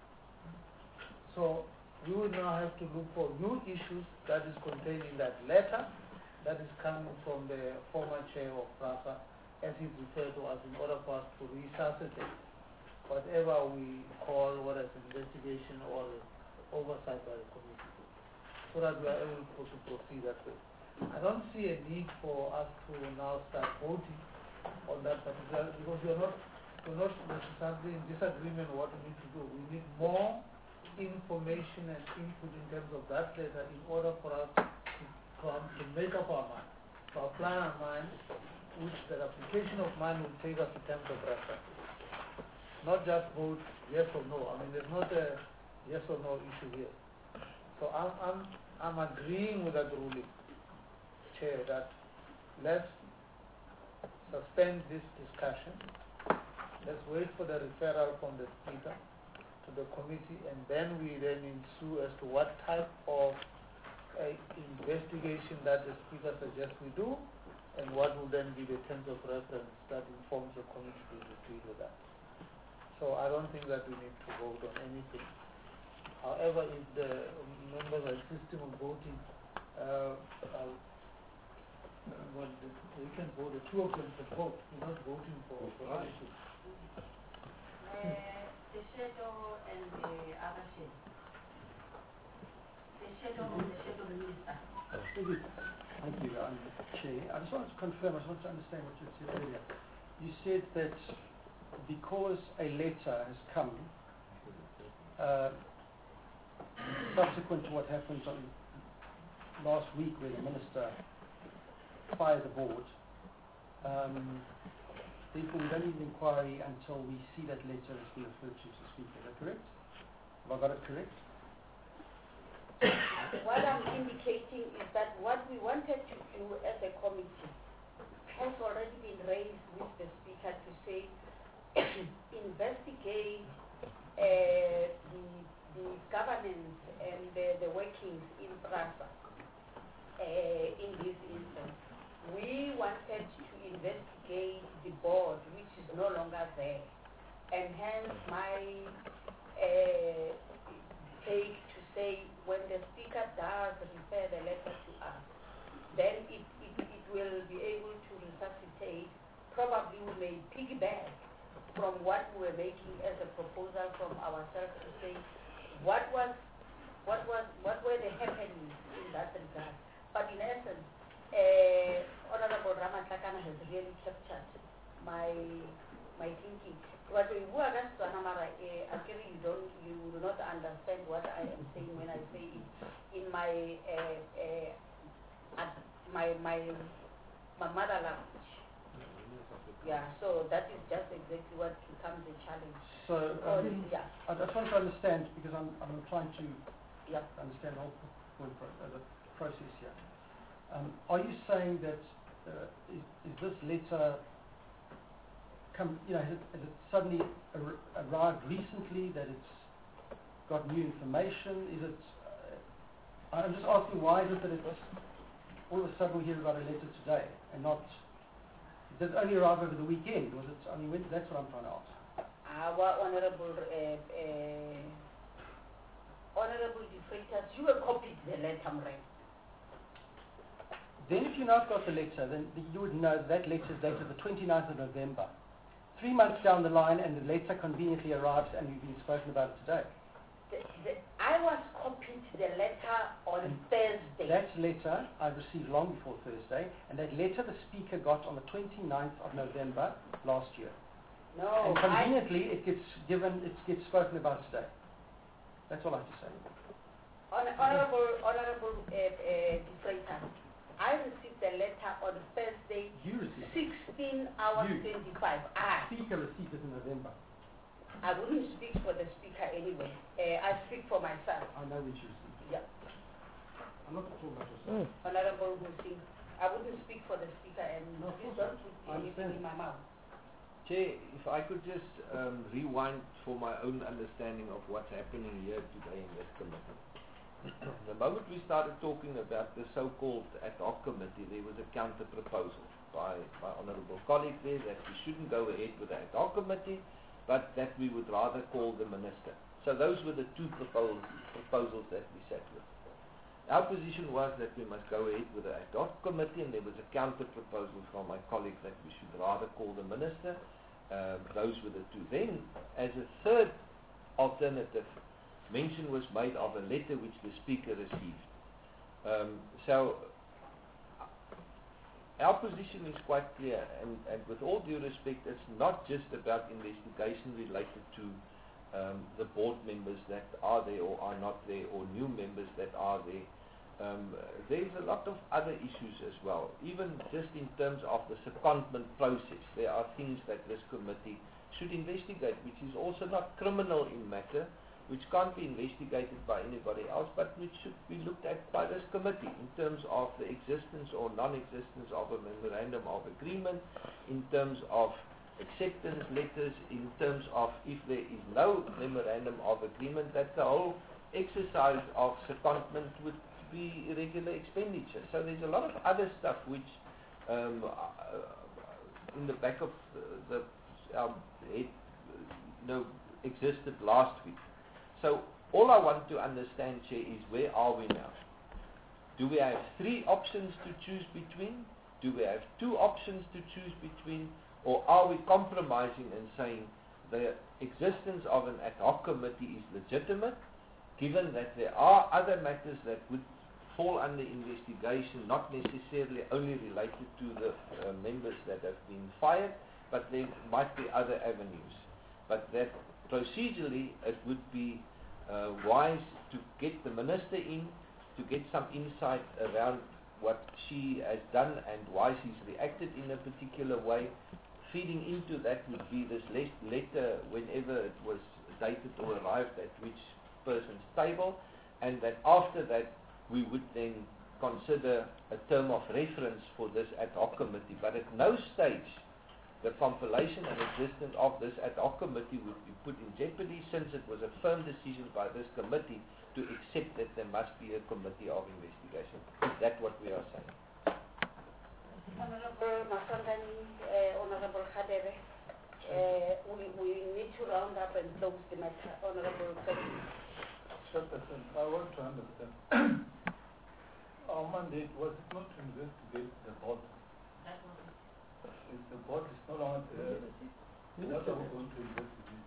S2: So we will now have to look for new issues that is contained in that letter that is coming from the former chair of PRASA, as he referred to us, in order for us to resuscitate whatever we call what is investigation or oversight by the committee, so that we are able to proceed that way. I don't see a need for us to now start voting on that particular, because we are not, we're not necessarily in disagreement on what we need to do. We need more information and input in terms of that letter in order for us to, to, to make up our mind, to apply our mind, which the application of mind will take us in terms of reference. Not just vote yes or no. I mean, there's not a yes or no issue here. So I'm, I'm, I'm agreeing with that ruling, Chair, that let's suspend this discussion. Let's wait for the referral from the Speaker to the committee, and then we then ensue as to what type of uh, investigation that the Speaker suggests we do, and what will then be the terms of reference that informs the committee to proceed with that. So I don't think that we need to vote on anything. However, if the members are insisting on voting, uh, uh, well, they can vote, the two of them can vote. We're not voting for, for anything.
S10: Uh, the shadow and the other shadow. The shadow of the shadow minister.
S6: Thank you. Thank you, um, Chair. I just wanted to confirm, I just wanted to understand what you said earlier. You said that because a letter has come uh, subsequent to what happened on last week where the minister fired the board, um, therefore we don't need an inquiry until we see that letter as being referred to to Speaker. Is that correct? Have I got it correct?
S10: What I'm indicating is that what we wanted to do as a committee has already been raised with the Speaker to say investigate uh, the, the governance and the, the workings in PRASA uh, in this instance. We wanted to investigate the board, which is no longer there, and hence my uh, take to say when the Speaker does refer the letter to us, then it, it, it will be able to resuscitate, probably we may piggyback from what we were making as a proposal from ourselves to say what was what was what were the happenings in that regard. But in essence, uh, Honorable Ramatlakana has really captured my my thinking. But you don't you do not understand what I am saying when I say it in my uh, uh, my my my mother language. Yeah, so that is just exactly what becomes a challenge.
S6: So,
S10: Because,
S6: um,
S10: yeah.
S6: I just want to understand, because I'm, I'm trying to
S10: yeah.
S6: understand the whole point, pro uh, the process here. Um, are you saying that uh, is, is this letter come, you know, has it, has it suddenly ar arrived recently, that it's got new information? Is it, uh, I'm just asking, why is it that it's, all of a sudden we hear about a letter today and not, did it only arrive over the weekend? Was it, I mean, when, that's what I'm trying to ask.
S10: Our Honorable uh, uh, Honorable Defrators, you were copied the letter, right?
S6: Then if you now got the letter, then you would know that, that letter is dated the twenty-ninth of November. Three months down the line and the letter conveniently arrives and you've been spoken about it today.
S10: the, the, I was copied the letter on
S6: And
S10: Thursday.
S6: That letter I received long before Thursday, and that letter the Speaker got on the twenty-ninth of November last year.
S10: No,
S6: and
S10: I,
S6: conveniently, it gets given, it gets spoken about today. That's all I have to say.
S10: hon- Honorable, Honorable uh, uh, Deflator, I received the letter on Thursday,
S6: You received it.
S10: sixteen hours
S6: You.
S10: twenty-five. I,
S6: Speaker received it in November.
S10: I wouldn't speak for the Speaker anyway. Uh, I speak for myself.
S6: I know when she received it.
S10: Yeah.
S6: I'm not talking about yourself.
S7: Mm.
S10: Honorable Hussein, I wouldn't speak for the Speaker and
S6: No, of
S10: please
S6: course
S10: don't put
S6: I
S10: anything
S6: understand.
S10: in my mouth.
S5: Chair, if I could just um, rewind for my own understanding of what's happening here today in this committee. The moment we started talking about the so-called ad hoc committee, there was a counter proposal by my honourable colleague there that we shouldn't go ahead with the ad hoc committee, but that we would rather call the minister. So those were the two propos proposals that we sat with. Our position was that we must go ahead with the ad hoc committee, and there was a counter proposal from my colleague that we should rather call the minister. Uh, those were the two. Then, as a third alternative, mention was made of a letter which the Speaker received. Um, so, our position is quite clear, and, and with all due respect, it's not just about investigation related to um, the board members that are there or are not there, or new members that are there. Um, there's a lot of other issues as well, even just in terms of the secondment process. There are things that this committee should investigate, which is also not criminal in matter, which can't be investigated by anybody else, but which should be looked at by this committee in terms of the existence or non-existence of a memorandum of agreement, in terms of acceptance letters, in terms of if there is no memorandum of agreement, that the whole exercise of secondment would be irregular expenditure. So there's a lot of other stuff which um, uh, in the back of the, the um, head, you know, existed last week. So all I want to understand, Chair, is where are we now? Do we have three options to choose between? Do we have two options to choose between? Or are we compromising and saying the existence of an ad hoc committee is legitimate, given that there are other matters that would fall under investigation, not necessarily only related to the uh, members that have been fired, but there might be other avenues. But that procedurally it would be uh, wise to get the minister in, to get some insight around what she has done and why she's reacted in a particular way. Feeding into that would be this letter whenever it was dated or arrived at which person's table, and that after that we would then consider a term of reference for this ad hoc committee. But at no stage the compilation and existence of this ad hoc committee would be put in jeopardy, since it was a firm decision by this committee to accept that there must be a committee of investigation. Is that what we are saying?
S10: Honorable Masangani, uh, Honorable Khadebe, uh, we, we need to round up and close the matter. Honorable Khadebe.
S9: Chairperson, I want to understand. Our mandate was it not to investigate the board? If the board is no longer there, what are we going to investigate?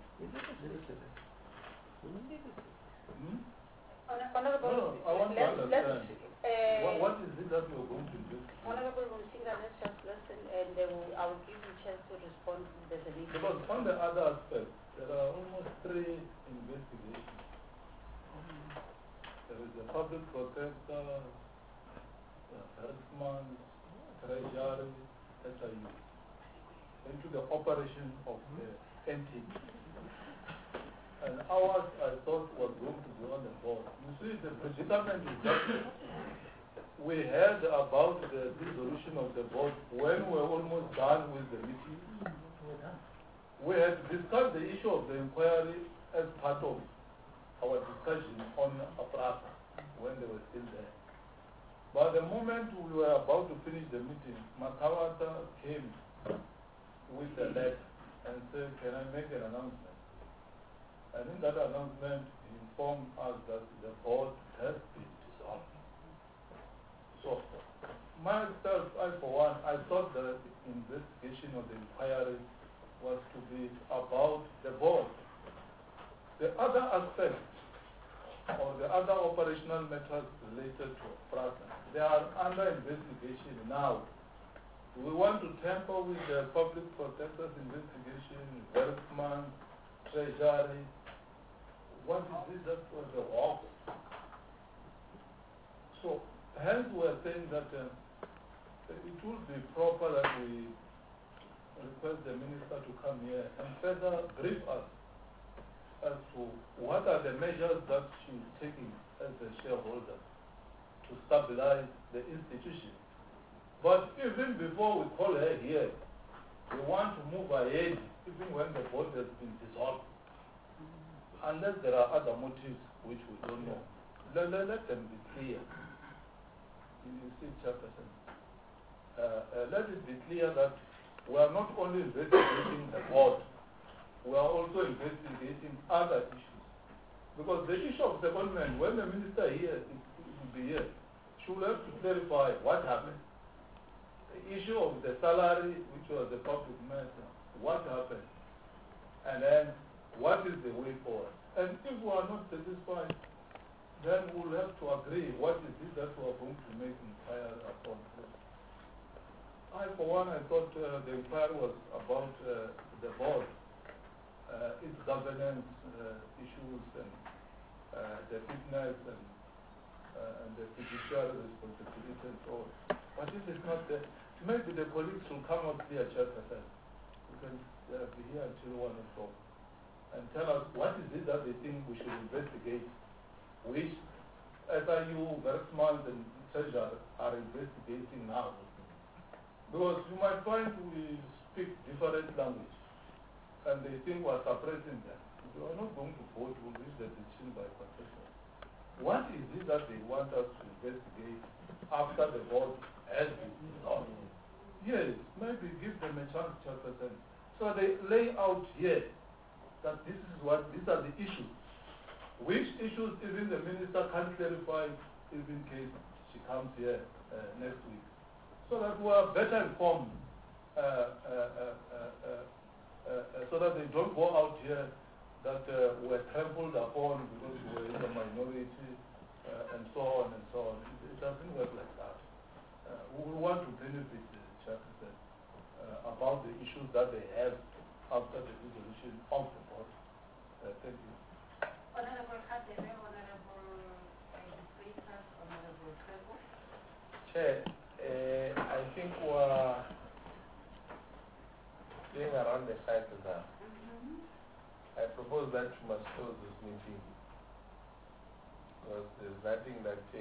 S9: Hmm?
S10: Honorable,
S9: No, no, I want to
S10: let's, let's,
S9: understand.
S10: uh,
S9: What, what is it that we are going to investigate?
S10: Honorable Msinga, let's just listen and they will, I will give you a chance to respond if there's a need.
S9: Because on the other aspect, there are almost three investigations. There is the public protector, the harassment, treasury, S I U, into the operation of the entity. And ours, I thought, was going to be on the board. You see, the predicament is that we heard about the dissolution of the board when we were almost done with the meeting. We had discussed the issue of the inquiry as part of our discussion on APRASA when they were still there. But the moment we were about to finish the meeting, Makawata came with a letter and said, can I make an announcement? And in that announcement, he informed us that the board has been dissolved. So, myself, I for one, I thought the investigation of the inquiry was to be about the board. The other aspect or the other operational matters related to PRASA, they are under investigation now. We want to tamper with the public protector's investigation, Bergman, Treasury. What is this that was the hawk? So, hence we are saying that uh, it would be proper that we request the minister to come here and further brief us as to what are the measures that she is taking as a shareholder to stabilize the institution. But even before we call her here, we want to move ahead even when the board has been dissolved. Unless there are other motives which we don't know. Let, let, let them be clear. You see, Chairperson. Uh, uh, let it be clear that we are not only investigating the board, we are also investigating other issues. Because the issue of secondment, when the minister here is, will be here, she will have to clarify what happened. The issue of the salary, which was a public matter, what happened? And then, what is the way forward? And if we are not satisfied, then we'll have to agree what is it that we are going to make inquiry upon. I, for one, I thought uh, the inquiry was about uh, the board, uh, its governance uh, issues and uh, the fitness and, uh, and the fiduciary responsibility and so on. But if it's not there, maybe the colleagues will come up here, Chairperson. We can uh, be here until one o'clock and tell us what is it that they think we should investigate, which S I U, Bergsman and Treasurer are investigating now. Because you might find we speak different language and they think we're suppressing them. We are not going to vote, we'll reach the decision by consensus. What is it that they want us to investigate after the vote has been dissolved? Yes, maybe give them a chance, Chairperson. So they lay out here that this is what, these are the issues. Which issues even the minister can clarify if in case she comes here uh, next week. So that we are better informed, uh, uh, uh, uh, uh, uh, so that they don't go out here that uh, we're trampled upon because we're in the minority uh, and so on and so on. It, it doesn't work like that. Uh, we want to benefit the Chairperson uh, about the issues that they have after the dissolution of the board. Uh, thank you.
S10: Honorable Kadebe, Honorable Freitas, Honorable Trevor.
S8: Chair, uh, I think we're going around the cycle now.
S10: Mm-hmm.
S8: I propose that you must close this meeting because there's nothing that uh,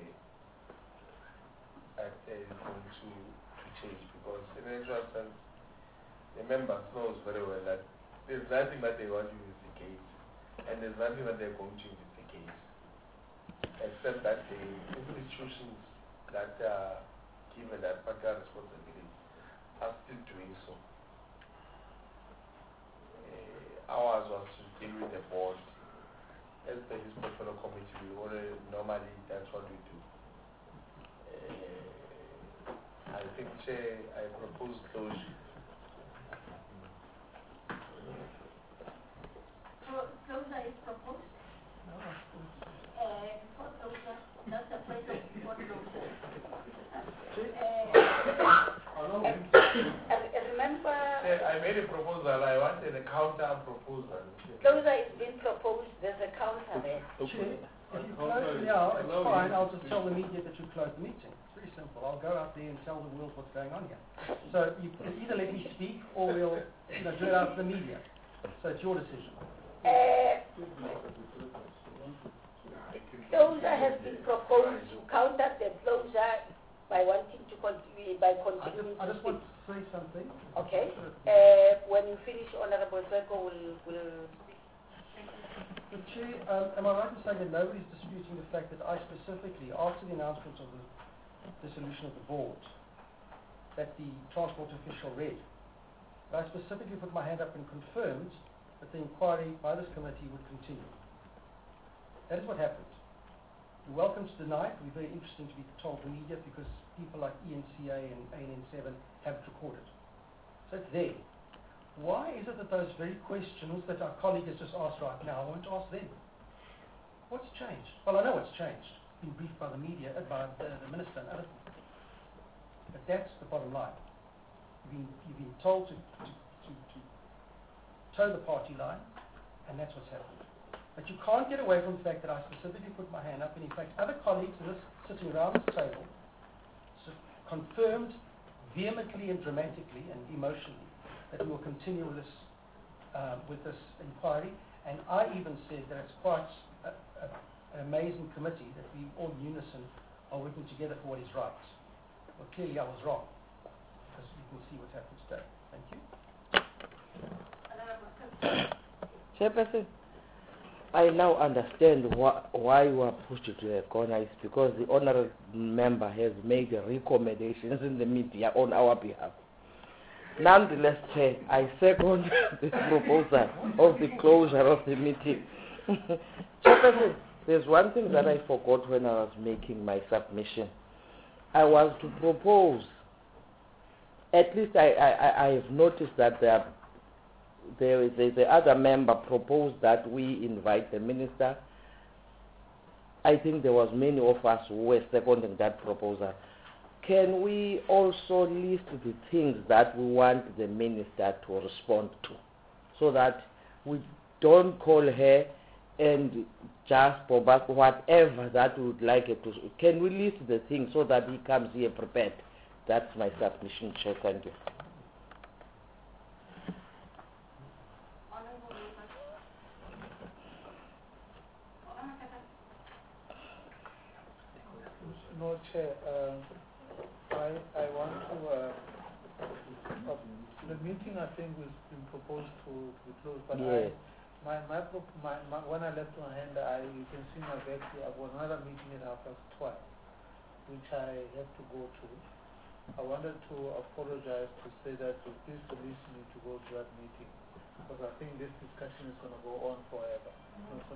S8: that is going to, to change because in actual sense the members knows very well that there's nothing that they want to investigate and there's nothing that they're going to investigate except that the institutions that are given that particular responsibility are still doing so. Uh, ours was to deal with the board. As the His Portfolio Committee, we already, normally that's what we do. Uh, I think, Chair, I propose closure.
S10: So, closure is proposed. Uh, before closure, that's the place of before closure. Uh, uh, remember,
S8: Chair, I made a proposal. I wanted a counter proposal.
S10: closure is being proposed. There's a counter there.
S6: Chair, if you close, yeah, it's fine. I'll just tell the media that you closed the meeting. It's very simple. I'll go out there and tell the world what's going on here. So you can either let me speak or we'll, you know, do it out to the media. So it's your decision.
S10: Uh, closure has been proposed. You counter the closure by wanting to continue, by
S6: I
S10: continuing
S6: just, I
S10: to
S6: just
S10: speak.
S6: want to say something.
S10: Okay. Uh, when you finish, Honorable Zeko will, will speak.
S6: The Chair, um, am I right in saying that nobody's disputing the fact that I specifically, after the announcement of the dissolution of the board, that the transport official read, I specifically put my hand up and confirmed that the inquiry by this committee would continue. That is what happened. You're welcome to deny it. It would be very interesting to be told the media because people like E N C A and A N N seven have it recorded. So it's there. Why is it that those very questions that our colleague has just asked right now, I won't ask them? What's changed? Well, I know what's changed. Been briefed by the media, uh, by the, the minister and other people. But that's the bottom line. You've been, you've been told to, to, to, to toe the party line, and that's what's happened. But you can't get away from the fact that I specifically put my hand up, and in fact other colleagues in this, sitting around this table so confirmed vehemently and dramatically and emotionally that we will continue with this, uh, with this inquiry. And I even said that it's quite a, a, an amazing committee that we all in unison are working together for what is right. Well, clearly I was wrong, because you can see what's happened today. Thank you.
S7: Chairperson, I now understand wh why you are pushed to a corner. It's because the honourable member has made recommendations in the media on our behalf. Nonetheless, Chair, I second the proposal of the closure of the meeting. Chairperson, there's one thing that I forgot when I was making my submission. I was to propose, at least I, I, I have noticed that there, there is the other member proposed that we invite the minister. I think there was many of us who were seconding that proposal. Can we also list the things that we want the minister to respond to, so that we don't call her and just provide whatever that we would like it to? Can we list the things so that he comes here prepared? That's my submission, Chair. Thank you.
S2: No, Chair. Uh, I, I want to, uh, uh, the meeting I think was been proposed to, to be closed, but
S7: Yes.
S2: I, my, my, my, my, when I left my hand, I, you can see my back here, I've got another meeting at half past twelve, which I have to go to. I wanted to apologize to say that to please release me to go to that meeting, because I think this discussion is going to go on forever.
S10: Mm-hmm.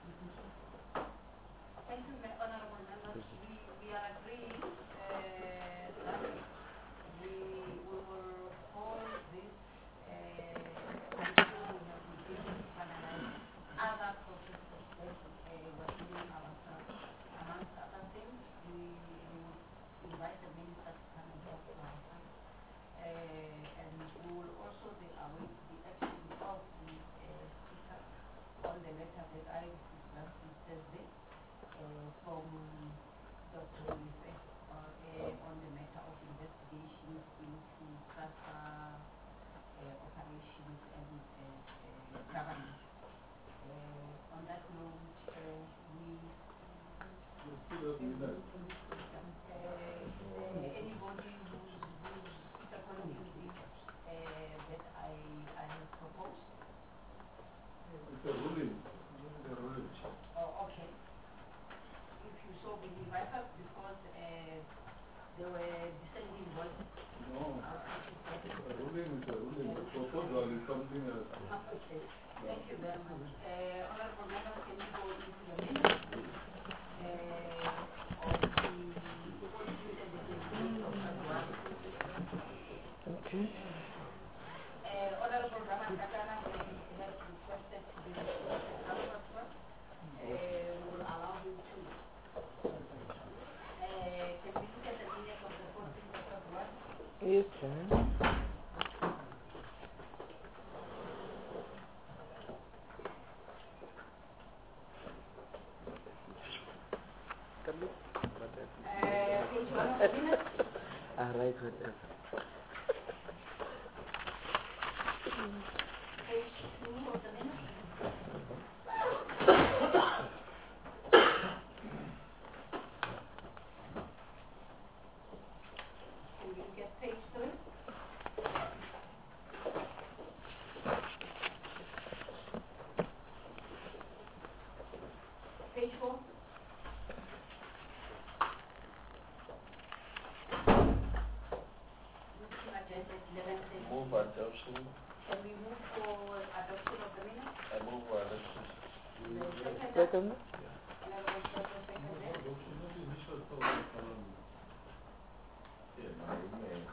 S10: Thank you, Honourable Members. We, we are agreeing uh, that we, we will hold this uh, until we have begun to finalize other processes that uh, we're doing ourselves. Amongst other things, we, we will invite the minister to come and talk to our side. Uh, and we will also the, await the action of the uh, speaker on the letter that I discussed this Thursday. Uh, from Doctor Wife uh, uh, on the matter of investigations into cluster uh, operations and uh, uh, governance. Uh, on that note, uh, we uh, uh, anybody who's, who's seconding this uh, that I, I have proposed.
S9: It's a ruling. It's a ruling.
S10: Oh, okay. If you so believe, I thought because uh, there were dissenting voices.
S9: No. A ruling is a ruling. A proposal is something else.
S10: Okay. Thank you very much. Uh, Honourable Members, can we go into the minutes uh, of the fourteenth and the twenty-eighth of February?
S7: Okay.
S10: Uh, Honourable Rama Katana has requested to be requested council as well. Uh, we will allow him to. Uh, can we look at the minutes of the fourteenth of February?
S7: Yes, sir.
S10: Uh, page one of the minutes.
S7: All right, whatever.
S10: Page two of the minutes. Can we look at page three? Page four. Looking agenda eleven thirty.
S5: Move adoption.
S10: Can we move for adoption of the minutes?
S5: I move for adoption.
S10: The second.
S7: Second.
S10: Honourable Chairman, second.
S5: Yeah, my email.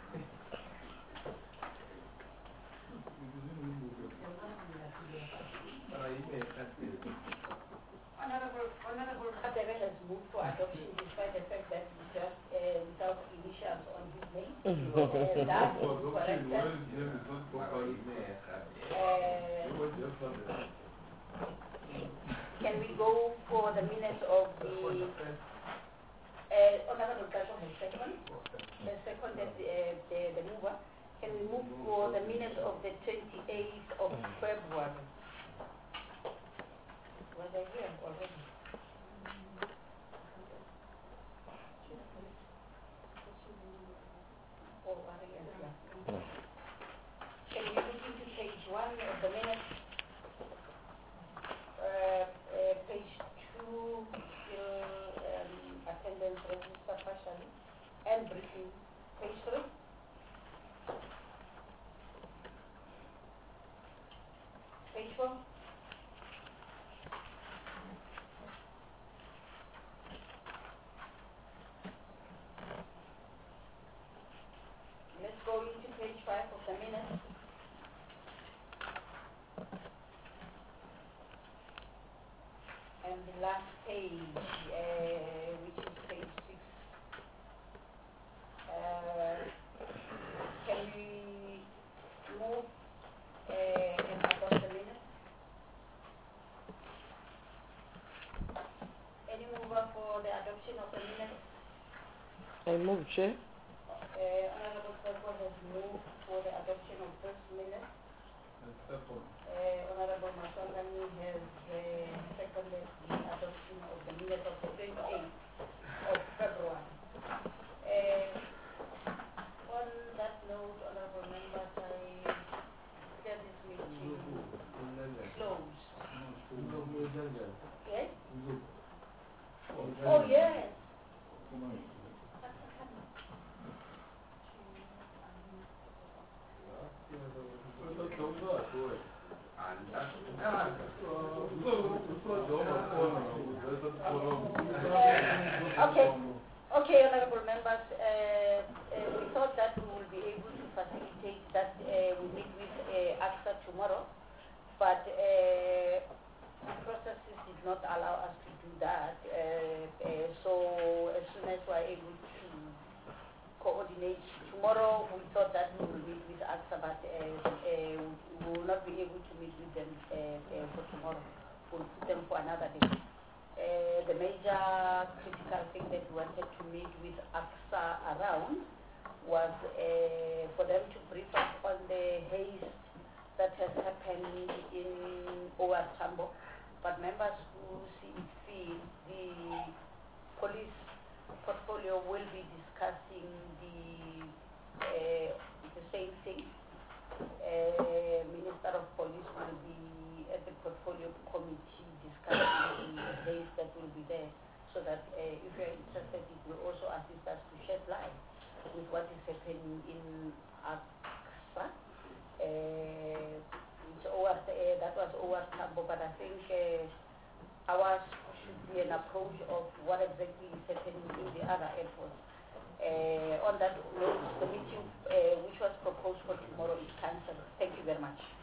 S10: The one we are here. move for adoption despite the fact that it's just uh, without initials on his name. Uh, that is corrected. Uh, Can we go for the minutes of the uh, Honorable Kasho has second, the second that uh, the, the mover. Can we move for the minutes of the twenty-eighth of February? Was I here already? Oh, are you here? Can we look into page one of the minutes? Uh, uh, page two, still um, attendance register partially, and briefing. Page three. Page four. Let's go into page five of the minutes. And the last page, uh, which is page six. Uh, can we move uh, and adopt the minutes? Any mover for the adoption of the minutes?
S7: I move, Chair.
S10: Uh, Honorable Seko has moved for the adoption of this minute. Uh, Honorable Masongani has uh, seconded the adoption of the minutes of the twenty-eighth of February. Uh, on that note, Honorable members, I declare this meeting closed. Yes? Oh, yes. Okay, okay, honorable members, uh, uh, we thought that we will be able to facilitate that uh, we meet with uh, AXA tomorrow, but uh, the processes did not allow us to do that. Uh, uh, so as soon as we are able to coordinate tomorrow, we thought that we will meet with AXA, but uh, uh, we will not be able to meet with them uh, uh, for tomorrow. We'll put them for another day. Uh, the major critical thing that we wanted to meet with AXA around was uh, for them to brief us on the haste that has happened in O R Tambo. But members who see it fit, the police portfolio will be discussing the, uh, the same thing. Uh, Minister of Police will be at the portfolio committee discussing the days that will be there, so that uh, if you are interested, it will also assist us to shed light with what is happening in AXA. Uh, it's over, uh, that was over Tambo, but I think uh, ours should be an approach of what exactly is happening in the other airports. Uh, on that note, the meeting uh, which was proposed for tomorrow is cancelled. Thank you very much.